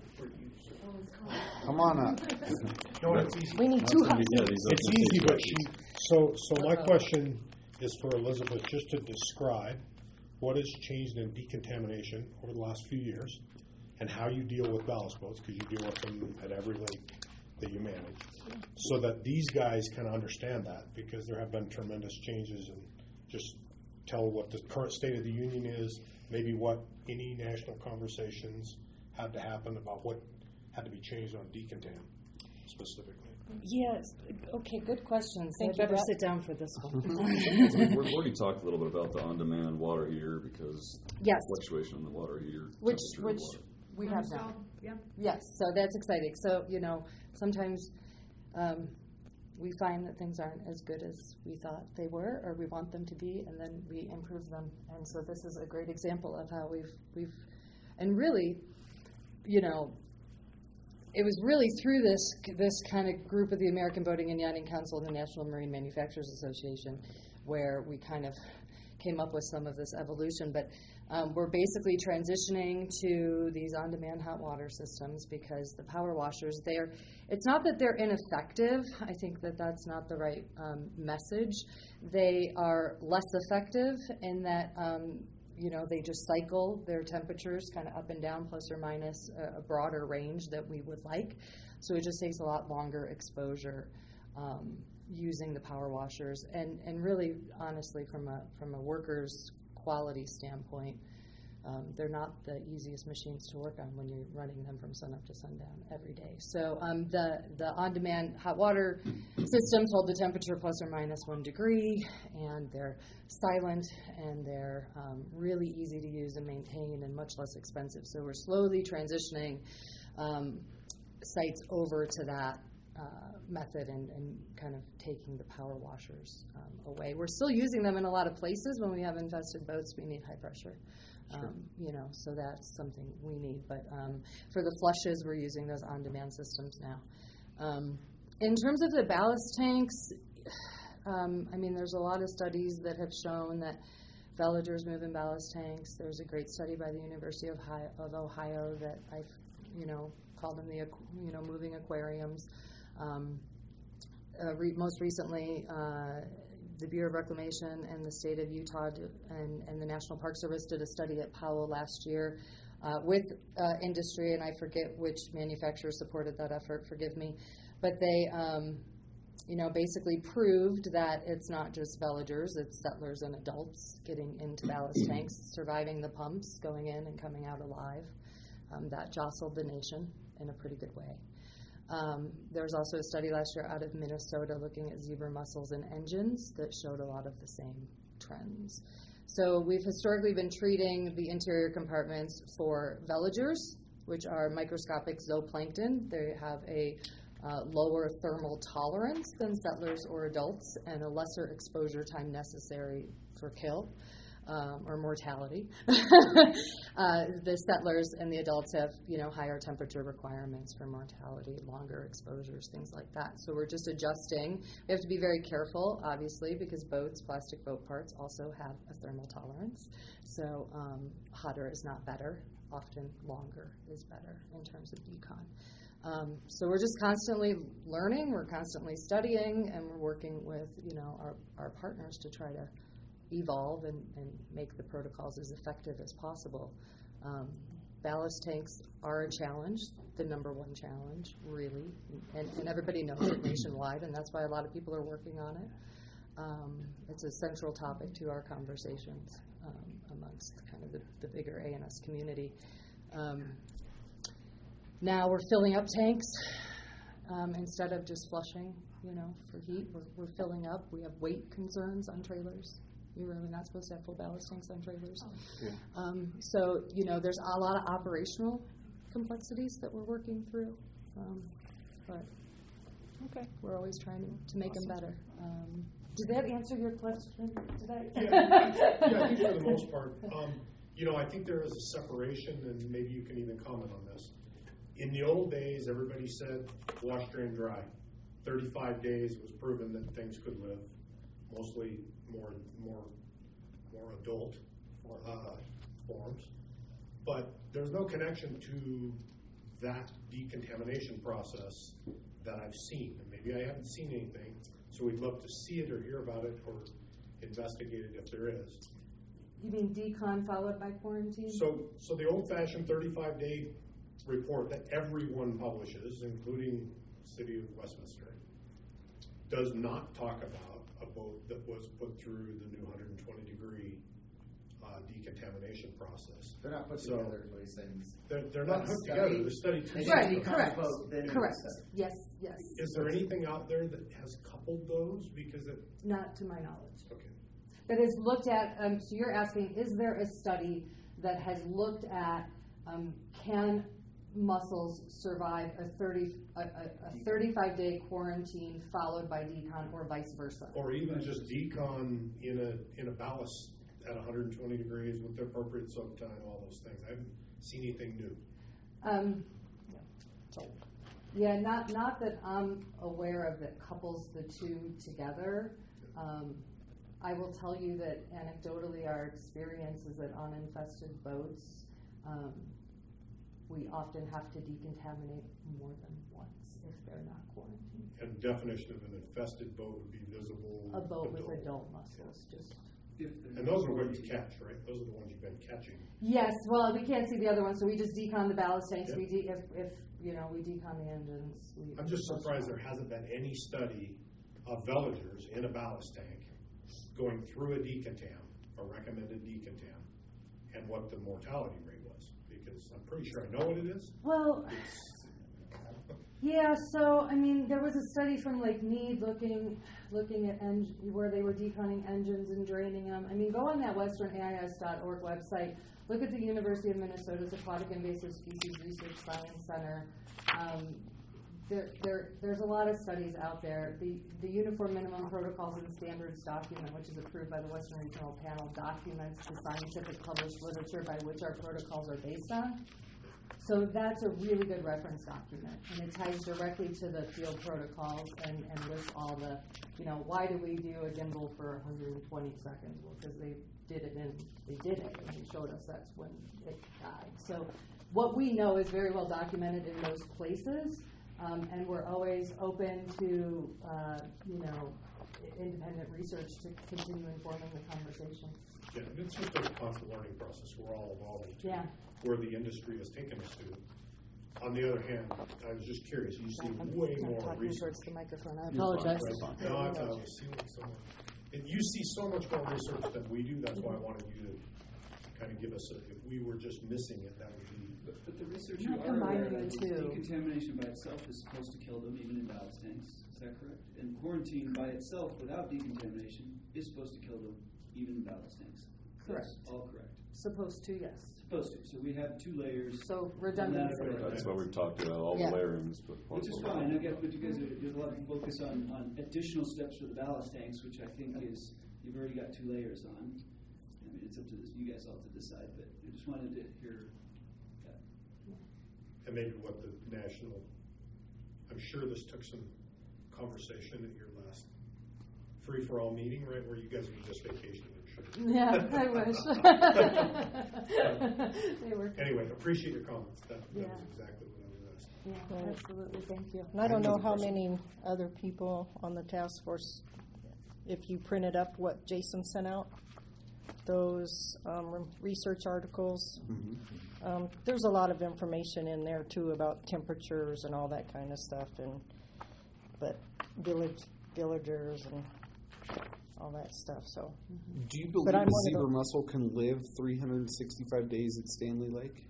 Come on up. No, it's easy. We need two hot seats. It's easy, but she, so, so my question is for Elizabeth, just to describe what has changed in decontamination over the last few years and how you deal with ballast boats, because you deal with them at every lake that you manage, so that these guys kind of understand that, because there have been tremendous changes, and just tell what the current state of the union is, maybe what any national conversations had to happen about what had to be changed on decontam specifically. Yes. Okay, good questions. Thank I you, better Brett. sit down for this one. We've already talked a little bit about the on-demand water heater, because Yes. fluctuation in the water heater. Which, temperature of which water. we have now. Yeah. Yes, so that's exciting. So, you know, sometimes um, we find that things aren't as good as we thought they were, or we want them to be, and then we improve them. And so this is a great example of how we've, we've, and really, you know, it was really through this this kind of group of the American Boating and Yachting Council and the National Marine Manufacturers Association where we kind of came up with some of this evolution. But um, we're basically transitioning to these on-demand hot water systems, because the power washers, they're, it's not that they're ineffective. I think that that's not the right um, message. They are less effective in that um, you know, they just cycle their temperatures kind of up and down, plus or minus a, a broader range that we would like. So it just takes a lot longer exposure um, using the power washers. And, and really, honestly, from a from a worker's quality standpoint, um, they're not the easiest machines to work on when you're running them from sunup to sundown every day. So um, the, the on-demand hot water systems hold the temperature plus or minus one degree, and they're silent, and they're um, really easy to use and maintain and much less expensive. So we're slowly transitioning um, sites over to that uh, method and, and kind of taking the power washers um, away. We're still using them in a lot of places. When we have infested boats, we need high pressure. Sure. Um, you know, so that's something we need. But um, for the flushes, we're using those on-demand systems now. Um, in terms of the ballast tanks, um, I mean, there's a lot of studies that have shown that veligers move in ballast tanks. There's a great study by the University of Ohio, of Ohio that I've, you know, called them the, you know, moving aquariums. Um, uh, re- most recently, uh, the Bureau of Reclamation and the state of Utah did, and, and the National Park Service did a study at Powell last year uh, with uh, industry, and I forget which manufacturer supported that effort, forgive me, but they, um, you know, basically proved that it's not just veligers, it's settlers and adults getting into ballast tanks, surviving the pumps, going in and coming out alive. Um, that jostled the nation in a pretty good way. Um, there was also a study last year out of Minnesota looking at zebra mussels in engines that showed a lot of the same trends. So we've historically been treating the interior compartments for veligers, which are microscopic zooplankton. They have a uh, lower thermal tolerance than settlers or adults, and a lesser exposure time necessary for kill. Um, or mortality. uh, the settlers and the adults have, you know, higher temperature requirements for mortality, longer exposures, things like that. So we're just adjusting. We have to be very careful, obviously, because boats, plastic boat parts, also have a thermal tolerance. So um, hotter is not better. Often longer is better in terms of decon. Um, so we're just constantly learning, we're constantly studying, and we're working with, you know, our, our partners to try to evolve and, and make the protocols as effective as possible. Um, ballast tanks are a challenge, the number one challenge, really, and, and everybody knows it nationwide, and that's why a lot of people are working on it. Um, it's a central topic to our conversations um, amongst kind of the, the bigger A N S community. Um, now we're filling up tanks um, instead of just flushing, you know, for heat. We're, we're filling up. We have weight concerns on trailers. You're really not supposed to have full ballast tanks on trailers. Yeah. Um, so, you know, there's a lot of operational complexities that we're working through. Um, but, okay, we're always trying to, to make Awesome. them better. Um, Did that answer your question? Did I? Yeah, yeah, I think for the most part. Um, you know, I think there is a separation, and maybe you can even comment on this. In the old days, everybody said wash, drain, dry. thirty-five days, it was proven that things could live, mostly more more more adult uh, forms. But there's no connection to that decontamination process that I've seen. And maybe I haven't seen anything, so we'd love to see it or hear about it or investigate it if there is. You mean decon followed by quarantine? So, so the old-fashioned thirty-five day report that everyone publishes, including City of Westminster, does not talk about a boat that was put through the new one hundred twenty degree uh, decontamination process. They're not put so together these things. They're, they're not hooked study. together. They're studied through. Right, correct. Correct. Yes, yes. Is there anything out there that has coupled those? Because it. Not to my knowledge. Okay. That is looked at, um, so you're asking, is there a study that has looked at um, can mussels survive a thirty a, a thirty-five day quarantine followed by decon, or vice versa? Or even just decon in a in a ballast at one hundred twenty degrees with the appropriate soak time, all those things. I haven't seen anything new. Um, yeah, not not that I'm aware of that couples the two together. Um, I will tell you that anecdotally, our experience is that on infested boats, um, we often have to decontaminate more than once if they're not quarantined. And definition of an infested boat would be visible. A boat adult. with adult mussels, Yeah. just. And those are what you catch, right? Those are the ones you've been catching. Yes, well, we can't see the other one, so we just decon the ballast tanks. Yep. We de- if, if you know we decon the engines. We I'm just surprised there hasn't been any study of veligers in a ballast tank going through a decontam, a recommended decontam, and what the mortality rate was. Because I'm pretty sure I know what it is. Well, yeah. So I mean, there was a study from Lake Mead looking looking at en- where they were deconning engines and draining them. I mean, go on that western A I S dot org website. Look at the University of Minnesota's Aquatic Invasive Species Research Science Center. Um, there, there, there's a lot of studies out there. The, the Uniform Minimum Protocols and Standards document, which is approved by the Western Regional Panel, documents the scientific published literature by which our protocols are based on. So that's a really good reference document, and it ties directly to the field protocols and, and lists all the, you know, why do we do a gimbal for one hundred twenty seconds? Well, because they did it and they did it, and they showed us that's when it died. So what we know is very well documented in those places, um, and we're always open to, uh, you know, independent research to continue informing the conversation. Yeah, it's just a constant learning process. We're all evolving to Yeah. where the industry has taken us to. On the other hand, I was just curious. You see I'm way not more talking research. towards the microphone. I apologize. No, I I was seeing so much. And you see so much more research than we do. That's why I wanted you to kind of give us a, if we were just missing it, that would be. But, but the research Not you are aware combining that the two. decontamination by itself is supposed to kill them, even in ballast tanks. Is that correct? And quarantine by itself, without decontamination, is supposed to kill them, even in ballast tanks. Correct. That's all correct. Supposed to, yes. Supposed to. So we have two layers. So redundancy. That's what we've talked about, all Yeah. the layerings. But Which is fine. I get, but you guys, are, there's a lot of focus on, on additional steps for the ballast tanks, which I think is you've already got two layers on. I mean, it's up to this, you guys all to decide, but I just wanted to hear that. And maybe what the national, I'm sure this took some conversation at your last free-for-all meeting, right, where you guys were just vacationing, I'm sure. Yeah, I wish. They were. Anyway, appreciate your comments. That, that Yeah. was exactly what I was asking. Yeah, Right. absolutely. Thank you. And I don't know how many other people on the task force, if you printed up what Jason sent out, those um, research articles, Mm-hmm. um, there's a lot of information in there too about temperatures and all that kind of stuff, and but village villagers and all that stuff. So, Do you believe But I'm a one of zebra the- mussel can live three hundred sixty-five days at Stanley Lake?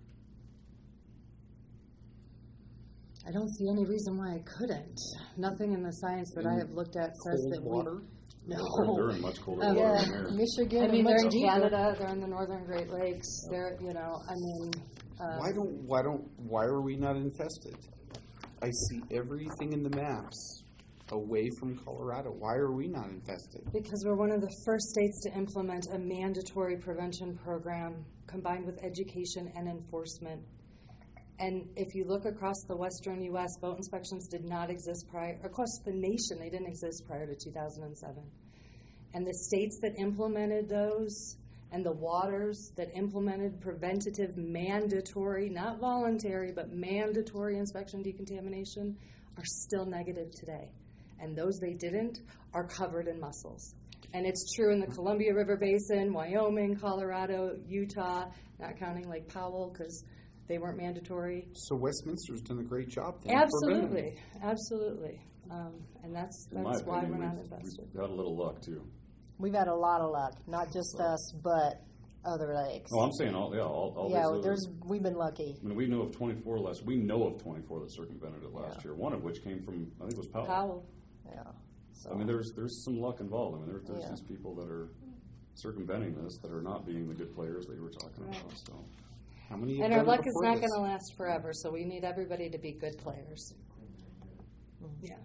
I don't see any reason why I couldn't. Nothing in the science that I In have looked at says cold that water? we. No. They're, they're in much colder Um, water yeah, than there. Michigan. I mean, and they're much in deeper. Canada. They're in the northern Great Lakes. They're, you know, I mean. Um, Why don't why don't why are we not infested? I see everything in the maps away from Colorado? Why are we not invested? Because we're one of the first states to implement a mandatory prevention program combined with education and enforcement. And if you look across the western U S, boat inspections did not exist prior, across the nation, they didn't exist prior to two thousand seven. And the states that implemented those and the waters that implemented preventative, mandatory, not voluntary, but mandatory inspection decontamination are still negative today. And those they didn't are covered in mussels. And it's true in the Columbia River Basin, Wyoming, Colorado, Utah, not counting Lake Powell because they weren't mandatory. So Westminster's done a great job then. Absolutely, absolutely. Um, and that's In my that's why opinion, we're not we've- invested. We've got a little luck too. We've had a lot of luck, not just us, but other lakes. Oh, I'm saying all, yeah, all, all yeah, these other- there's we've been lucky. I mean, we know of twenty-four less. We know of twenty-four that circumvented it last Yeah. year. One of which came from, I think it was Powell. Powell. Yeah. So. I mean, there's there's some luck involved. I mean, there, there's Yeah. these people that are circumventing this that are not being the good players that you were talking Right. about. So, how many? And our luck is not going to last forever, so we need everybody to be good players. Yeah.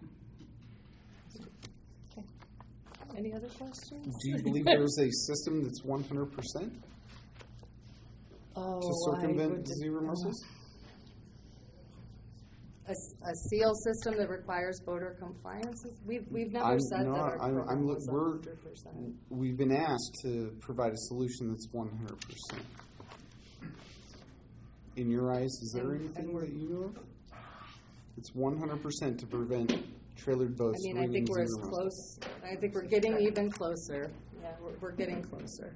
Okay. Any other questions? Do you believe there's a system that's one hundred percent Oh, to I circumvent would- zero mussels? A, a seal system that requires boater compliance? is- We've, we've never I'm said not- that our I'm- program I'm look- was we're- one hundred percent. We've been asked to provide a solution that's one hundred percent. In your eyes, is there And- anything and we're- that you know of? It's one hundred percent to prevent trailered boats. I mean, I bringing think we're as zero mussels. close, I think we're getting even closer. Yeah, we're, we're getting closer.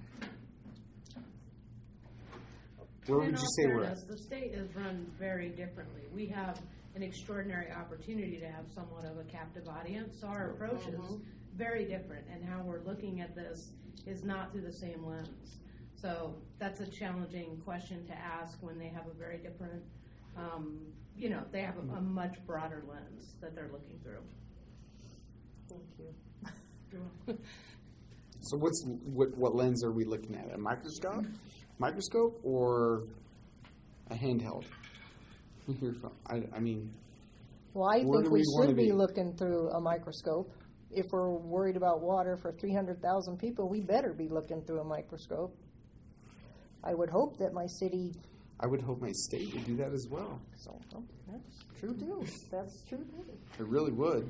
Where In would you all say we're at? fairness, the state is run very differently. We have an extraordinary opportunity to have somewhat of a captive audience, so our approach is Mhm. very different, and how we're looking at this is not through the same lens. So that's a challenging question to ask when they have a very different, um, you know, they have a, a much broader lens that they're looking through. Thank you. So what's what, what lens are we looking at? A microscope, microscope, or a handheld? Here from- I, I mean, Well, I where think do we we wanna should be be? looking through a microscope. If we're worried about water for three hundred thousand people, we better be looking through a microscope. I would hope that my city. I would hope my state would do that as well. So oh, that's true too. That's true too. I really would,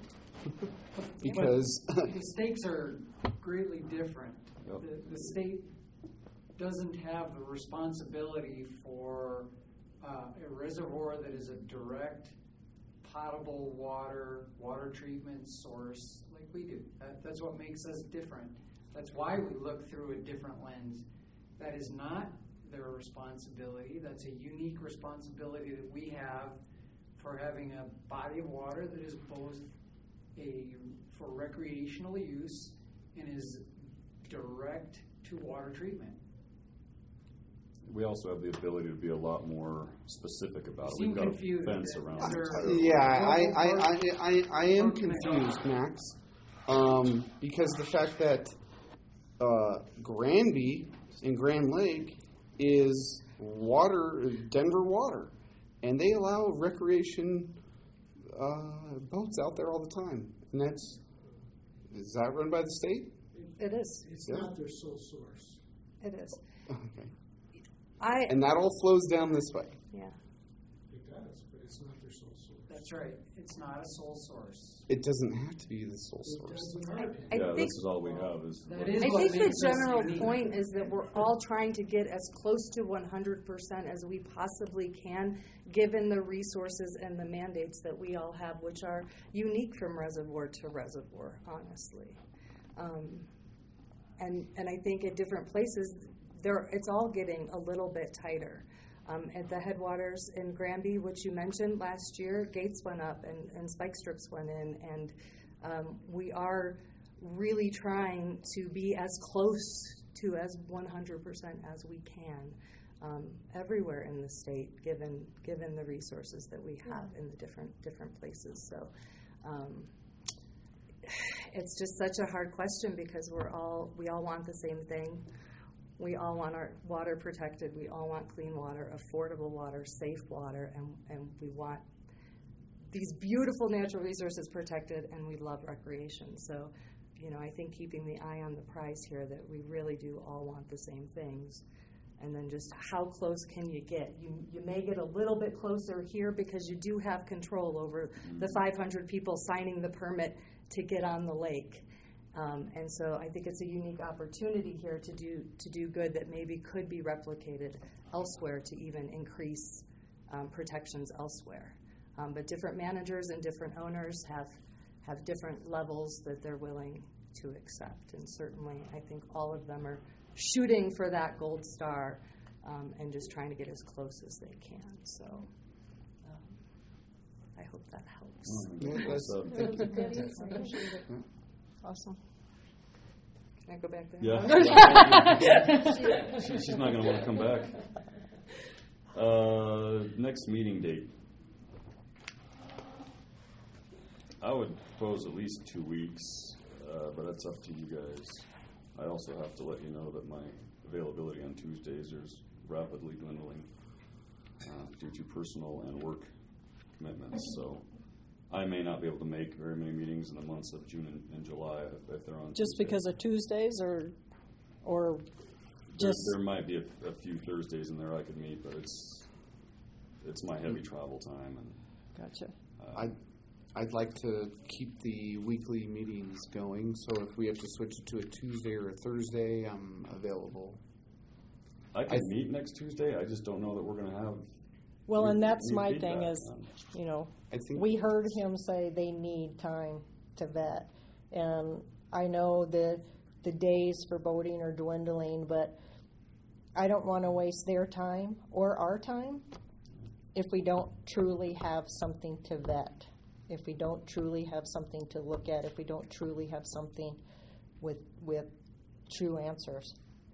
because The stakes are greatly different. The, the state doesn't have the responsibility for uh, a reservoir that is a direct potable water, water treatment source like we do. That, that's what makes us different. That's why we look through a different lens. That is not their responsibility. That's a unique responsibility that we have for having a body of water that is both a for recreational use and is direct to water treatment. we also have the ability to be a lot more specific about it. Seem We've got confused. a fence around Is it. there- yeah, I, I, I, I, I am confused, Max, um, because the fact that uh, Granby and Grand Lake is water, Denver water, and they allow recreation uh, boats out there all the time, and that's is that run by the state? It is. It's Yeah. not their sole source. It is. Okay, I. and that all flows down this way. Yeah. It does, but it's not their sole source. That's right. It's not a sole source. It doesn't have to be the sole It source. does in our opinion. I Yeah, think- this is all we have is. That is I what think the makes us general unique. point is that we're all trying to get as close to one hundred percent as we possibly can, given the resources and the mandates that we all have, which are unique from reservoir to reservoir, honestly. Um, and and I think at different places, there it's all getting a little bit tighter. Um, at the headwaters in Granby, which you mentioned last year, gates went up and, and spike strips went in, and um, we are really trying to be as close to as one hundred percent as we can um, everywhere in the state, given given the resources that we have in the different different places. So um, it's just such a hard question because we're all we all want the same thing. We all want our water protected. We all want clean water, affordable water, safe water, and, and we want these beautiful natural resources protected, and we love recreation. So, you know, I think keeping the eye on the prize here, that we really do all want the same things. And then just how close can you get? You you may get a little bit closer here because you do have control over the five hundred people signing the permit to get on the lake. Um, and so I think it's a unique opportunity here to do to do good that maybe could be replicated elsewhere to even increase um, protections elsewhere. Um, but different managers and different owners have have different levels that they're willing to accept. And certainly I think all of them are shooting for that gold star um, and just trying to get as close as they can. So um, I hope that helps. Mm-hmm. Yes, Thank you. Appreciate it. Awesome. Can I go back there? Yeah. she, she's not going to want to come back. Uh, next meeting date. I would propose at least two weeks, uh, but that's up to you guys. I also have to let you know that my availability on Tuesdays is rapidly dwindling uh, due to personal and work commitments. So I may not be able to make very many meetings in the months of June and, and July if, if they're on Just Tuesday. because of Tuesdays, or or just there, there might be a, a few Thursdays in there I could meet, but it's it's my heavy travel time. And gotcha. Uh, I. I'd like to keep the weekly meetings going, so if we have to switch it to a Tuesday or a Thursday, I'm available. I can I th- meet next Tuesday. I just don't know that we're going to have. Well, new, and that's my feedback. thing is, you know, I think we heard him say they need time to vet, and I know the the days for voting are dwindling, but I don't want to waste their time or our time if we don't truly have something to vet. If we don't truly have something to look at, if we don't truly have something with with true answers.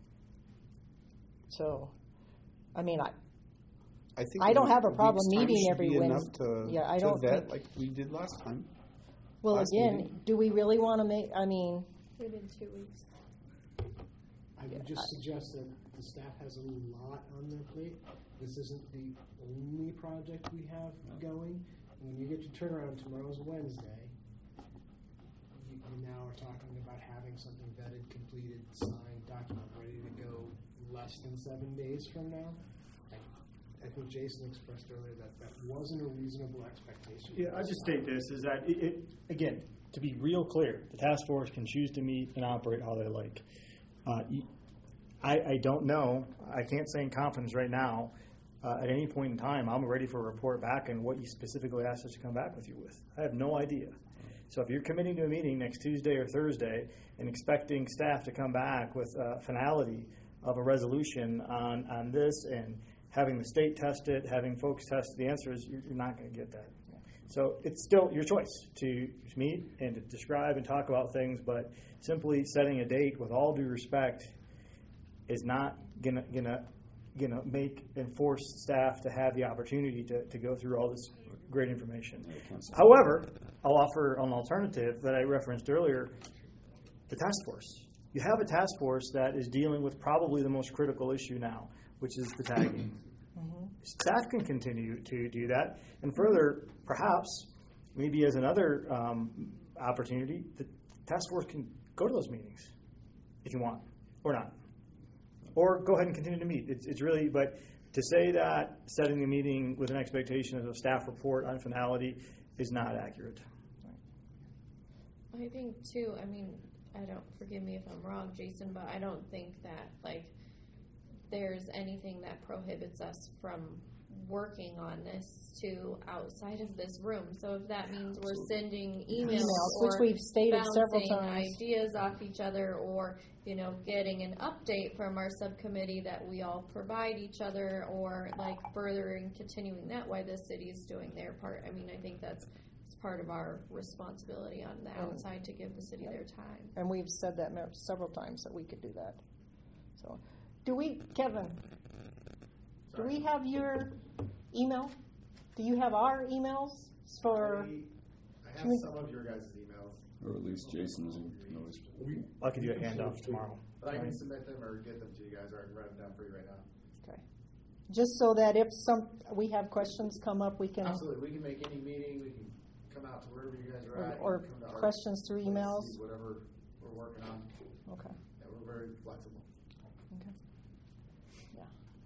So, I mean, I I, think I don't a, have a a problem week's time meeting should every be Wednesday. enough to, Yeah, I to don't vet think, like we did last time. well, last again, meeting. do we really want to make? I mean, Within two weeks. I would just suggest that the staff has a lot on their plate. This isn't the only project we have going. When you get your turnaround, tomorrow's Wednesday, you, you now are talking about having something vetted, completed, signed, document ready to go less than seven days from now. I, I think Jason expressed earlier that that wasn't a reasonable expectation. Yeah, I just state this is that it, it again, to be real clear, the task force can choose to meet and operate how they like. Uh, I, I don't know. I can't say in confidence right now. Uh, at any point in time, I'm ready for a report back and what you specifically asked us to come back with you with. I have no idea. So if you're committing to a meeting next Tuesday or Thursday and expecting staff to come back with a finality of a resolution on, on this and having the state test it, having folks test the answers, you're, you're not going to get that. So it's still your choice to meet and to describe and talk about things, but simply setting a date with all due respect is not going to gonna, gonna make and force staff to have the opportunity to, to go through all this great information. However, I'll offer an alternative that I referenced earlier, the task force. You have a task force that is dealing with probably the most critical issue now, which is the tagging. Mm-hmm. Staff can continue to do that. And further, perhaps, maybe as another um, opportunity, the task force can go to those meetings if you want, or not. Or go ahead and continue to meet. It's, it's really, but to say that setting the meeting with an expectation of a staff report on finality is not accurate. I think too, I mean, I don't, forgive me if I'm wrong, Jason, but I don't think that, like, there's anything that prohibits us from working on this to outside of this room. So if that means we're sending emails, emails or which we've stated several bouncing times, ideas off each other, or, you know, getting an update from our subcommittee that we all provide each other, or like furthering, continuing that, why the city is doing their part. I mean, I think that's it's part of our responsibility on the outside to give the city their time. and we've said that several times that we could do that. So, do we, Kevin? Do we have your email? Do you have our emails for? I have some of your guys' emails. Or at least Jason's. Knows. I could do a handoff tomorrow. But I can submit them or get them to you guys, or I can write them down for you right now. Okay. just so that if some, we have questions come up, we can. Absolutely, we can make any meeting, we can come out to wherever you guys are Or- at. or you can come to our questions through place, emails? see Whatever we're working on. Okay. Yeah, we're very flexible. Okay. Yeah.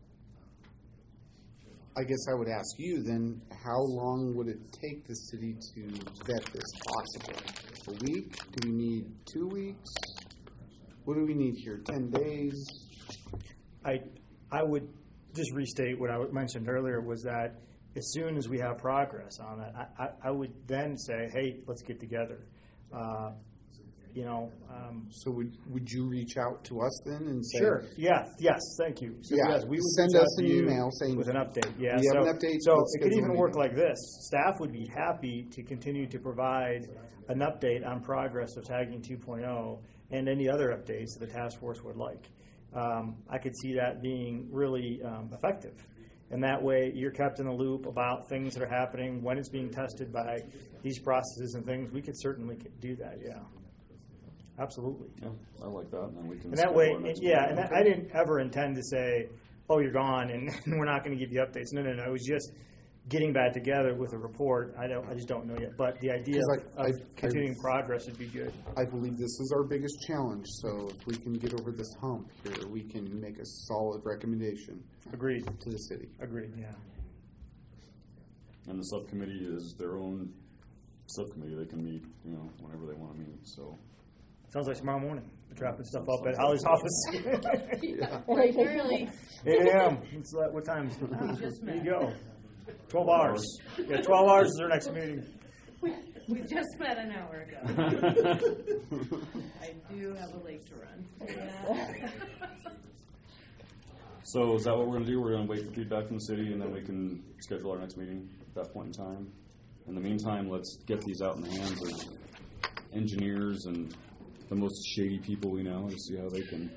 I guess I would ask you then, how long would it take the city to vet this possible? A week? Do we need two weeks? What do we need here? Ten days? I, I would just restate what I mentioned earlier was that as soon as we have progress on that, I, I, I would then say, hey, let's get together. Uh, you know. Um, so would would you reach out to us then and say? Sure. Yeah. Yes. Thank you. So Yeah, yes, we would send reach out us to an you email saying with an update. Yeah. we so, have an update, So let's it could schedule even a work meeting. like this. Staff would be happy to continue to provide an update on progress of tagging two point oh and any other updates that the task force would like. Um, I could see that being really um, effective. And that way you're kept in the loop about things that are happening, when it's being tested by these processes and things. We could certainly do that, yeah. Absolutely. Yeah, I like that. And then we can. And that schedule way, our next yeah, meeting. and that, I didn't ever intend to say, oh, you're gone and we're not going to give you updates. No, no, no. It was just getting back together with a report. I don't, I just don't know yet. But the idea of, I- of I- continuing progress would be good. I believe this is our biggest challenge, so if we can get over this hump here, we can make a solid recommendation. Agreed. To the city. Agreed, yeah. And the subcommittee is their own subcommittee. They can meet, you know, whenever they want to meet. So. Sounds like tomorrow morning. We're wrapping stuff up at Holly's office. Yeah. Bright and early. eight a.m. It's like, what time is it? We just There you met. go. twelve hours. Yeah, twelve hours is our next meeting. We, we just met an hour ago. I do have a lake to run. Yeah. So is that what we're going to do? We're going to wait for feedback from the city, and then we can schedule our next meeting at that point in time. In the meantime, let's get these out in the hands of engineers and the most shady people we know and see how they can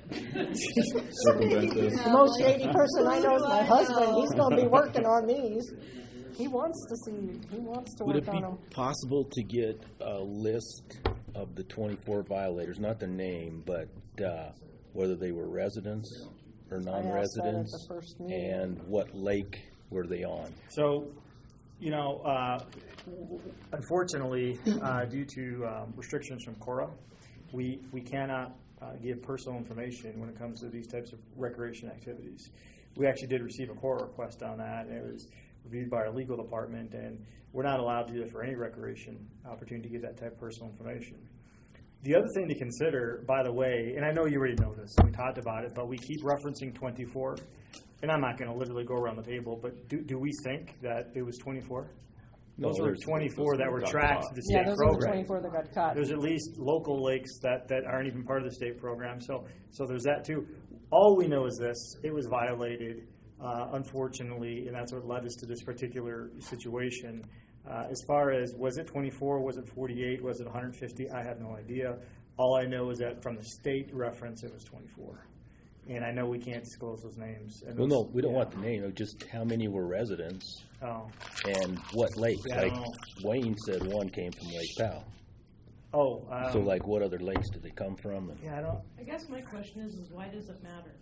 circumvent this. The most shady person I know is my husband. He's going to be working on these. He wants to see, he wants to Would work it be on them. possible to get a list of the twenty-four violators, not their name, but uh, whether they were residents or I asked that at non-residents, the first meeting. and what lake were they on? So, you know, uh, unfortunately, uh, due to um, restrictions from Cora, we we cannot uh, give personal information when it comes to these types of recreation activities. We actually did receive a Cora request on that, and it was reviewed by our legal department, and we're not allowed to do that for any recreation opportunity to give that type of personal information. The other thing to consider, by the way, and I know you already know this, we talked about it, but we keep referencing twenty-four, and I'm not going to literally go around the table, but do, do we think that it was twenty-four? Those No, were there's- twenty-four that were got tracked caught. to the Yeah, state those are the program. twenty-four that got caught. There's at least local lakes that, that aren't even part of the state program, so so there's that too. All we know is this: it was violated, uh, unfortunately, and that's what led us to this particular situation. Uh, as far as was it twenty-four, was it forty-eight, was it one hundred fifty? I have no idea. All I know is that from the state reference, it was twenty-four, and I know we can't disclose those names. And Well, those- no, we don't yeah. want the name, just how many were residents Oh. and what lakes. Yeah, I Like don't know. Wayne said one came from Lake Powell. Oh. Um, So like what other lakes did they come from? And Yeah, I don't. I guess my question is, is why does it matter?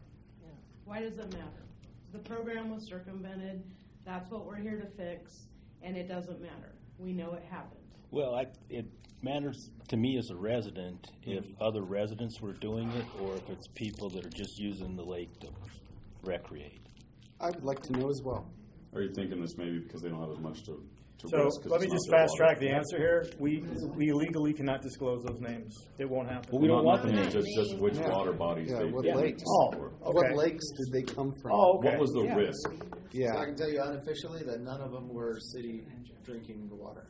Why does it matter? The program was circumvented. That's what we're here to fix, and it doesn't matter. We know it happened. Well, I, it matters to me as a resident if other residents were doing it or if it's people that are just using the lake to recreate. I would like to know as well. Are you thinking this maybe because they don't have as much to, to So risk? 'cause let me it's just not their fast water? track the answer here. We we legally cannot disclose those names. It won't happen. Well, we don't want the names, just, just which Yeah. water bodies Yeah, they what they lakes? Oh, were. What okay. lakes did they come from? Oh, okay. What was the Yeah. risk? Yeah. So I can tell you unofficially that none of them were city drinking the water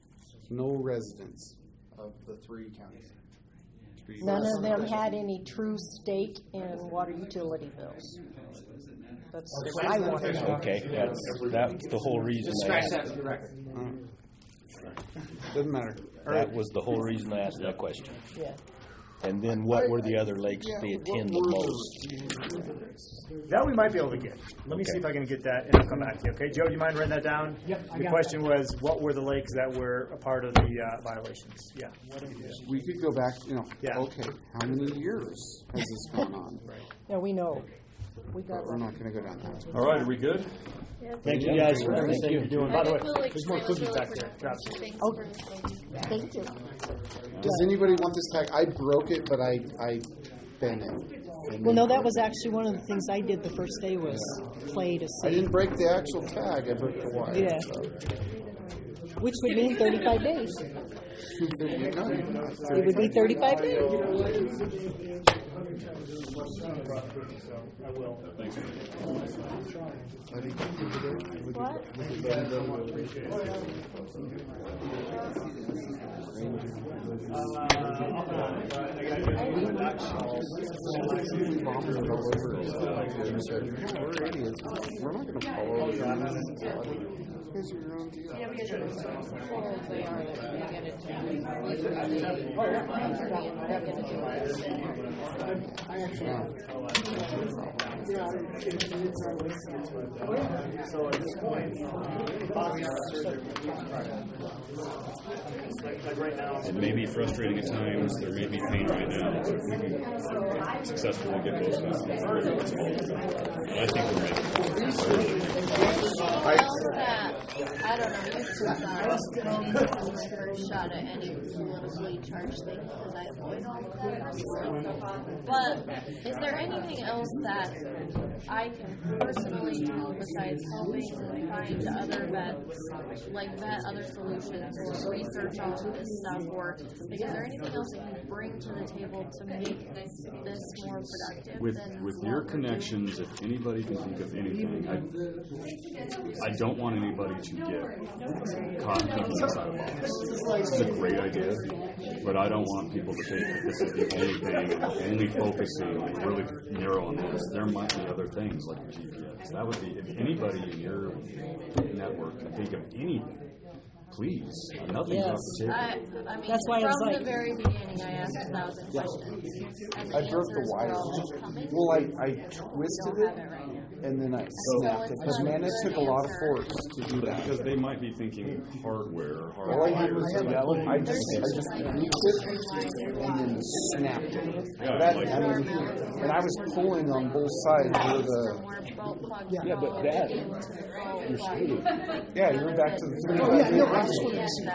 No residents. of the three counties. None of them had any true stake in water utility bills. That's what I want to know. Okay, that's, that's the whole reason Just I scratch that asked. for the record. Doesn't matter. That was the whole reason I asked that question. Yeah. And then what were the other lakes Yeah, they what attend the were most? That we might be able to get. Let me see if I can get that, and I'll come back to you. Okay, Joe, do you mind writing that down? Yep, I The got question was, what were the lakes that were a part of the uh, violations? Yeah. We could go back, you know, Yeah. okay, how many years has this gone on? Yeah, we know. We got But we're not going to go down that. All right, are we good? Thank you guys for everything you're doing. By the way, I feel like there's more Trey was cookies really back there. Grab some. Thanks Oh, for the feedback. Thank you. Does anybody want this tag? I broke it, but I I bent it. And Well, no, then- that was actually one of the things I did the first day was play to see. I didn't break the actual tag. I broke the wire. Yeah. So. Which would mean thirty-five days. It would be thirty-five days. I will. Thanks. We're idiots. We're not going to follow you. Because you're your own deal. Yeah, because you're full, they are, they get it down. So at this point, like right now, It may be frustrating at times. There may be pain right now. But we can successfully get both of us. I think we're making I that, I don't know, you two thought maybe some sure shot at any politically charged thing because I avoid all of that. But is there anything else that I can personally do besides helping find other vets, like vet other solutions or research all of this stuff, or is there anything else that you can bring to the table to make this, this more productive? With than with what your we're connections, if anybody can think of anything, I, I don't want anybody to get caught thinking inside a box. This is a great idea, but I don't want people to think that this is the only thing and only focusing and really narrow on this. There might be other things like the G P S. That would be, if anybody in your network can think of anything, please, nothing's Yes. off the table. I, I mean, That's why I from was the like- very beginning, I asked a thousand Yeah. questions. And the I broke the answers were wire. all coming. Well, I, I We twisted don't it, have it right now. and then I So snapped it. it's Because, not man, a it good took a lot of answer. force to do that. Because they might be thinking hardware, All I did was, hardware. I just, I just tweaked it and then snapped it. Yeah, That, like- I mean, and I was pulling on both sides where the, Yeah, but that, you're screwed. Yeah, you're back to the three. Oh, yeah, no, I just wanted to see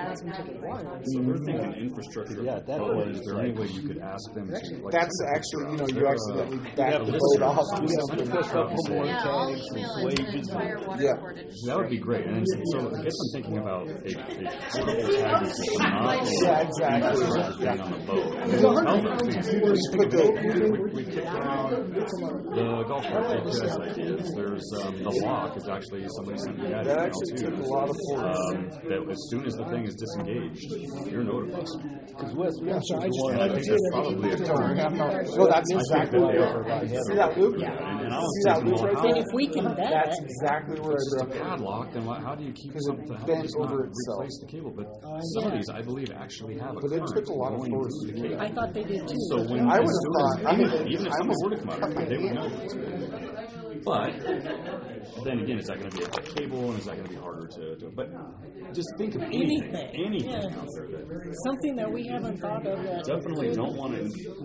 So they're thinking infrastructure. Yeah, that code. was Is there like- any way you could ask them to? Like, That's actually, you know, you They're, uh, accidentally they back have the lists boat off. of Do stuff. something. Push up a board Yeah, I'll tags email and it to the wages. entire water Yeah. board industry. That would be great. And so, so it gets them thinking about a, a portable tagging system, not Yeah, exactly. being on the boat. And then tell them, please, please think of it. We, we kicked around the golf cart G P S ideas. There's um, the lock is actually somebody sent me that That email actually too. took a lot of force. Um, that as soon as the thing is disengaged, you're notified. Because Wes, we Yeah, actually so I just- one- And I think that's probably a term. No, that's exactly what I See that loop? Yeah, and, and I was See that thinking, loop well, right how, there? And if we can vet That's it, exactly where I it's just a broke it. padlock, and what, how do you keep 'Cause it something? How do bent you just not over itself. replace the cable? But Uh, some of yeah. these, I believe, actually have a But it current took a lot of going force. through the cable. I thought they did too. So when I as would've soon thought- as- I even, mean, even if I someone almost were to come out, cut my they would know. hand. But then again, is that going to be a thick cable, and is that going to be harder to do? But just think of anything, Anything. anything Yeah. out there that Something that we haven't thought of yet. definitely don't want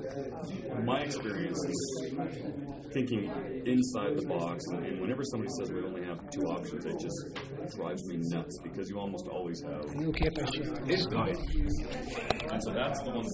to. My experience is thinking inside the box, and, and whenever somebody says we only have two options, it just drives me nuts because you almost always have. You okay if I shift? And so that's the one.